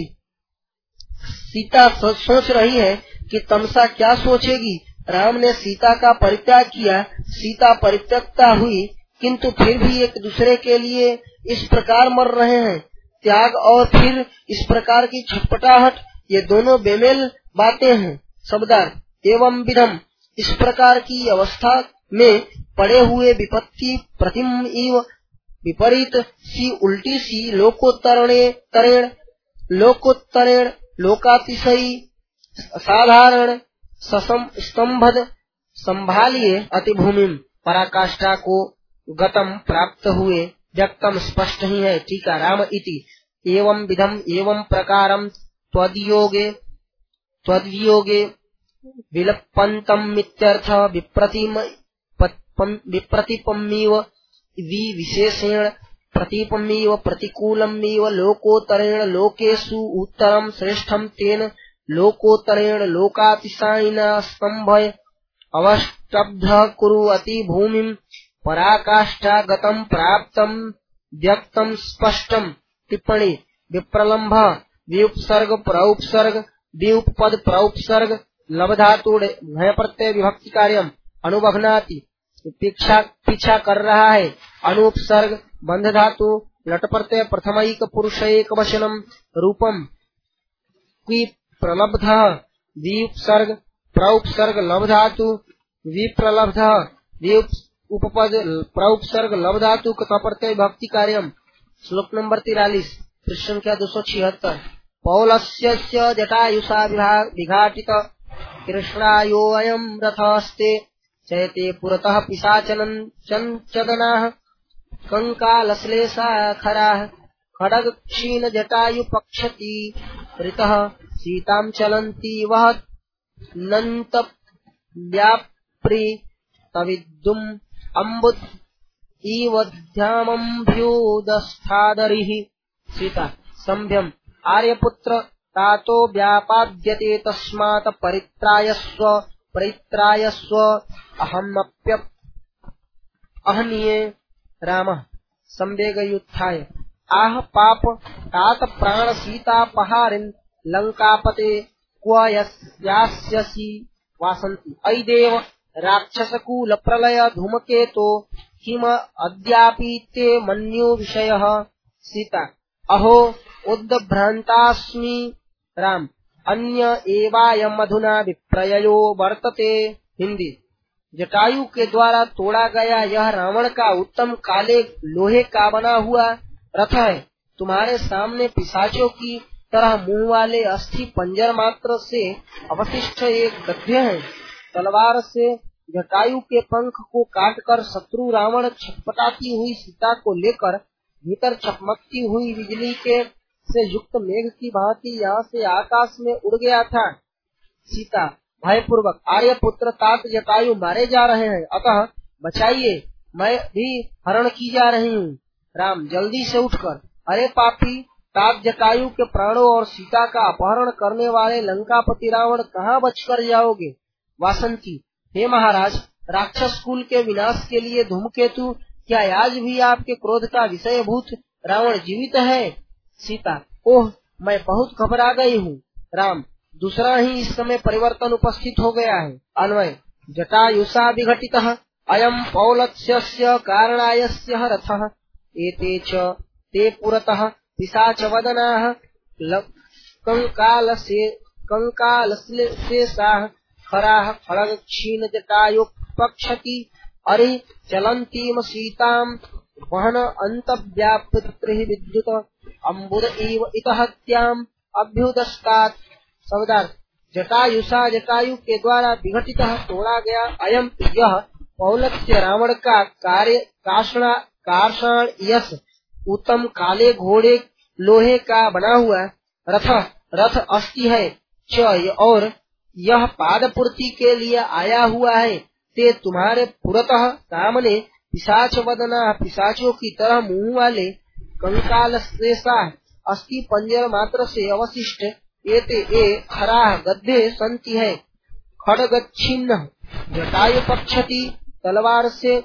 सीता सोच रही है कि तमसा क्या सोचेगी। राम ने सीता का परित्याग किया, सीता परित्यक्ता हुई, किंतु फिर भी एक दूसरे के लिए इस प्रकार मर रहे हैं। त्याग और फिर इस प्रकार की छटपटाहट ये दोनों बेमेल बातें हैं। शब्दार्थ एवं विधम इस प्रकार की अवस्था में पड़े हुए विपत्ति प्रतिम इव विपरीत सी उल्टी सी लोकोत्तरणे तरेण लोकोत्तरेण लोकातिशयी साधारण स्तंभद संभालिए अतिभूमिम पराकाष्ठा को गतम प्राप्त हुए व्यक्तम स्पष्ट ही है। टीका राम इति एवं विधम एवं प्रकारम त्वद्योगे त्वद्वियोगे विलपन्तम मित्यर्थ विप्रतिम विप्रतिपम्मिव विशेषेण प्रतिपम्मिव प्रतिकूलमिव लोकोत्तरेण लोकेषु उत्तरम श्रेष्ठम तेन लोकोत्तरेण लोकातिशायिना स्तंभय अवष्टब्ध कुरु अति भूमिम पराकाष्ठा गतम प्राप्तम व्यक्तम स्पष्टम। टिप्पणी विप्रलंभ विउपसर्ग प्रउपसर्ग विउपपद प्रउपसर्ग लवधातु भय प्रत्यय विभक्ति कार्यम अनुबघनाति पीछा पीछा कर रहा है। अनुपसर्ग बंध धातु लट प्रत्यय प्रथमैक पुरुष एक वचनम रूपम क्वी प्रलब्ध विउपसर्ग प्रउपसर्ग लव धातु विप्रलब्ध उपपद प्रउपसर्ग लव धातु कथा प्रत्यय भक्ति कार्यम। श्लोक नंबर तिरालीस पृष्ठ संख्या दो सौ छिहत्तर। पौलस्य जटायुषा विघाटित कृष्णायोऽयं रथस्ते चयते पुरतः पिशाचनं चंचदनाः कंकालश्लेषा खराः खड्ग क्षीण जटायु पक्षति ऋतः सीतां चलन्ति वह नन्त व्याप्रि तविद्युम् अम्बुद इव ध्यामम्भ्युदस्थादरिः सीता संभ्यम आर्यपुत्र तातो व्यापाद्यते तस्मात् परित्रायस्व परित्रायस्व अहमप्य अहनीये रामः संवेगयुत्थाय आह पाप तात प्राण सीतापहारिन् लंकापते क्व यास्यसि वासन्ति अयि देव राक्षसकूल प्रलय धूमकेतो किम अद्यापि ते मन्यो विषयः सीता अहो उद्भ्रान्तास्मि राम अन्य एवायम् अधुना विप्रयो वर्तते हिंदी। जटायु के द्वारा तोड़ा गया यह रावण का उत्तम काले लोहे का बना हुआ रथ है। तुम्हारे सामने पिशाचों की तरह मुंह वाले अस्थि पंजर मात्र से अवशिष्ट एक गद्य है। तलवार से जटायु के पंख को काटकर शत्रु रावण छटपटाती हुई सीता को लेकर भीतर चमकती हुई बिजली के से युक्त मेघ की भांति यहाँ से आकाश में उड़ गया था। सीता भयपूर्वक आर्यपुत्र तात जटायु मारे जा रहे हैं, अतः बचाइए, मैं भी हरण की जा रही हूँ। राम जल्दी से उठकर अरे पापी तात जटायु के प्राणों और सीता का अपहरण करने वाले लंकापति रावण कहाँ बचकर जाओगे। वासंती हे महाराज, राक्षस कुल के विनाश के लिए धूमकेतु क्या आज भी आपके क्रोध का विषयभूत रावण जीवित है। सीता ओह मैं बहुत घबरा गई हूँ। राम दूसरा ही इस समय परिवर्तन उपस्थित हो गया है। अन्वय जटायुषा विघटितः अयम् पौलत्स्यस्य कारणायस्य रथः एते च ते पुरतः पिशाचवदनाः कंकालसे कंकालश्लेषाः खराः खड्ग क्षीण जटायु पक्षति अरे चलन्तीम सीताम् वहन अन्तव्यापृतिः विद्युत अम्बुद इव इतहत्याम् अभ्युदस्तात्। शब्दार्थ जटायुषा जटायु के द्वारा विघटित तोड़ा गया अयम यह पौलत्य रावण का कार्य कार्षण यश उत्तम काले घोड़े लोहे का बना हुआ रथ रथ अस्थि है च और यह पादपूर्ति के लिए आया हुआ है। ते तुम्हारे पुरतः सामने पिशाच वदना पिशाचों की तरह मुंह वाले कंकाल शेषा अस्थि पंजर मात्र से अवशिष्ट एते ए खराह गद्दे संति है। खड्ग छिन्न जटायु पक्षति तलवार से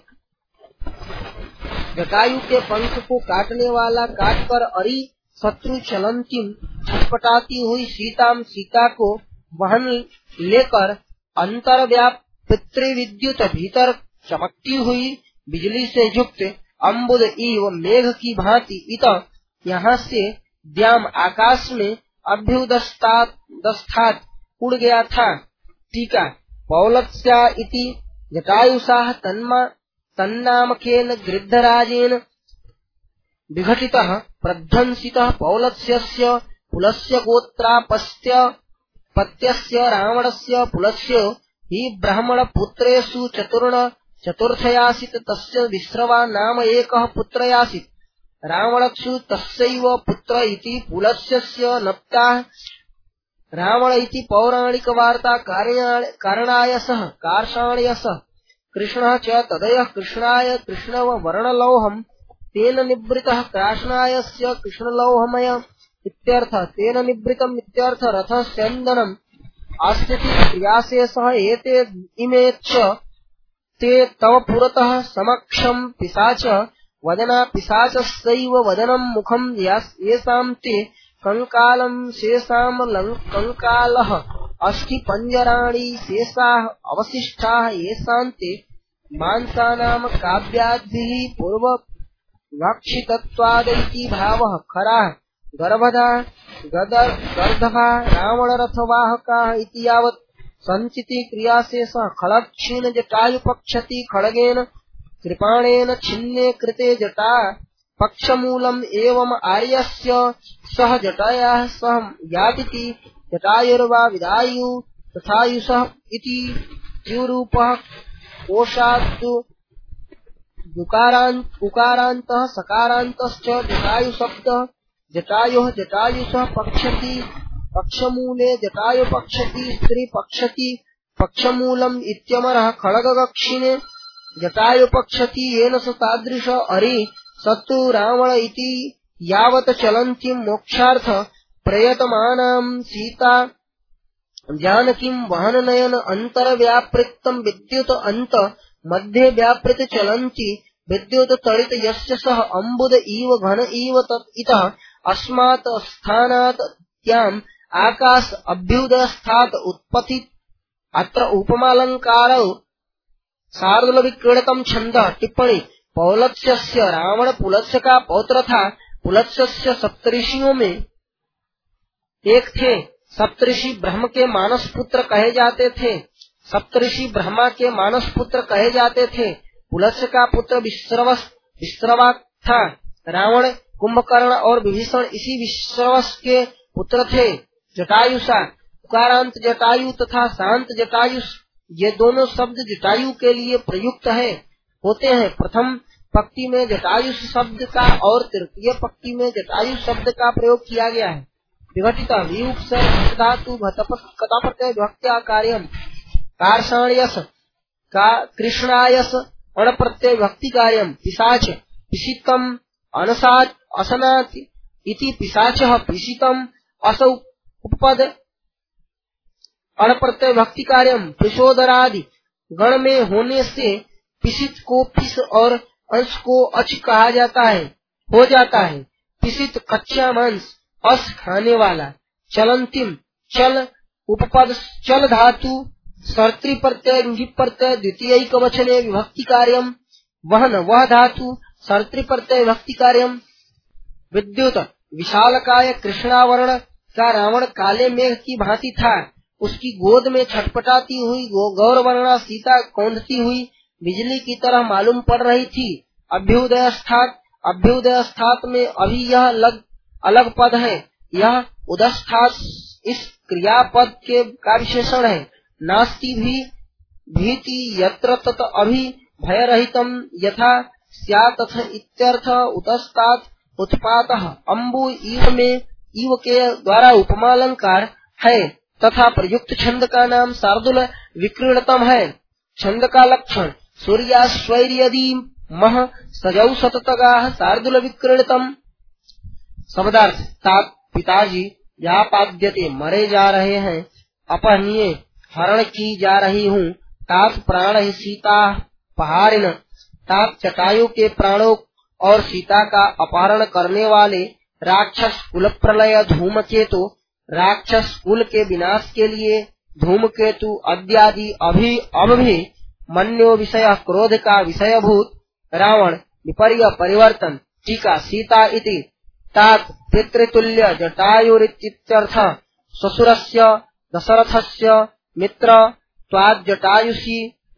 जटायु के पंख को काटने वाला काटकर अरी शत्रु चलंतिम छटपटाती हुई सीताम सीता को वहन लेकर अंतर्व्याप पितृविद्युत भीतर चमकती हुई बिजली से युक्त अम्बुद इव मेघ की भांति इत यहाँ से द्याम आकाश में अभ्युदस्तात् दस्तात् उड़ गया था। टीका पौलत्स्या इति जटायुषाः तन्मा तन्नामकेन गृद्धराजेन विघटितः प्रध्वंसितः पौलत्स्यस्य पुलस्य गोत्रापस्य पत्यस्य रावणस्य पुलस्य हि ब्राह्मण पुत्रेषु चतुर्ण चतुर्थयासीत् तस्य विश्रवा नाम एकः पुत्रयासीत्। रावणक्षु तस्यैव पुत्र इति पुलस्यस्य नप्ताः रावण इति पौराणिक वार्ता कारणायसः कार्षाण्यसः कृष्णः च तदयः कृष्णाय कृष्णव वर्णलौहम् तेन निवृतः कार्षणायस्य कृष्णलौहमय इत्यर्थ तेन निवृतम् इत्यर्थ रथस्यन्दनम् आस्थिति क्रियाशेषः एते इमे च ते तव पुरतः समक्षम् पिशाच वदना पिशाचस्यैव वदनम् मुखम् येषाम् ते कंकालम् शेषाम् कंकालः अस्थि पंजराणि शेषाः अवशिष्टाः येषाम् ते मांसानाम् काव्याद्भिः पूर्व वाक्षितत्वादिति भावः खराः गर्भधा गर्दभा रावणरथवाहकाः इति यावत् संचिति क्रियाशेषः खड्ग क्षीण जटायु पक्षति खड्गेन कृपाणेन छिन्ने कृते जटा पक्षमूलम् एवम् आर्यस्य सह जटायाः सह ज्ञातिति जटायुर्वा विदायु तथायुषः इति द्युरूपः कोशादु दुकारांत उकारांतः सकारांतश्च जटायु शब्द जटायुः जटायुषः पक्षति पक्षमूले जटायु पक्षति स्त्री पक्षति पक्षमूलम् इत्यमरः खड्गदक्षिणे जटायु पक्षति येन स तादृश अरि सत्तु रावण इति यावत् चलन्तीं मोक्षार्थ प्रयतमानां सीता जानकीं वहननयन अन्तर्व्यापृतं विद्युत अन्त मध्ये व्यापृत चलन्ति विद्युत तडित यस्य सः अम्बुद इव घन इव तत् इतः अस्मात् स्थानात् त्याम् आकाश अभ्युदयस्थात् उत्पत्ति अत्र उपमालंकारौ शार्दूल विक्रीडितं छन्दः टिप्पणी पौलत्स्यस्य रावण पुलत्स्य का पौत्र था। पुलत्स्य सप्तऋषियों में एक थे। सप्तऋषि ब्रह्म के मानस पुत्र कहे जाते थे। सप्तऋषि ब्रह्मा के मानस पुत्र कहे जाते थे। पुलत्स्य का पुत्र विश्रवस विश्रवा था। रावण कुंभकर्ण और विभीषण इसी विश्रवस के पुत्र थे। जटायुषा उकारांत जटायु तथा शांत जटायु ये दोनों शब्द जटायु के लिए प्रयुक्त है होते हैं। प्रथम पंक्ति में जटायु शब्द का और तृतीय पंक्ति में जटायु शब्द का प्रयोग किया गया है। विघटित धातु कथाप्रत्यय भक्त्या कार्यम कार्षाण्यस का कृष्णायस अण प्रत्यय भक्ति कार्यम पिशाच पिशितम अनसाच असनात् इति पिशाचः पिशितम अस उपपद अण प्रत्यय भक्ति कार्यम पिशोदरादि गण में होने से पिशित को पिस और अंश को अच कहा जाता है हो जाता है। पिशित कच्चा मांस, अस खाने वाला। चलंतिम चल उपपद चल धातु सर्त्री प्रत्यय रुझित प्रत्यय द्वितीय वचने विभक्ति कार्यम। वहन वह धातु सर्त्री प्रत्यय विभक्ति कार्यम। विद्युत विशालकाय कृष्णावरण का रावण काले मेघ की भांति था। उसकी गोद में छटपटाती हुई गौरवर्णा सीता कौंधती हुई बिजली की तरह मालूम पड़ रही थी। अभ्युदय स्थात अभ्युदय स्थात में अभी यह लग, अलग पद है। यह उदस्थात इस क्रियापद के का विशेषण है। नास्ति भी भीति यत्र तत अभि भय रहितम यथा स्यात् तथा इत्यर्थ। उतस्तात् उत्पातः अम्बु इव में इव के द्वारा उपमालंकार है तथा प्रयुक्त छंद का नाम शार्दूल विक्रीडतम है। छंद का लक्षण सूर्याश्वैर्यदि मह सजौ सततगा शार्दूल विक्रीडतम। शब्दार्थ तात पिताजी यापाद्यते मरे जा रहे हैं। अपहनीय हरण की जा रही हूँ। तात प्राण ही सीता पहारिन तात जटायु के प्राणों और सीता का अपहरण करने वाले राक्षस कुल प्रलय धूमकेतु राक्षस कुल के विनाश के लिए धूमकेतु अद्यादि अभी अब भी मन्यो विषय क्रोध का विषयभूत रावण विपर्य परिवर्तन। टीका सीता इति तात पितृतुल्य जटायुरित्यर्थ ससुरस्य दशरथस्य मित्र त्वाद् जटायुषी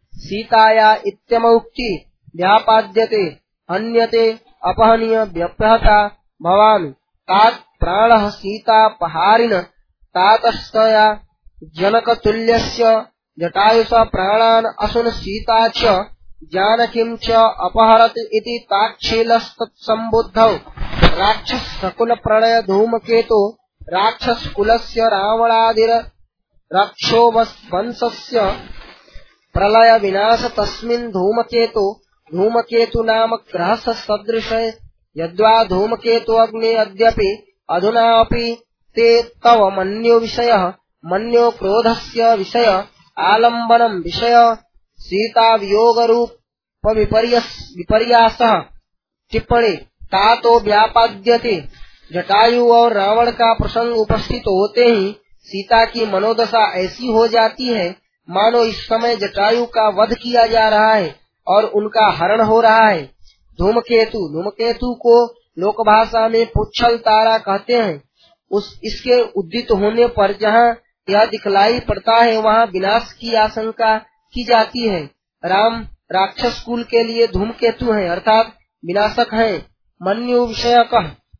सीताया इत्यमुक्ति व्यापाद्यते हन्यते अपहनीय व्यपहता भवान्। तात प्राणः सीता पहारिन तातस्तया जनकतुल्यस्य जटायुष प्राणान् असुन सीता च जानकीं च अपहरत इति ताच्छीलस्तत्सम्बुद्धौ राक्षस सकुल प्रणय धूमकेतु राक्षस कुलस्य रावणादिर रक्षो वंशस्य प्रलय विनाश तस्मिन् धूमकेतु धूमकेतु नाम ग्रहस्य सदृश यद्वा धूमकेतु अग्ने अद्यपि अधुनापि ते तव मन्यो विषयः मन्यो क्रोधस्य विषय आलम्बनम विषय सीता वियोग रूप विपर्यासः। टिप्पणी तातो व्यापाद्यते जटायु और रावण का प्रसंग उपस्थित होते ही सीता की मनोदशा ऐसी हो जाती है मानो इस समय जटायु का वध किया जा रहा है और उनका हरण हो रहा है। धूमकेतु धूमकेतु को लोक भाषा में पुच्छल तारा कहते हैं। उस इसके उद्दित होने पर जहाँ यह दिखलाई पड़ता है वहाँ विनाश की आशंका की जाती है। राम राक्षस कुल के लिए धूमकेतु हैं अर्थात विनाशक हैं। मन्यु विषयक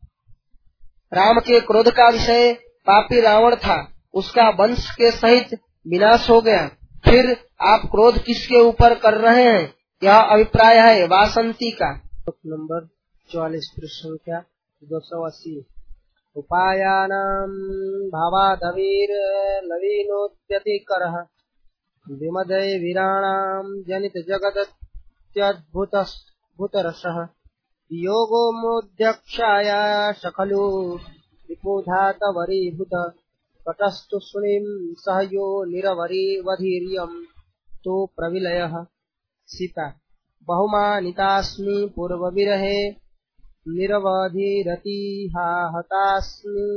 राम के क्रोध का विषय पापी रावण था। उसका वंश के सहित विनाश हो गया। फिर आप क्रोध किसके ऊपर कर रहे हैं? यह अभिप्राय है वासंती का। नंबर चौवालीस प्रश्न क्या दो सौ अस्सी। उपायानां भावादवीर लवीनोद्यतिकरः विमदय वीराणां जनित जगदत्यद्भुतरसः योगो मोध्यक्षाया सकलु विपुधातवरीभूत कटस्तुष्णीं सहयो निरवरीवधीर्यं तो प्रविलयः। सीता बहुमानितास्मि पूर्वविरहे निरवधिरतिहाहतास्मि।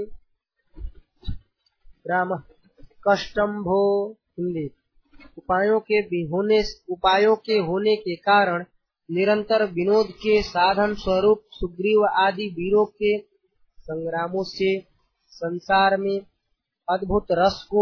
राम कष्टं भो। हिंदी उपायों के भी होने उपायों के होने के कारण निरंतर विनोद के साधन स्वरूप सुग्रीव आदि वीरों के संग्रामों से संसार में अद्भुत रस को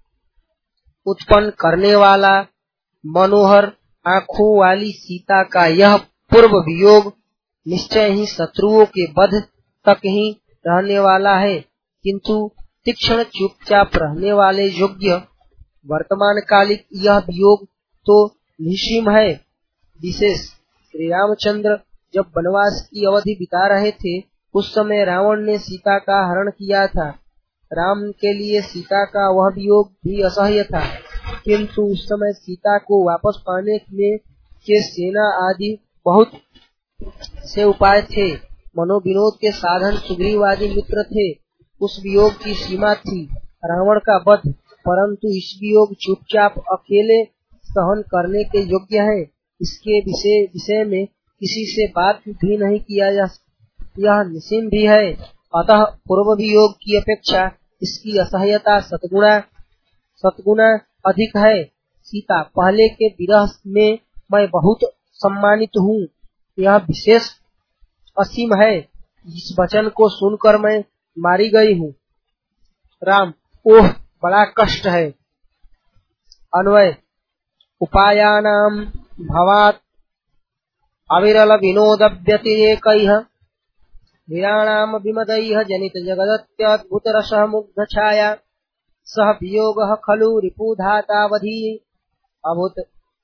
उत्पन्न करने वाला मनोहर आँखों वाली सीता का यह पूर्व वियोग निश्चय ही शत्रुओं के वध तक ही रहने वाला है, किंतु तीक्ष्ण चुपचाप रहने वाले योग्य वर्तमान कालिक यह वियोग तो निश्चिम है। विशेष श्री रामचंद्र जब वनवास की अवधि बिता रहे थे उस समय रावण ने सीता का हरण किया था। राम के लिए सीता का वह वियोग भी असह्य था, किंतु उस समय सीता को वापस पाने के सेना आदि बहुत से उपाय थे। मनोविनोद के साधन सुग्रीव आदि मित्र थे। उस वियोग की सीमा थी रावण का वध, परंतु इस वियोग चुपचाप अकेले सहन करने के योग्य है। इसके विषय विषय में किसी से बात भी नहीं किया जा, यह निश्चित भी है। अतः पूर्व वियोग की अपेक्षा इसकी असह्यता सतगुणा सतगुणा अधिक है। सीता पहले के विरह में मैं बहुत सम्मानित हूँ, यह विशेष असीम है। इस वचन को सुनकर मैं मारी गई हूँ। राम ओह बड़ा कष्ट है। अन्वय उपायानां भवात् अविरल विनोद व्यतिरेकैः वीराणां विमदैः जनित जगदत्यद्भुतरसः मुग्धछाया सह वियोगः खलु रिपुधातावधि अभूत्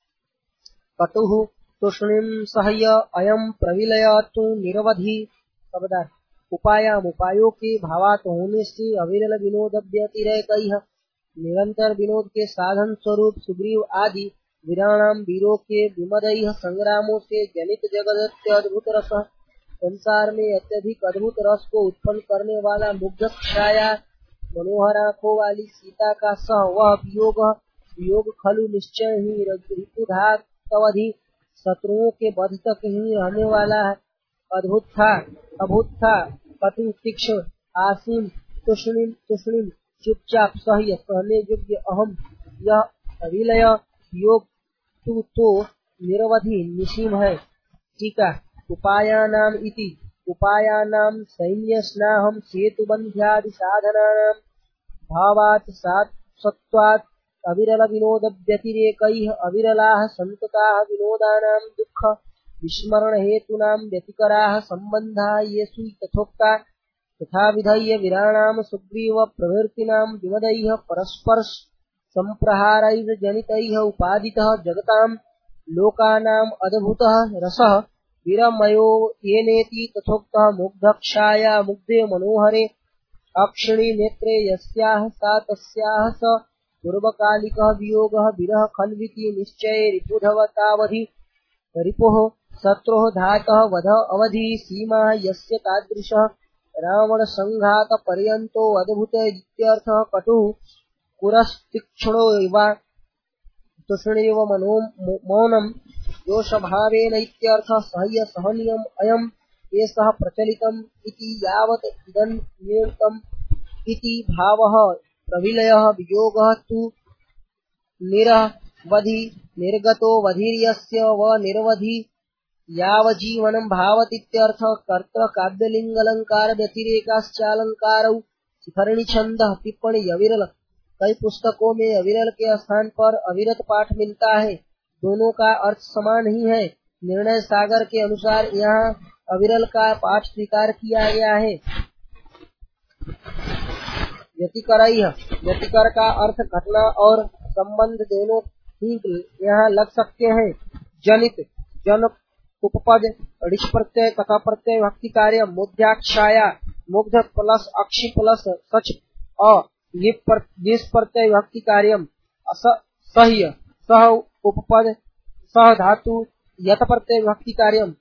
कटुः तूष्णीं सहय अयं प्रविलयतु निरवधि। शब्दार्थ उपायाम उपायों के भावात होने से अविरल विनोद व्यतिरेकैः निरंतर विनोद के साधन स्वरूप सुग्रीव आदि वीराणाम वीरों के विमदैः संग्रामों से जनित जगदत्य अद्भुत रस संसार में अत्यधिक अद्भुत रस को उत्पन्न करने वाला मुग्ध छाया मनोहर आँखों वाली सीता का सह वह वियोग वियोग खलु निश्चय ही ऋतुधातवधि शत्रुओं के वध तक ही रहने वाला है। अद्भुत था, अभूत था, कटु, तीक्ष्ण, आसीन, तुष्णीम तुष्णीम, चुपचाप, सह्य, सहने योग्य, अहम, यह अविलय योग तू तो निरवधि निसीम है। टीका उपायानाम इति उपायानाम सैन्य स्नाहम सेतुबंध्यादि साधनानां भावात् सत्वात् अविरल विनोद व्यतिरेकैः अविरलाः संतताः विनोदानां दुःख विस्मरण हेतूनां व्यतिकराः संबंधाः येषु तथोक्ता तथा विधय्य वीराणां सुग्रीव प्रभृतीनां विमदैः परस्पर संप्रहारैः जनितैः उपादितः जगतां लोकानां अद्भुतः रसः वीरमयो येनेति तथोक्तः मुग्धक्षाया मुग्धे मनोहरे अक्षिणी नेत्रे यस्याः सा तस्याः स पूर्वकालिकः वियोगः विरह खल्विति निश्चये रिपुधवतावधि रिपोः शत्रोः धातः वध अवधि सीमा यस्य तादृशः रावण संघात पर्यन्तो अद्भुत इत्यर्थः कटुः कुरस्तीक्ष्णो वा तुष्णेव मनो मौनम् दोषभावेन इत्यर्थः सह्य सहनीयम् अयम् एषः प्रचलितम् इति यावत् इदन्येकम् इति भावः प्रविलयः वियोगः तु निरवधि निर्गतो वधीर्यस्य व निर्वधि यावजीवनं भावतीत्यर्थः कर्तृ काव्यलिङ्गलङ्कार व्यतिरेकाश्चालङ्कारौ शिखरिणी छन्दः टिप्पणी अविरल। कई पुस्तकों में अविरल के स्थान पर अविरत पाठ मिलता है। दोनों का अर्थ समान ही है। निर्णय सागर के अनुसार यहाँ अविरल का पाठ स्वीकार किया गया है। व्यतिकर व्यतिकर का अर्थ घटना और संबंध दोनों ही यहाँ लग सकते हैं। जनित, जन, उपपद, ऋष प्रत्यय, कथा प्रत्यय, भक्ति कार्य, मुद्याक्षाया, मुग्ध प्लस अक्षि प्लस सच, अ जिस प्रत्यय भक्ति कार्यम, सह्य, सह उपपद, सह धातु, यत प्रत्यय भक्ति कार्यम।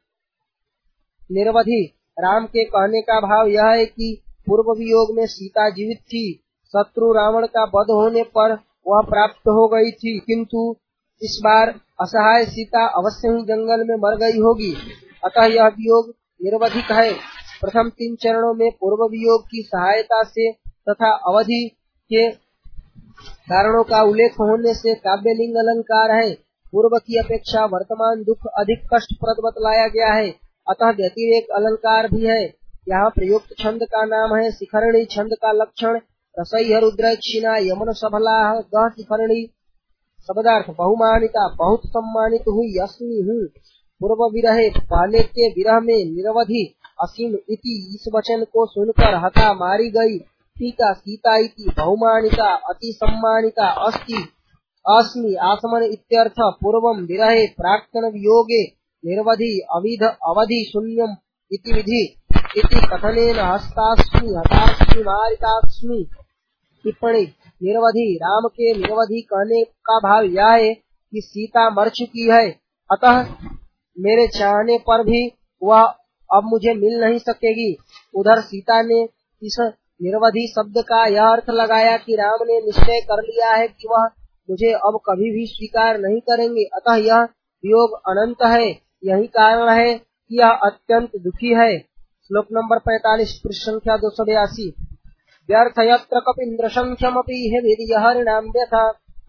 निरवधि, राम के कहने का भाव यह है कि पूर्व वियोग में सीता जीवित थी। शत्रु रावण का वध होने पर वह प्राप्त हो गई थी, किंतु इस बार असहाय सीता अवश्य ही जंगल में मर गई होगी, अतः यह वियोग निरवधिक है। प्रथम तीन चरणों में पूर्व वियोग की सहायता से तथा अवधि के कारणों का उल्लेख होने से काव्यलिंग अलंकार है। पूर्व की अपेक्षा वर्तमान दुख अधिक कष्टप्रद बतलाया गया है, अतः व्यतिरेक अलंकार भी है। यहाँ प्रयुक्त छंद का नाम है शिखरणी। छंद का लक्षण रसैः रुद्रक्षिणा यमन सबला गह शिखरणी। शब्दार्थ बहुमानिता, बहुत सम्मानित हुई, अस्मि हूँ। पूर्व विरहे, पहले के विरह में, निरवधि, असीम इति, इस वचन को सुनकर हता, मारी गई। टीका, सीता इति बहुमानिता, अति सम्मानिता अस्ति, अस्मि आसमन इत्यर्थ। पूर्वम विरहे प्राक्तन वियोगे निरवधि अविध अवधि शून्यम इति विधि इति कथनेन हस्तास्मि हतास्मि मारितास्मि। टिप्पणी, निरवधि, राम के निरवधि कहने का भाव यह है कि सीता मर चुकी है, अतः मेरे चाहने पर भी वह अब मुझे मिल नहीं सकेगी। उधर सीता ने इस निरवधि शब्द का यह अर्थ लगाया कि राम ने निश्चय कर लिया है कि वह मुझे अब कभी भी स्वीकार नहीं करेंगे, अतः यह वियोग अनंत है। यही कारण है कि यह अत्यंत दुखी है। श्लोक नंबर पैंतालीस, पृष्ठ संख्या दो सौ बयासी। व्यर्थ यत्र कपीन्द्र संख्यमपि हृदि हरिणां व्यथा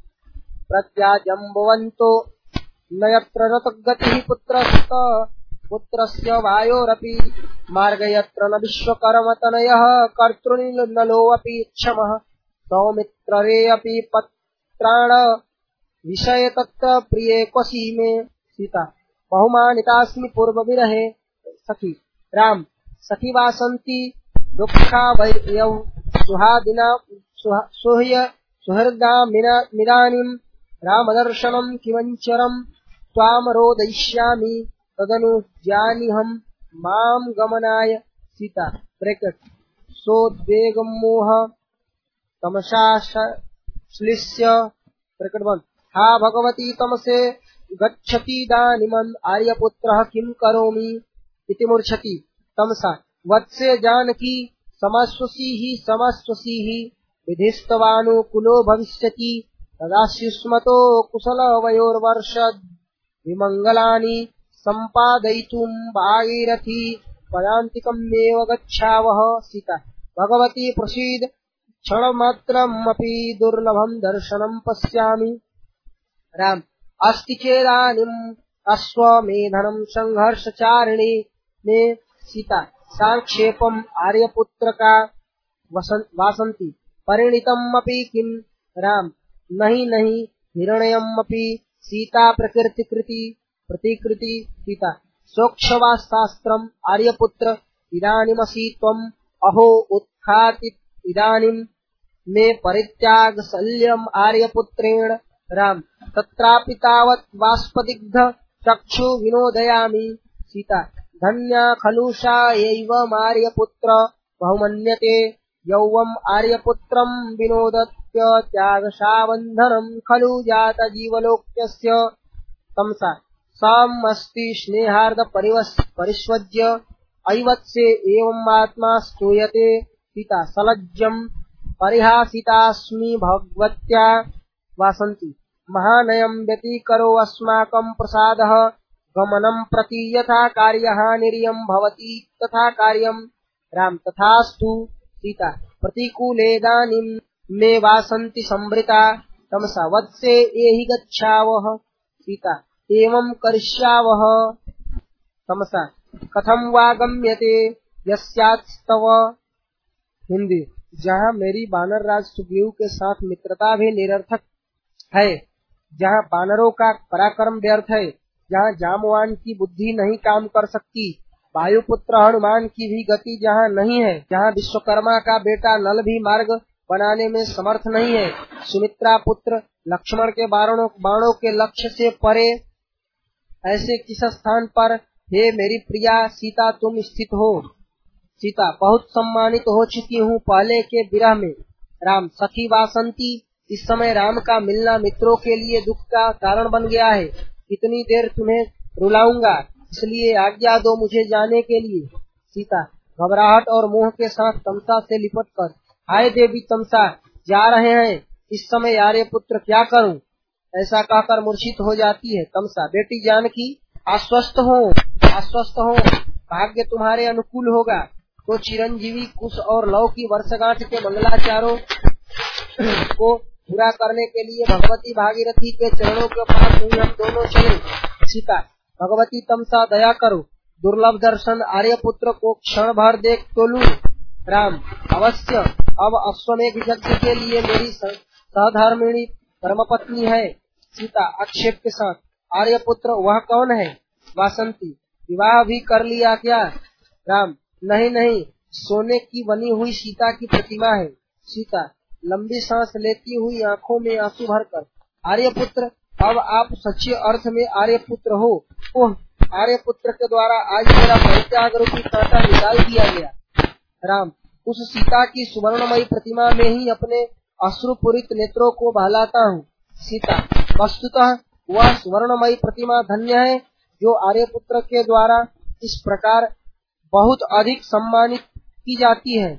प्रत्याजम्बवन्तो न यत्र रतगतिः पुत्रस्त पुत्रस्य वायोरपि मार्ग यत्र न विश्वकर्मतनयः कर्तृनिलोऽपि क्षमः सौमित्ररे अपि पत्राण विषय तत्र प्रिये क्वसि मे। सीता, बहुमानितास्मि पूर्व विरहे। सखी, राम, सखी वासन्ति दुःखा वैर्यौ सुहादिना सुह्य सुहृदा मिदानीं रामदर्शनं किमञ्चरं त्वां रोदयिष्यामि तदनु जानीहं मां गमनाय। सीता, ब्रैकेट, सोद्वेगमोह तमसाश्लिष्य, ब्रैकेट बंद। हा भगवती तमसे गच्छतीदानीमन् आर्यपुत्रः किं करोमि इति मूर्छति। तमसा, वत्से जानकी समस्वसीः समस्वसीः विधिस्तवानुकूलो भविष्यति तदास्युष्मतो कुशलवयोर्वर्ष विमङ्गलानि सम्पादयितुं भागीरथी पदान्तिकमेव गच्छावः। सीता, भगवती प्रसीद क्षणमात्रमपि दुर्लभं दर्शनं पश्यामि। राम, अस्ति चेदानीम् अश्वमेधनं संघर्षचारिणी में। सीता, सांक्षेपम आर्यपुत्र का वासंती परिणीतमपि किम। राम, नहीं नहीं हिरण्यमपि। सीता, प्रकृतिकृति प्रतिकृति। सीता, सोक्षवाशास्त्रम आर्यपुत्र इदानीमसि त्वम् अहो उत्खाति इदानीं मे परित्याग शल्यम आर्यपुत्रेण। राम, तत्रापि तावत् बाष्पदिग्ध चक्षु विनोदयामि। सीता, धन्या खलु सा यैवमार्यपुत्र बहुमन्यते यौवम् आर्यपुत्रं विनोदत्य त्यागशाबन्धनं खलु जात जीवलोक्यस्य। तमसा, सामस्ति स्नेहार्द परिष्वज्य ऐवत्से एवमात्मा स्तूयते। सीता, सलज्जं परिहासितास्मि भगवत्या वासन्ति महानयं व्यतिकरो अस्माकं प्रसादः गमनं प्रति यथा कार्यहानिर्यं भवति तथा कार्यं। राम, तथास्तु। सीता, प्रतिकूलेदानीं मे वासन्ति संवृता। तमसा, वत्से एहि गच्छावः। सीता, एवं करिष्यावः। तमसा, कथं वा गम्यते यस्यास्तव। हिंदी, जहाँ मेरी वानर राज सुग्रीव के साथ मित्रता भी निरर्थक है, जहाँ वानरों का पराक्रम व्यर्थ है, जहाँ जामवान की बुद्धि नहीं काम कर सकती, वायुपुत्र हनुमान की भी गति जहाँ नहीं है, जहाँ विश्वकर्मा का बेटा नल भी मार्ग बनाने में समर्थ नहीं है। सुमित्रा पुत्र लक्ष्मण के बाणों बाणों के लक्ष्य से परे ऐसे किस स्थान पर हे मेरी प्रिया सीता तुम स्थित हो। सीता बहुत सम्मानित हो चुकी हूँ पहले के विरह में। राम सखी वासंती इस समय राम का मिलना मित्रों के लिए दुख का कारण बन गया है। कितनी देर तुम्हें रुलाऊंगा, इसलिए आज्ञा दो मुझे जाने के लिए। सीता घबराहट और मोह के साथ तमसा से लिपट कर, हाय देवी तमसा, जा रहे हैं इस समय यारे पुत्र, क्या करूं, ऐसा कहकर मूर्छित हो जाती है। तमसा बेटी जानकी आश्वस्त हो आश्वस्त हो भाग्य तुम्हारे अनुकूल होगा तो चिरंजीवी कुश और लव की वर्षगांठ के मंगलाचारों को पूरा करने के लिए भगवती भागीरथी के चरणों के पास हुई हम दोनों चले। सीता भगवती तमसा दया करो, दुर्लभ दर्शन आर्यपुत्र को क्षण भर देख तो लूं। राम अवश्य, अब अश्वमेघ यज्ञ के लिए मेरी सहधर्मिणी धर्मपत्नी है। सीता आक्षेप के साथ, आर्यपुत्र वह कौन है? वासंती विवाह भी कर लिया क्या? राम नहीं नहीं, सोने की बनी हुई सीता की प्रतिमा है। सीता लंबी सांस लेती हुई आंखों में आंसू भरकर, आर्यपुत्र अब आप सच्चे अर्थ में आर्यपुत्र हो। ओह, आर्यपुत्र के द्वारा आज मेरा परित्याग रूपी कांटा निकाल दिया गया। राम उस सीता की सुवर्णमयी प्रतिमा में ही अपने अश्रुपूरित नेत्रों को बहलाता हूँ। सीता वस्तुतः वह सुवर्णमयी प्रतिमा धन्य है जो आर्यपुत्र के द्वारा इस प्रकार बहुत अधिक सम्मानित की जाती है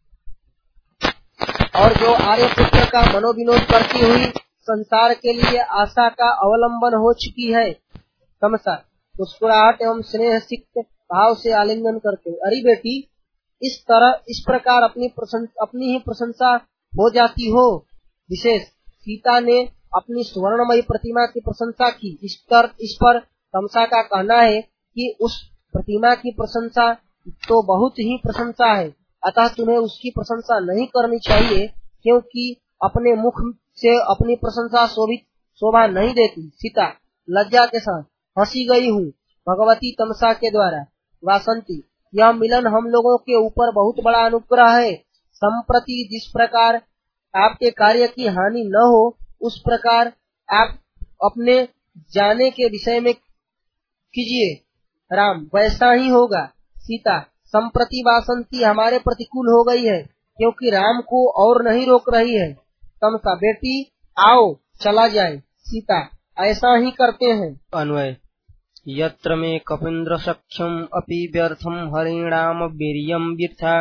और जो आर्यपुत्र का मनोविनोद करती हुई संसार के लिए आशा का अवलंबन हो चुकी है। तमसा मुस्कुराहट एवं स्नेह सिक्त भाव से आलिंगन करते, अरे बेटी इस तरह इस प्रकार अपनी प्रशंसा अपनी ही प्रशंसा हो जाती हो। विशेष सीता ने अपनी सुवर्णमयी प्रतिमा की प्रशंसा की। इस पर इस पर तमसा का कहना है कि उस प्रतिमा की प्रशंसा तो बहुत ही प्रशंसा है, अतः तुम्हें उसकी प्रशंसा नहीं करनी चाहिए, क्योंकि अपने मुख से अपनी प्रशंसा शोभित शोभा नहीं देती। सीता लज्जा के साथ, हंसी गई हूँ भगवती तमसा के द्वारा। वासंती यह मिलन हम लोगों के ऊपर बहुत बड़ा अनुग्रह है। संप्रति जिस प्रकार आपके कार्य की हानि न हो उस प्रकार आप अपने जाने के विषय में कीजिए। राम वैसा ही होगा। सीता संप्रति वासंती हमारे प्रतिकूल हो गई है, क्योंकि राम को और नहीं रोक रही है। तमसा बेटी आओ चला जाए। सीता ऐसा ही करते हैं। अन्वय यत्र मे कपीन्द्र सख्यम अपि व्यर्थम हरिणाम वीर्यम वृथा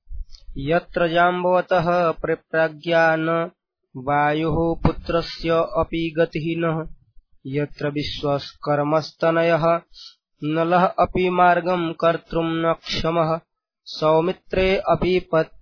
यत्र जाम्बवतः प्रप्रज्ञान वायुः पुत्रस्य अपि गतिः नः यत्र विश्वकर्मस्तनयः नलः अपि मार्गं कर्तुं न क्षमः सौमित्रे अपि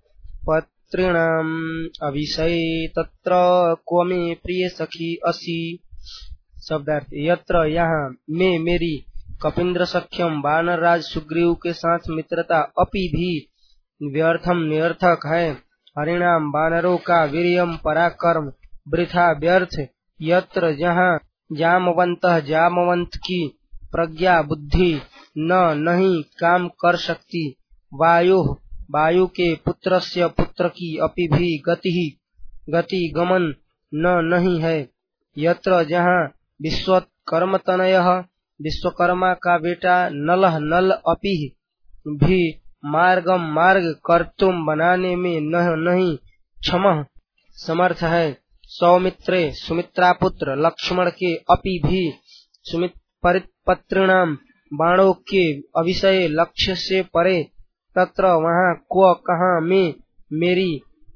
पत्रिणाम् अभिषये तत्र क्व मे प्रिय सखी असि। शब्दार्थ यत्र यहाँ में मेरी कपीन्द्र सख्यम वानर राज सुग्रीव के साथ मित्रता अपि भी व्यर्थम निरर्थक है। हरिणाम वानरों का वीर्यम पराक्रम वृथा व्यर्थ। यत्र जहाँ जामवंत जामवंत की प्रज्ञा बुद्धि न नहीं काम कर सकती। वायु वायु के पुत्रस्य पुत्र की अपि भी गति गति गमन न नहीं है। यत्र जहाँ विश्वकर्मतनयः विश्वकर्मा का बेटा नलः नल अपि भी मार्गम मार्ग कर्तुम बनाने में न नहीं क्षमः समर्थ है। सौमित्रे सुमित्रा पुत्र लक्ष्मण के अपि भी सुमित परिपत्रिणाम बाणों के अभिषय लक्ष्य से परे तत्र वहाँ क्व कहाँ में मेरी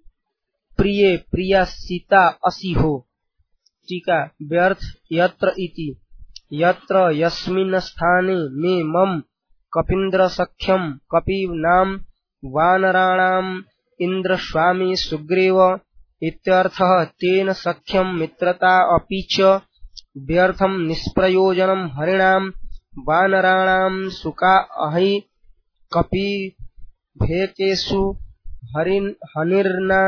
प्रिय प्रिया सीता असि हो। टीका व्यर्थ यत्र इति यत्र यस्मिन् स्थाने में मम कपीन्द्र सख्यम कपि नाम वानराणाम इंद्र स्वामी सुग्रीव इत्यर्थः तेन सख्यम मित्रता अपि च व्यर्थम निष्प्रयोजनम हरिणाम वानराणाम सुका अहि कपि भेकेषु हरिन हनिर्ना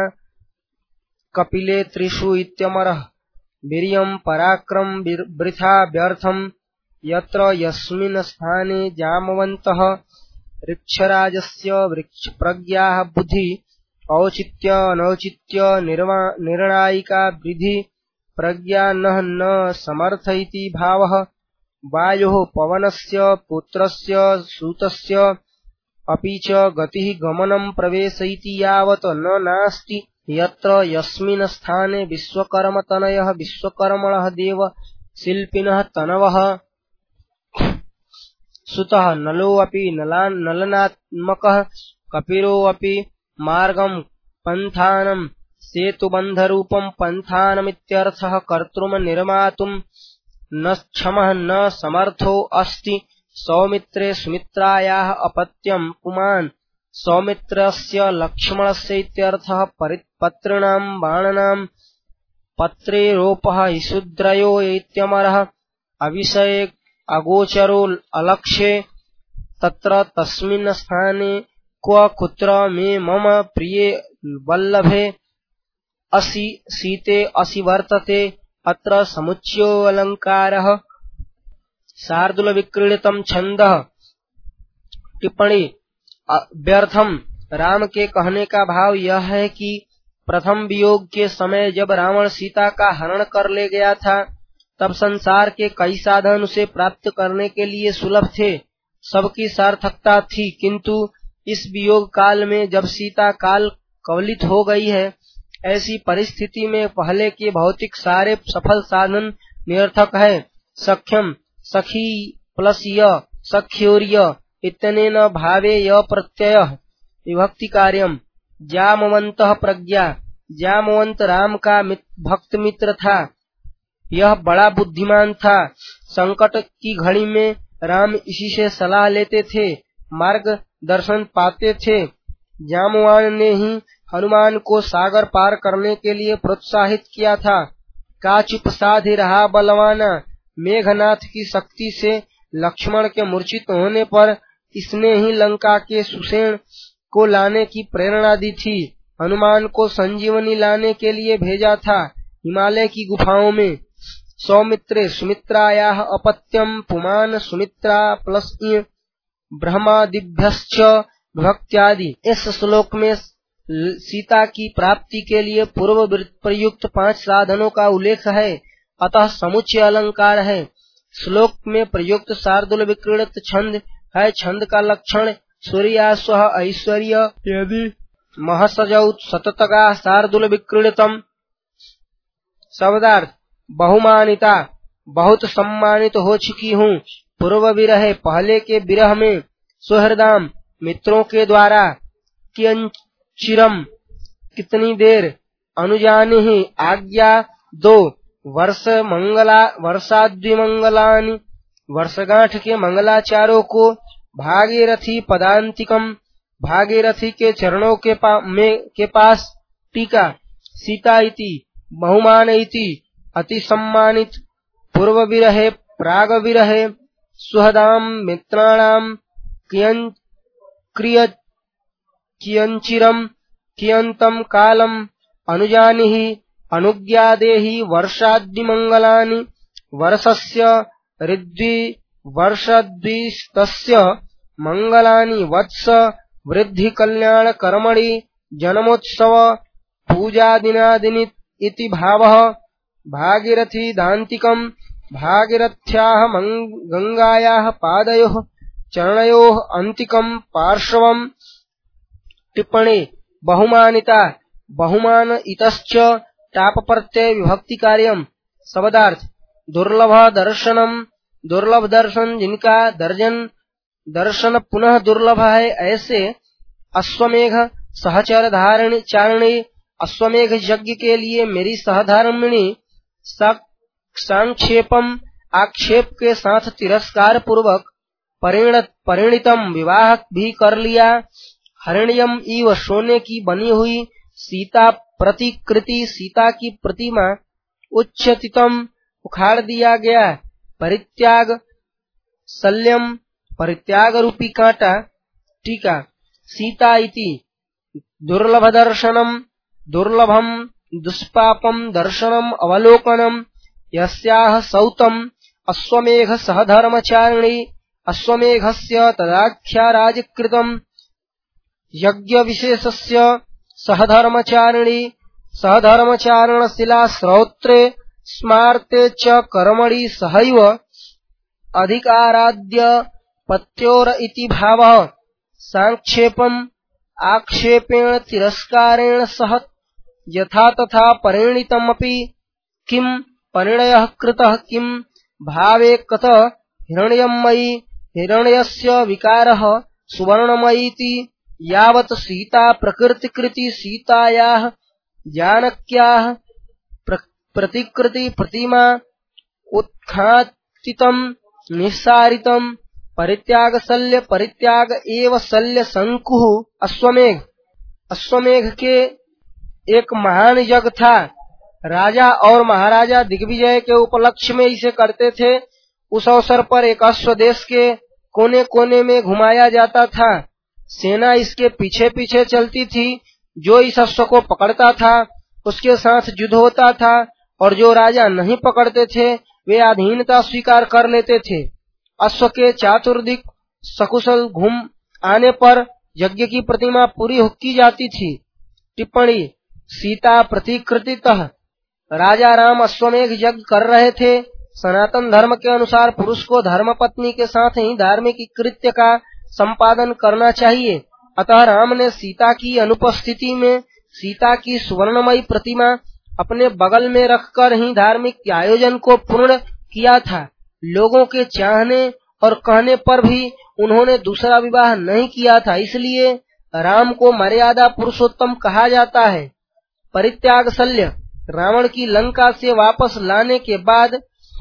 कपिले त्रिषु इत्यमरः वीर्यं पराक्रम वृथा व्यर्थम यत्र यस्मिन् स्थाने जामवन्तः वृक्षराजस्य वृक्ष प्रज्ञा बुद्धि औचित्य अनौचित्य निर्णायिका विधि प्रज्ञा न न समर्थ इति भावः वायोः पवनस्य पुत्रस्य सूतस्य अपि च गतिः गमनं प्रवेश इति यावत् न नास्ति यत्र यस्मिन् स्थाने विश्वकर्मतनयः विश्वकर्मणः देव शिल्पिनः तनवः सुतः नलोऽपि नलनात्मकः कपिरोऽपि मार्गं पन्थानं सेतुबन्धरूपं पन्थानमित्यर्थः कर्तृम् निर्मातुं न क्षमः न समर्थो अस्ति सौमित्रे सुमित्रायाः अपत्यं पुमान् सौमित्रस्य लक्ष्मणस्य इत्यर्थः पत्रिणां बाणानां पत्रेरोपः ईशुद्रयो इत्यमरः अविषये अगोचरो अलक्ष्ये तत्र तस्मिन् स्थाने क्व कुत्र मे मम प्रिये वल्लभे असि सीते असि वर्तते अत्र समुच्चयो अलंकारः शार्दूल विक्रीडितम छंदः। टिप्पणी व्यर्थम राम के कहने का भाव यह है कि प्रथम वियोग के समय जब रावण सीता का हरण कर ले गया था तब संसार के कई साधन उसे प्राप्त करने के लिए सुलभ थे, सबकी सार्थकता थी, किंतु इस वियोग काल में जब सीता काल कवलित हो गई है, ऐसी परिस्थिति में पहले के भौतिक सारे सफल साधन निरर्थक है। सख्यम सखी प्लस य सख्योर्य इत्यनेन भावे य प्रत्यय विभक्ति कार्यम। जामवंतः प्रज्ञा, जामवंत राम का भक्त मित्र था, यह बड़ा बुद्धिमान था। संकट की घड़ी में राम इसी से सलाह लेते थे, मार्ग दर्शन पाते थे। जामवान ने ही हनुमान को सागर पार करने के लिए प्रोत्साहित किया था। काचुप साधि रहा बलवाना, मेघनाथ की शक्ति से लक्ष्मण के मूर्छित होने पर इसने ही लंका के सुषेण को लाने की प्रेरणा दी थी। हनुमान को संजीवनी लाने के लिए भेजा था हिमालय की गुफाओं में। सौमित्रे सुमित्रायाः अपत्यम पुमान सुमित्रा प्लस इ ब्रह्मादिभ्यश्च विभक्त्यादि। इस श्लोक में सीता की प्राप्ति के लिए पूर्व प्रयुक्त पांच साधनों का उल्लेख है, अतः समुच्चय अलंकार है। श्लोक में प्रयुक्त शार्दूल विक्रीडित छंद है। छंद का लक्षण सूर्यास्व ऐश्वर्य यदि महसजौ सततगा शार्दूल विक्रीडितम। शब्दार्थ बहुमानिता, बहुत सम्मानित हो चुकी हूँ। पूर्व विरह, पहले के विरह में। सुहृदाम, मित्रों के द्वारा। कियंचिरम, कितनी देर। अनुजानिहि, आज्ञा दो। वर्ष मंगला वर्षाद्विमंगलानि, वर्षगांठ के मंगलाचारों को। भागीरथी पदांतिकम, भागीरथी के चरणों के, पा, में, के पास। टीका सीता इति बहुमान इति अति सम्मानित। पूर्व विरहे प्राग विरहे सुहदाम मित्राणाम कियं क्रिय कियंचिरम कियंतम कालम अनुजानिहि अनुज्ञादेहि वर्षाद्विमंगलानि। वर्षस्य ऋद्वि वर्षद्विस्तस्य मंगलानि वत्स वृद्धि कल्याण कर्मणि जन्मोत्सव पूजादिनादिनि इति भावः। भागीरथी दान्तिकम्, भागीरथ्याः गंगायाः पादयोः चरणयोः अन्तिकम् पार्श्वम्। टिप्पणी बहुमानिता, बहुमान इतश्च टाप प्रत्यय विभक्ति कार्यम। शब्दार्थ दुर्लभ दर्शनम, दुर्लभ दर्शन जिनका दर्जन दर्शन पुनः दुर्लभ है, ऐसे अश्वमेघ सहचर धारिणी चारिणी। अश्वमेघ यज्ञ के लिए मेरी सहधर्मिणी। संक्षेपम, आक्षेप के साथ तिरस्कार पूर्वक। परिणत परिणितम, विवाह भी कर लिया। हरिण्यम इव, सोने की बनी हुई। सीता प्रतिकृति, सीता की प्रतिमा। उच्चतितम, उखाड़ दिया गया। परित्याग शल्यम, परित्याग रूपी कांटा। टीका सीता इति दुर्लभ दर्शनम, दुर्लभम दुष्पापम दर्शनम अवलोकनम। यस्याह सौतम अश्वमेघ सहधर्मचारिणी। अश्वमेघस्य तदाख्या राजकृतम। यज्ञ विशेषस्य सहधर्मचारिणी सहधर्मचारणशिला श्रौत्रे स्मार्ते च कर्मणि सहैव अधिकाराद्य पत्योर इति भावः सांक्षेपम् आक्षेपेण तिरस्कारेण सह यथा तथा परिणीतमपि किं परिणयः कृतः किं भावे कत हिरण्यमयी हिरण्यस्य विकारः सुवर्णमयीति यावत् सीता प्रकृतिकृति सीतायाः जानक्याः प्रतिकृति प्रतिमा उत्खातितं निस्सारितं परित्याग शल्य परित्याग एव शल्य शंकुः अश्वमेघ अश्वमेघ के एक महान यज्ञ था। राजा और महाराजा दिग्विजय के उपलक्ष्य में इसे करते थे। उस अवसर पर एक अश्व देश के कोने कोने में घुमाया जाता था। सेना इसके पीछे पीछे चलती थी। जो इस अश्व को पकड़ता था उसके साथ युद्ध होता था, और जो राजा नहीं पकड़ते थे वे अधीनता स्वीकार कर लेते थे। अश्व के चातुर्दिक सकुशल घूम आने पर यज्ञ की प्रतिमा पूरी की जाती थी। टिप्पणी सीता प्रतिकृतितः राजा राम अश्वमेघ यज्ञ कर रहे थे। सनातन धर्म के अनुसार पुरुष को धर्मपत्नी के साथ ही धार्मिक कृत्य का संपादन करना चाहिए। अतः राम ने सीता की अनुपस्थिति में सीता की सुवर्णमयी प्रतिमा अपने बगल में रखकर ही धार्मिक आयोजन को पूर्ण किया था। लोगों के चाहने और कहने पर भी उन्होंने दूसरा विवाह नहीं किया था, इसलिए राम को मर्यादा पुरुषोत्तम कहा जाता है। परित्याग शल्य रावण की लंका से वापस लाने के बाद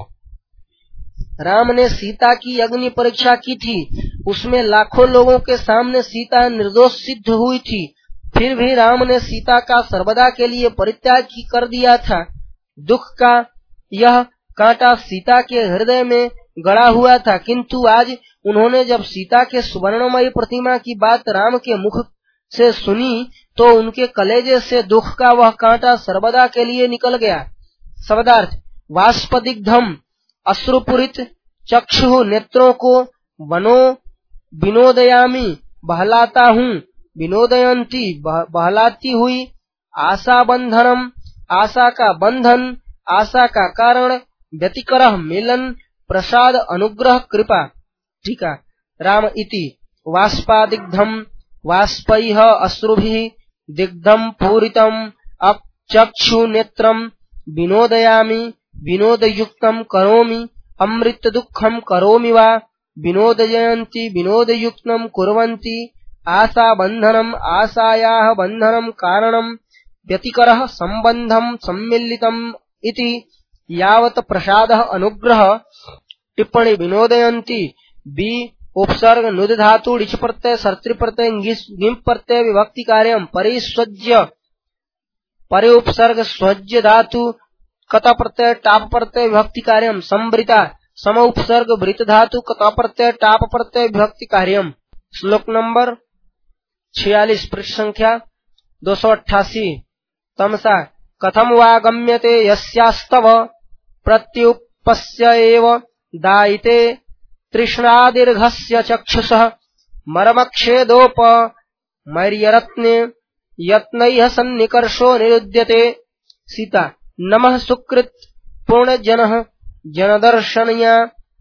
राम ने सीता की अग्नि परीक्षा की थी। उसमें लाखों लोगों के सामने सीता निर्दोष सिद्ध हुई थी। फिर भी राम ने सीता का सर्वदा के लिए परित्याग कर दिया था। दुख का यह कांटा सीता के हृदय में गड़ा हुआ था, किंतु आज उन्होंने जब सीता के सुवर्णमयी प्रतिमा की बात राम के मुख से सुनी तो उनके कलेजे से दुख का वह कांटा सर्वदा के लिए निकल गया। शब्दार्थ वाष्पदिग्धम अश्रुपूरित चक्षु नेत्रों को बनो विनोदयामी बहलाता हूँ, विनोदयंती बहलाती हुई, आशा बंधनम आशा का बंधन, आशा का कारण, व्यतिकरः मिलन, प्रसाद अनुग्रह कृपा। ठीक है। राम इति वाष्पादिग्धम वाष्पैः अश्रुभिः दिग्धम पूरितम चक्षु नेत्रम विनोदयामि विनोदयुक्तम करोमि अमृत दुःखम करोमि वा विनोदयन्ति विनोदयुक्तम कुर्वन्ति आशा बंधनम आशायाः बंधनम कारणम व्यतिकरः संबंधम सम्मिलितम इति यावत् प्रसादः अनुग्रह। टिप्पणी विनोदयन्ति बी उपसर्ग नुद धातु ऋच प्रत्यय सर्तृ प्रत्यय गिम प्रत्यय विभक्ति कार्यम परिस्वज्य परे उपसर्ग स्वज्य धातु कत प्रत्यय टाप प्रत्यय विभक्ति कार्यम संवृता सम उपसर्ग वृत धातु कत प्रत्यय टाप प्रत्यय विभक्ति कार्यम। श्लोक नंबर छियालीस पृष्ठ संख्या दो सौ अट्ठासी। तमसा कथम वा गम्यते यस्यास्तव प्रत्युपस्य एव दायिते तृष्णादीर्घस्य चक्षुषः मर्मक्षेदोप मर्यरत्ने यत्नैः सन्निकर्षो निरुध्यते। सीता नमः सुकृत पूर्णजनः जनदर्शनया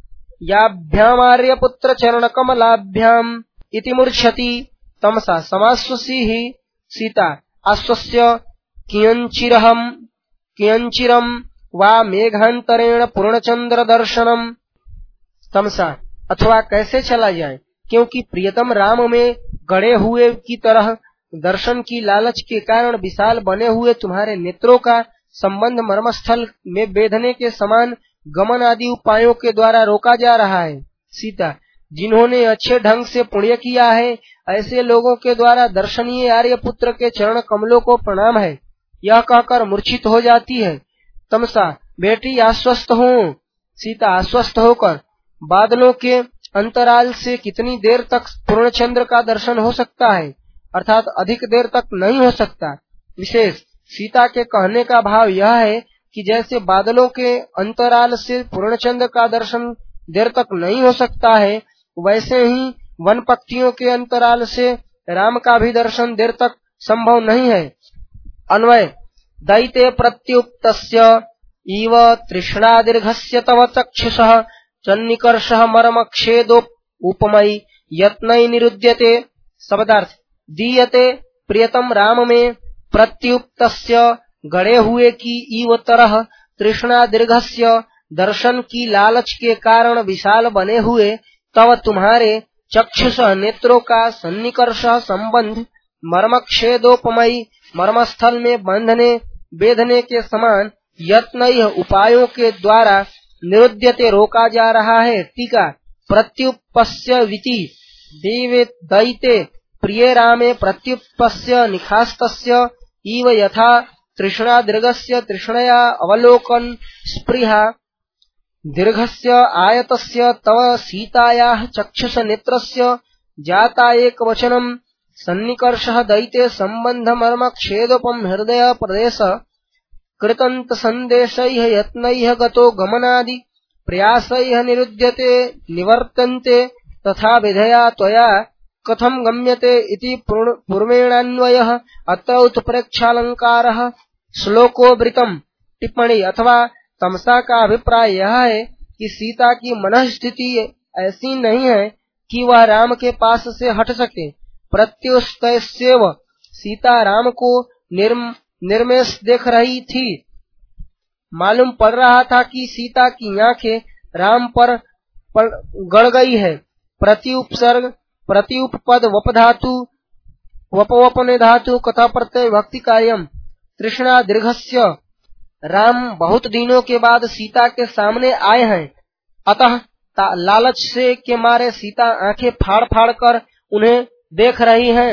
याभ्यामार्यपुत्र चरणकमलाभ्याम् इति मूर्छति। तमसा समाश्वसीः सीता आश्वस्य कियञ्चिरहम् कियञ्चिरम् वा मेघान्तरेण पूर्णचंद्र दर्शनम्। तमसा अथवा कैसे चला जाए, क्योंकि प्रियतम राम में गड़े हुए की तरह दर्शन की लालच के कारण विशाल बने हुए तुम्हारे नेत्रों का संबंध मर्मस्थल में बेधने के समान गमन आदि उपायों के द्वारा रोका जा रहा है। सीता जिन्होंने अच्छे ढंग से पुण्य किया है ऐसे लोगों के द्वारा दर्शनीय आर्यपुत्र के चरण कमलों को प्रणाम है, यह कहकर मूर्छित हो जाती है। तमसा बेटी आश्वस्त हो। सीता आश्वस्त होकर बादलों के अंतराल से कितनी देर तक पूर्णचंद्र का दर्शन हो सकता है, अर्थात अधिक देर तक नहीं हो सकता। विशेष सीता के कहने का भाव यह है कि जैसे बादलों के अंतराल से पूर्णचंद्र का दर्शन देर तक नहीं हो सकता है, वैसे ही वन पक्षियों के अंतराल से राम का भी दर्शन देर तक संभव नहीं है। अन्वय दैते प्रत्युक्तस्य इव तृष्णादीर्घस्य तव चक्षुषः चन्निकर्षः मर्मक्षेदो उपमयि यत्नै निरुध्यते। शब्दार्थ दीयते प्रियतम राम में प्रत्युक्तस्य गड़े हुए की इव तरह तृष्णा दीर्घस्य दर्शन की लालच के कारण विशाल बने हुए तव तुम्हारे चक्षुष नेत्रों का सन्निकर्ष संबंध मर्मक्षेदोपमयी मर्मस्थल में बंधने बेधने के समान यत्न उपायों के द्वारा निरुध्यते रोका जा रहा है। टीका प्रत्युपस्य विति देवे दैते प्रिय रामे प्रत्युपस्य निखास्तस्य इव यथा तृष्णा दीर्घस्य तृष्णया अवलोकन स्पृहा दीर्घस्य आयतस्य तव सीतायाः चक्षुष नेत्रस्य जाता एक वचनम सन्निकर्षः दैते संबंध मर्म क्षेदोपम हृदय प्रदेश कृतंत संदेशैः यत्नैः गतो गमनादि प्रयासैः निरुध्यते निवर्तन्ते तथा विधया त्वया कथम गम्यते इति पूर्वेणान्वयः अत्र उत्प्रेक्षालंकारः श्लोकोवृतम। टिप्पणी अथवा तमसा का अभिप्राय यह है कि सीता की मन स्थिति ऐसी नहीं है कि वह राम के पास से हट सके। प्रत्युष्टैस्यैव सीता राम को निर्म, निर्मेष देख रही थी। मालूम पड़ रहा था कि सीता की आंखें राम पर, पर गड़ गई है। प्रत्युपसर्ग प्रत्युपपद वपधातु वपवपने धातु कथा प्रत्यय भक्ति कार्यम तृष्णा दीर्घस्य राम बहुत दिनों के बाद सीता के सामने आए हैं, अतः लालच से के मारे सीता आंखें फाड़ फाड़ कर उन्हें देख रही हैं।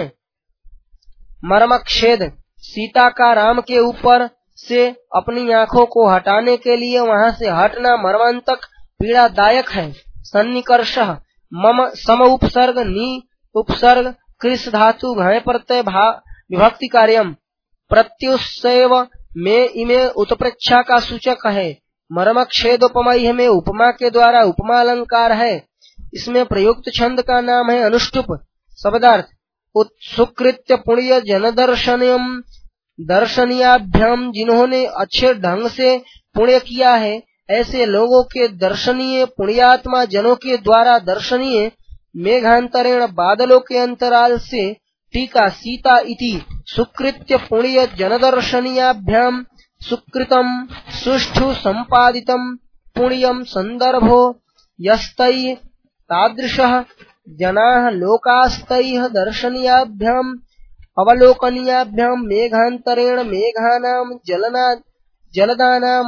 मर्मक्षेद सीता का राम के ऊपर से अपनी आंखों को हटाने के लिए वहां से हटना मर्मांतक पीड़ादायक है। सन्निकर्ष मम सम उपसर्ग नी उपसर्ग कृष धातु घय प्रत्यय विभक्ति कार्यम प्रत्युषैव में इमे उत्प्रेक्षा का सूचक है। मर्मक्षेदोपमयः में उपमा के द्वारा उपमा अलंकार है। इसमें प्रयुक्त छंद का नाम है अनुष्टुप। शब्दार्थ उत्सुकृत्य पुण्य जनदर्शनम दर्शनीयाभ्याम जिन्होंने अच्छे ढंग से पुण्य किया है ऐसे लोगों के दर्शनीय पुण्यात्मा जनों के द्वारा दर्शनीय मेघांतरेण बादलों के अंतराल से। टीका सीता इति सुकृत्य पुण्य जनदर्शनीयाभ्याम सुकृतम सुष्ठु संपादितम पुण्यम संदर्भो यस्तै तादृशः जनाः लोकास्तैः दर्शनीयाभ्याम अवलोकनीयाभ्याम मेघांतरेण मेघानां जलना जलदानां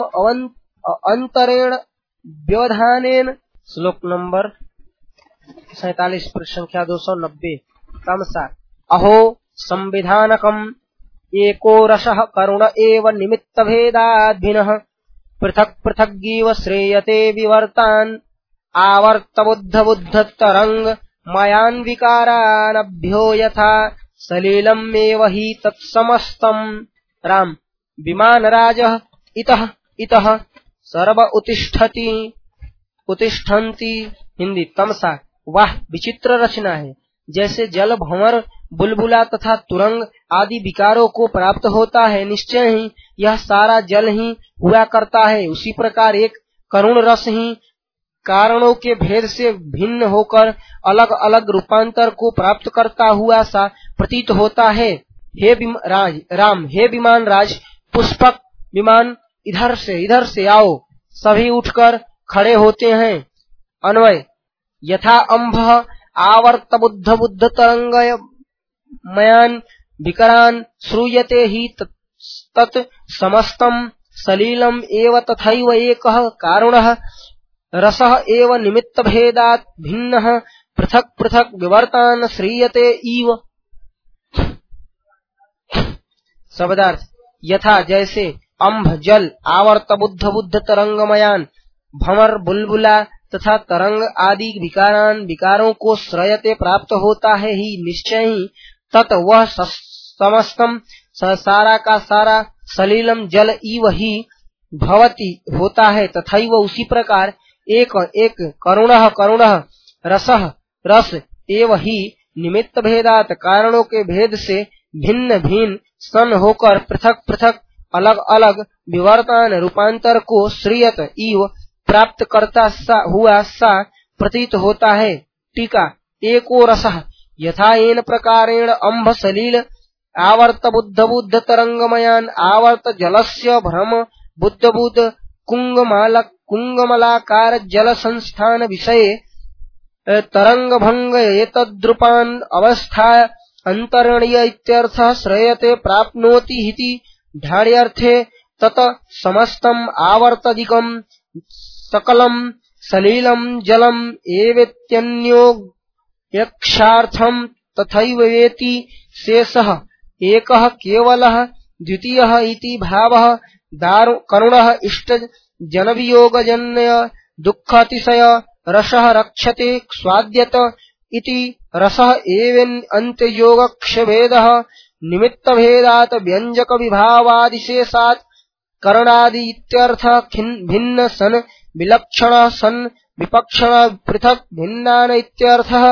अंतरेण व्यवधानेन। श्लोक नंबर सैतालीस पृष्ठ संख्या दो सौ नब्बे। तमसा अहो संविधानकम एको रसः करुण एव निमित्त भेदाद्भिनः पृथक पृथग्गीव श्रेयते विवर्तान् आवर्त बुद्ध बुद्ध तरंग मयान विकारानभ्यो यथा सलीलम एव हि तत्समस्तम। राम विमानराजः इतः इतः सर्व उत्तिष्ठति उत्तिष्ठन्ति। हिंदी तमसा वाह विचित्र रचना है। जैसे जल भंवर बुलबुला तथा तुरंग आदि विकारों को प्राप्त होता है निश्चय ही यह सारा जल ही हुआ करता है, उसी प्रकार एक करुण रस ही कारणों के भेद से भिन्न होकर अलग अलग रूपांतर को प्राप्त करता हुआ सा प्रतीत होता है। हे राज राम हे विमान राज पुष्पक विमान इधर से इधर से आओ। सभी उठकर खड़े होते हैं। अन्वय यथा अम्भ आवर्त बुद्ध बुद्ध तरंग मयान विकरान श्रूयते ही तत् समस्तम सलीलम एव तथैव एकः कारुणः रसः एव निमित्त भेदात् भिन्नः पृथक पृथक विवर्तान् श्रीयते इव। शब्दार्थ यथा जैसे अम्भ जल आवर्त बुद्ध बुद्ध तरंगमयान भंवर बुलबुला तथा तरंग आदि विकारान विकारों को श्रयते प्राप्त होता है ही निश्चय ही तत् वह समस्तम सारा का सारा सलीलम जल इव ही भवति होता है। तथैव उसी प्रकार एक एक करुणः करुणः रसः रस एव ही निमित्त भेदात कारणों के भेद से भिन्न भिन्न सन होकर पृथक पृथक अलग अलग विवर्तान रूपांतर को श्रियत इव प्राप्त करता सा हुआ सा प्रतीत होता है। टीका एको रसः यथा येन प्रकारेण अम्भ सलील आवर्त बुद्ध बुद्ध तरंगमयान आवर्त जलस्य भ्रम बुद्ध बुद्ध कुंगमाल कुंगमलाकार जल संस्थान विषये तरंग भंग एतद्रूपान अवस्था अंतरणीय इत्यर्थः श्रयते प्राप्नोति इति ढाड्यर्थे तत समस्तम आवर्तदिकम सकलम सलीलम जलम एवेत्यन्यो यक्षार्थम तथैव वेति शेषः एकः केवलः द्वितीयः इति भावः दारु करुणः इष्ट जनवियोगजन्य दुःखातिशय रसः रक्षते स्वाद्यत इति रसः एवेन अन्त्ययोगक्षभेदः निमित्तभेदात् व्यंजक विभावादिशेषात् करणादि इत्यर्थः भिन्न सन विलक्षण सन विपक्षण पृथक भिन्नान इत्यर्थः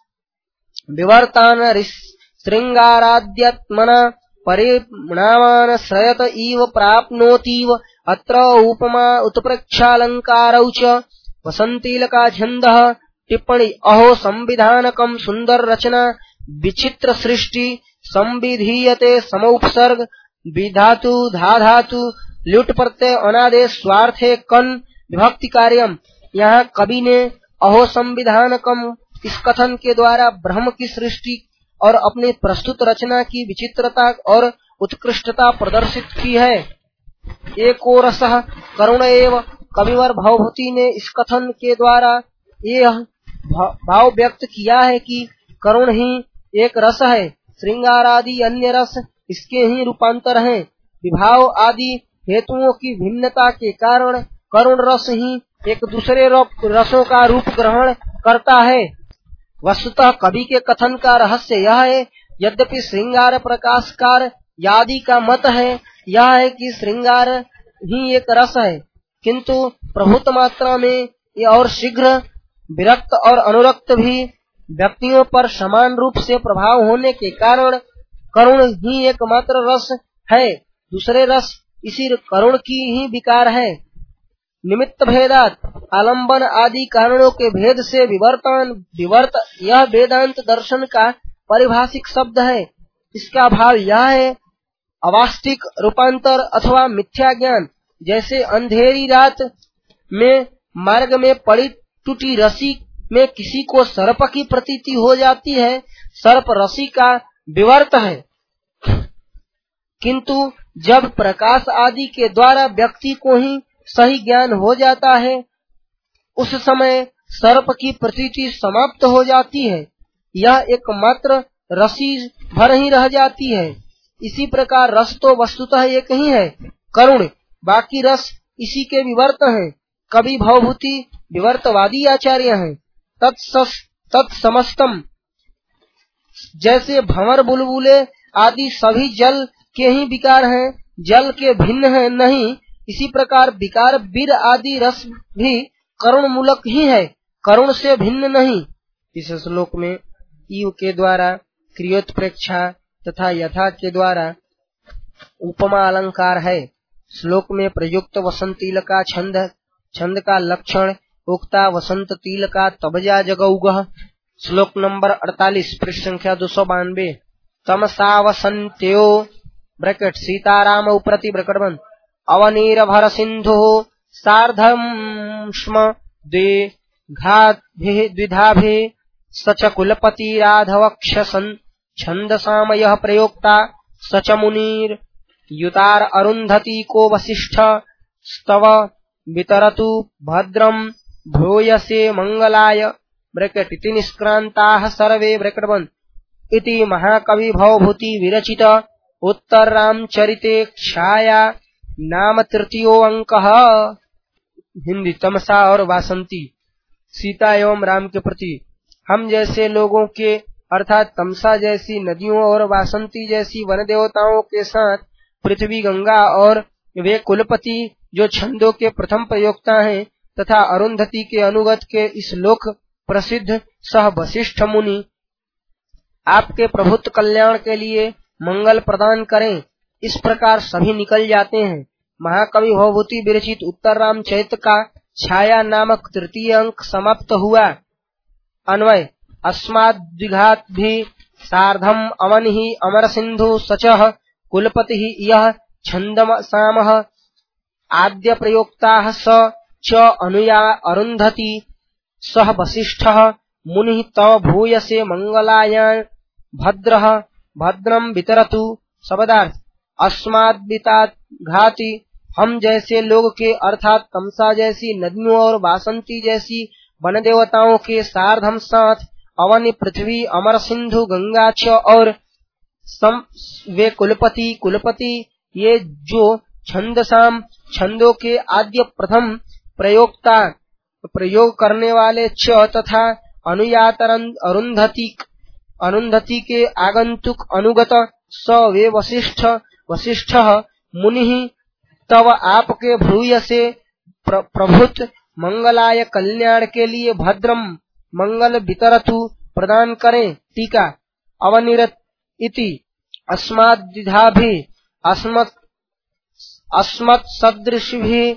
विवर्तान श्रृंगाराद्यत्मना परिणामान श्रयत इव प्राप्नोतीव अत्र उपमा उत्प्रेक्षालंकारौ च वसंतीलका छंदः टिप्पणी अहो संविधानकम सुंदर रचना विचित्र सृष्टि संविधीयते समोपसर्ग विधातु धाधातु ल्युट प्रत्यय अनादेश स्वार्थे कन विभक्ति कार्यम। यहाँ कवि ने अहो संविधानकम इस कथन के द्वारा ब्रह्म की सृष्टि और अपनी प्रस्तुत रचना की विचित्रता और उत्कृष्टता प्रदर्शित की है। एको रसः करुण एव कविवर भवभूति ने इस कथन के द्वारा यह भाव व्यक्त किया है कि करुण ही एक रस है, श्रृंगार आदि अन्य रस इसके ही रूपांतर हैं। विभाव आदि हेतुओं की भिन्नता के कारण करुण रस ही एक दूसरे रसों का रूप ग्रहण करता है। वस्तुतः कवि के कथन का रहस्य यह है, यद्यपि श्रृंगार प्रकाशकार यादि का मत है यह है कि श्रृंगार ही एक रस है, किंतु प्रभुत मात्रा में और शीघ्र विरक्त और अनुरक्त भी व्यक्तियों पर समान रूप से प्रभाव होने के कारण करुण ही एकमात्र रस है, दूसरे रस इसी करुण की ही विकार है। निमित्त भेदात आलंबन आदि कारणों के भेद से विवर्तन विवर्त यह वेदांत दर्शन का पारिभाषिक शब्द है। इसका भाव यह है अवास्तविक रूपांतर अथवा मिथ्या ज्ञान। जैसे अंधेरी रात में मार्ग में पड़ी टूटी रस्सी में किसी को सर्प की प्रतीति हो जाती है, सर्प रस्सी का विवर्त है, किंतु जब प्रकाश आदि के द्वारा व्यक्ति को ही सही ज्ञान हो जाता है उस समय सर्प की प्रतीति समाप्त हो जाती है, यह एकमात्र रस्सी भर ही रह जाती है। इसी प्रकार रस तो वस्तुतः एक ही है, करुण बाकी रस इसी के विवर्त हैं। कवि भवभूति विवर्तवादी आचार्य हैं। तत्समस्तम जैसे भंवर बुलबुले आदि सभी जल के ही विकार हैं, जल के भिन्न हैं नहीं, इसी प्रकार विकार बीर आदि रस भी करुण मूलक ही है, करुण से भिन्न नहीं। इस श्लोक में इव के द्वारा क्रियोत्प्रेक्षा तथा यथा के द्वारा उपमा अलंकार है। श्लोक में प्रयुक्त वसंतील का छंद छंद का लक्षण उक्ता वसंत तिल का तबजा जगौगः। श्लोक नंबर अड़तालीस पृष्ठ संख्या दो सौ बानवे। तमसा वसंत्यो ब्रैकेट सीताराम प्रति ब्रैकेट बंद अवनीर भर सिंधु सार्धम स्म द्वे घात द्विधाभे सच कुलपति राधवक्ष छंदसामयः प्रयोक्ता सच मुनीर युतार अरुंधति को वसिष्ठ स्तव वितरतु भद्रम भूयसे मंगलाय ब्रैकेट इति निष्क्रांताः सर्वे ब्रैकेट बंद इति महाकवि भवभूति विरचित उत्तर रामचरिते छाया नाम तृतीयो अंकः। हिंदी। तमसा और वासंती सीता एवं राम के प्रति हम जैसे लोगों के अर्थात तमसा जैसी नदियों और वासंती जैसी वन देवताओं के साथ पृथ्वी गंगा और वे कुलपति जो छंदों के प्रथम प्रयोक्ता हैं तथा अरुंधति के अनुगत के इस लोक प्रसिद्ध सह वशिष्ठ मुनि आपके प्रभुत्व कल्याण के लिए मंगल प्रदान करें। इस प्रकार सभी निकल जाते हैं। महाकवि भवभूति विरचित उत्तर राम चरित्र का छाया नामक तृतीय अंक समाप्त हुआ। अन्वय अस्माद् द्विघात भी सार्धम अवनि अमर सिंधु सचः कुलपति यह छंदसामः आद्य प्रयोक्ता स च अनुया अरुंधति सह वसिष्ठः मुनि तव भूयसे मंगलायां भद्रः भद्रम वितरतु। शब्दार्थ अस्माद्वितात घाति हम जैसे लोग के अर्थात तमसा जैसी नदियों और वासंती जैसी वन देवताओं के सार्धम साथ अवनि पृथ्वी अमर सिंधु गंगा च और सम वे कुलपति कुलपति ये जो छंदसाम छंदों के आद्य प्रथम प्रयोक्ता प्रयोग करने वाले च तथा अनुयातरन अरुंधति अरुंधति के आगंतुक अनुगत स वे वशिष्ठ वशिष्ठ मुनि तव आपके भ्रूय से प्र, प्रभुत मंगलाय कल्याण के लिए भद्रम मंगल वितरतु प्रदान करें। टीका अवनिरत इति अस्माद्विधाभि अस्मत् अस्मत् सदृशभि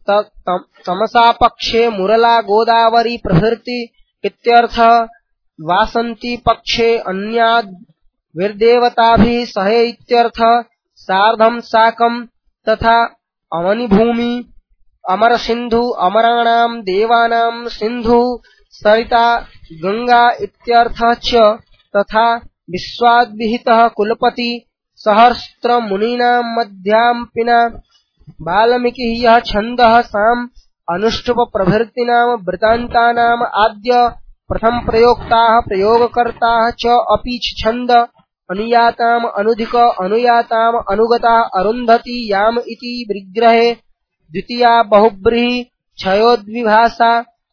तमसा पक्षे मुरला गोदावरी प्रभृति इत्यर्थ। वासंती पक्षे अन्याद् वीरदेवताभि सहे इत्यर्थ। सार्धम साकम तथा अवनि भूमि अमर सिंधु अमराणाम देवानाम सिंधु सरिता गंगा इत्यर्थ च तथा विश्वाद्विहितः कुलपति सहस्त्र मुनीनां मध्याम्पिना वाल्मीकि यह छंदः साम अनुष्टुप प्रभृतीनां वृत्तान्तानाम् आद्य प्रथम प्रयोक्ताः प्रयोगकर्ताः च अपि छंद अनुयाताम अनुधिक अनुयाताम अनुगता अरुंधति याम इति विग्रहे द्वितीया बहुब्रीहि क्षयोद्विभाषा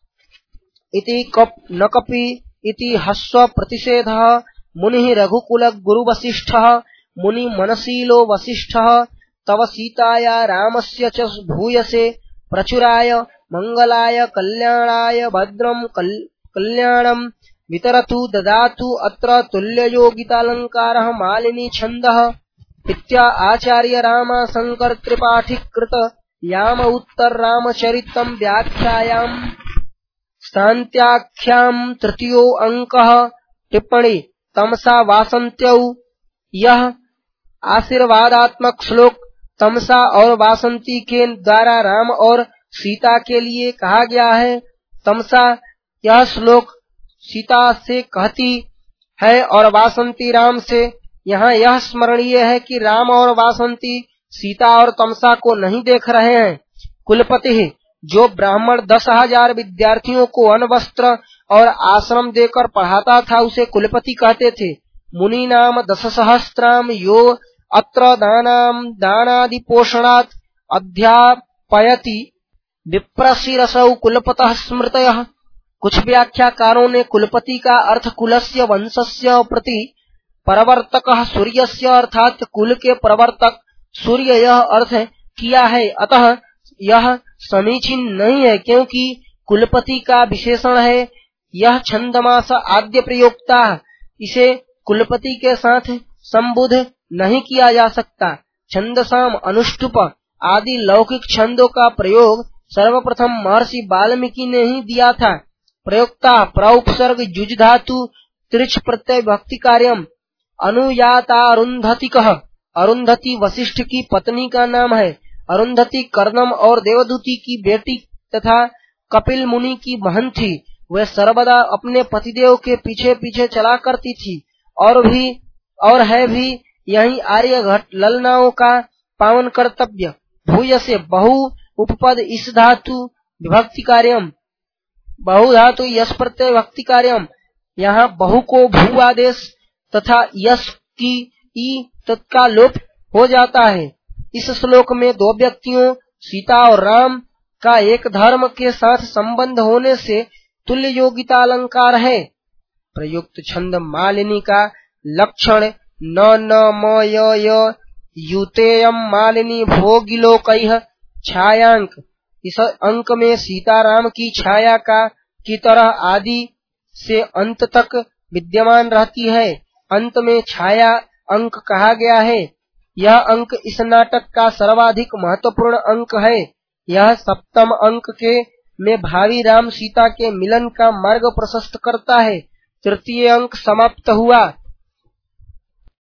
इति कप न कपि इति हस्व प्रतिषेधः। मुनिः रघुकुल गुरु वसिष्ठः मुनि मनशीलो वसिष्ठः तव सीताया रामस्य च भूयसे प्रचुराय मंगलाय कल्याणाय भद्रं कल्याणं वितरतु ददातु अत्र तुल्ययोगितालंकारः मालिनी छन्दः इत्या आचार्य रामा शंकर त्रिपाठीकृत याम उत्तर रामचरितम् व्याख्यायां शान्त्याख्यां तृतीयो अंकः। टिप्पणी तमसा वासंत्यौ यह आशीर्वादात्मक श्लोक तमसा और वासंती के द्वारा राम और सीता के लिए कहा गया है। तमसा यह श्लोक सीता से कहती है और वासंती राम से। यहाँ यह स्मरणीय है कि राम और वासंती सीता और तमसा को नहीं देख रहे हैं। कुलपति जो ब्राह्मण दस हजार विद्यार्थियों को अन्न वस्त्र और आश्रम देकर पढ़ाता था उसे कुलपति कहते थे। मुनि नाम दश सहस्राम यो अत्र दानाम दानादि पोषणात् अध्यापयति विप्रशिरसौ कुलपतः स्मृतयः। कुछ व्याख्याकारों ने कुलपति का अर्थ कुलस्य वंशस्य प्रति प्रवर्तकः सूर्यस्य अर्थात कुल के प्रवर्तक सूर्य यह अर्थ किया है। अतः यह समीचीन नहीं है क्योंकि कुलपति का विशेषण है। यह छंदमास आद्य प्रयोक्ता इसे कुलपति के साथ संबोध नहीं किया जा सकता। छंदसाम अनुष्टुप आदि लौकिक छंदों का प्रयोग सर्वप्रथम महर्षि वाल्मीकि ने ही दिया था। प्रयोक्ता प्रउपसर्ग युज धातु त्रिच प्रत्यय भक्ति कार्यम अनुयाता अरुंधति कह अरुंधति वशिष्ठ की पत्नी का नाम है। अरुंधति कर्दम और देवदूति की बेटी तथा कपिल मुनि की बहन थी। वह सर्वदा अपने पतिदेव के पीछे पीछे चला करती थी और भी और है भी यही आर्य घट ललनाओं का पावन कर्तव्य। भूय से बहु उपपद इस धातु विभक्ति कार्यम बहु धातु यश प्रत्यय भक्ति कार्यम। यहाँ बहु को भू आदेश तथा यश की ई तत्काल लोप हो जाता है। इस श्लोक में दो व्यक्तियों सीता और राम का एक धर्म के साथ संबंध होने से तुल्य योगिता अलंकार है। प्रयुक्त छंद मालिनी का लक्षण न न म य य युतेयम मालिनी भोगिलोकैः छायांक। इस अंक में सीताराम की छाया का की तरह आदि से अंत तक विद्यमान रहती है। अंत में छाया अंक कहा गया है। यह अंक इस नाटक का सर्वाधिक महत्वपूर्ण अंक है। यह सप्तम अंक के में भावी राम सीता के मिलन का मार्ग प्रशस्त करता है। तृतीय अंक समाप्त हुआ।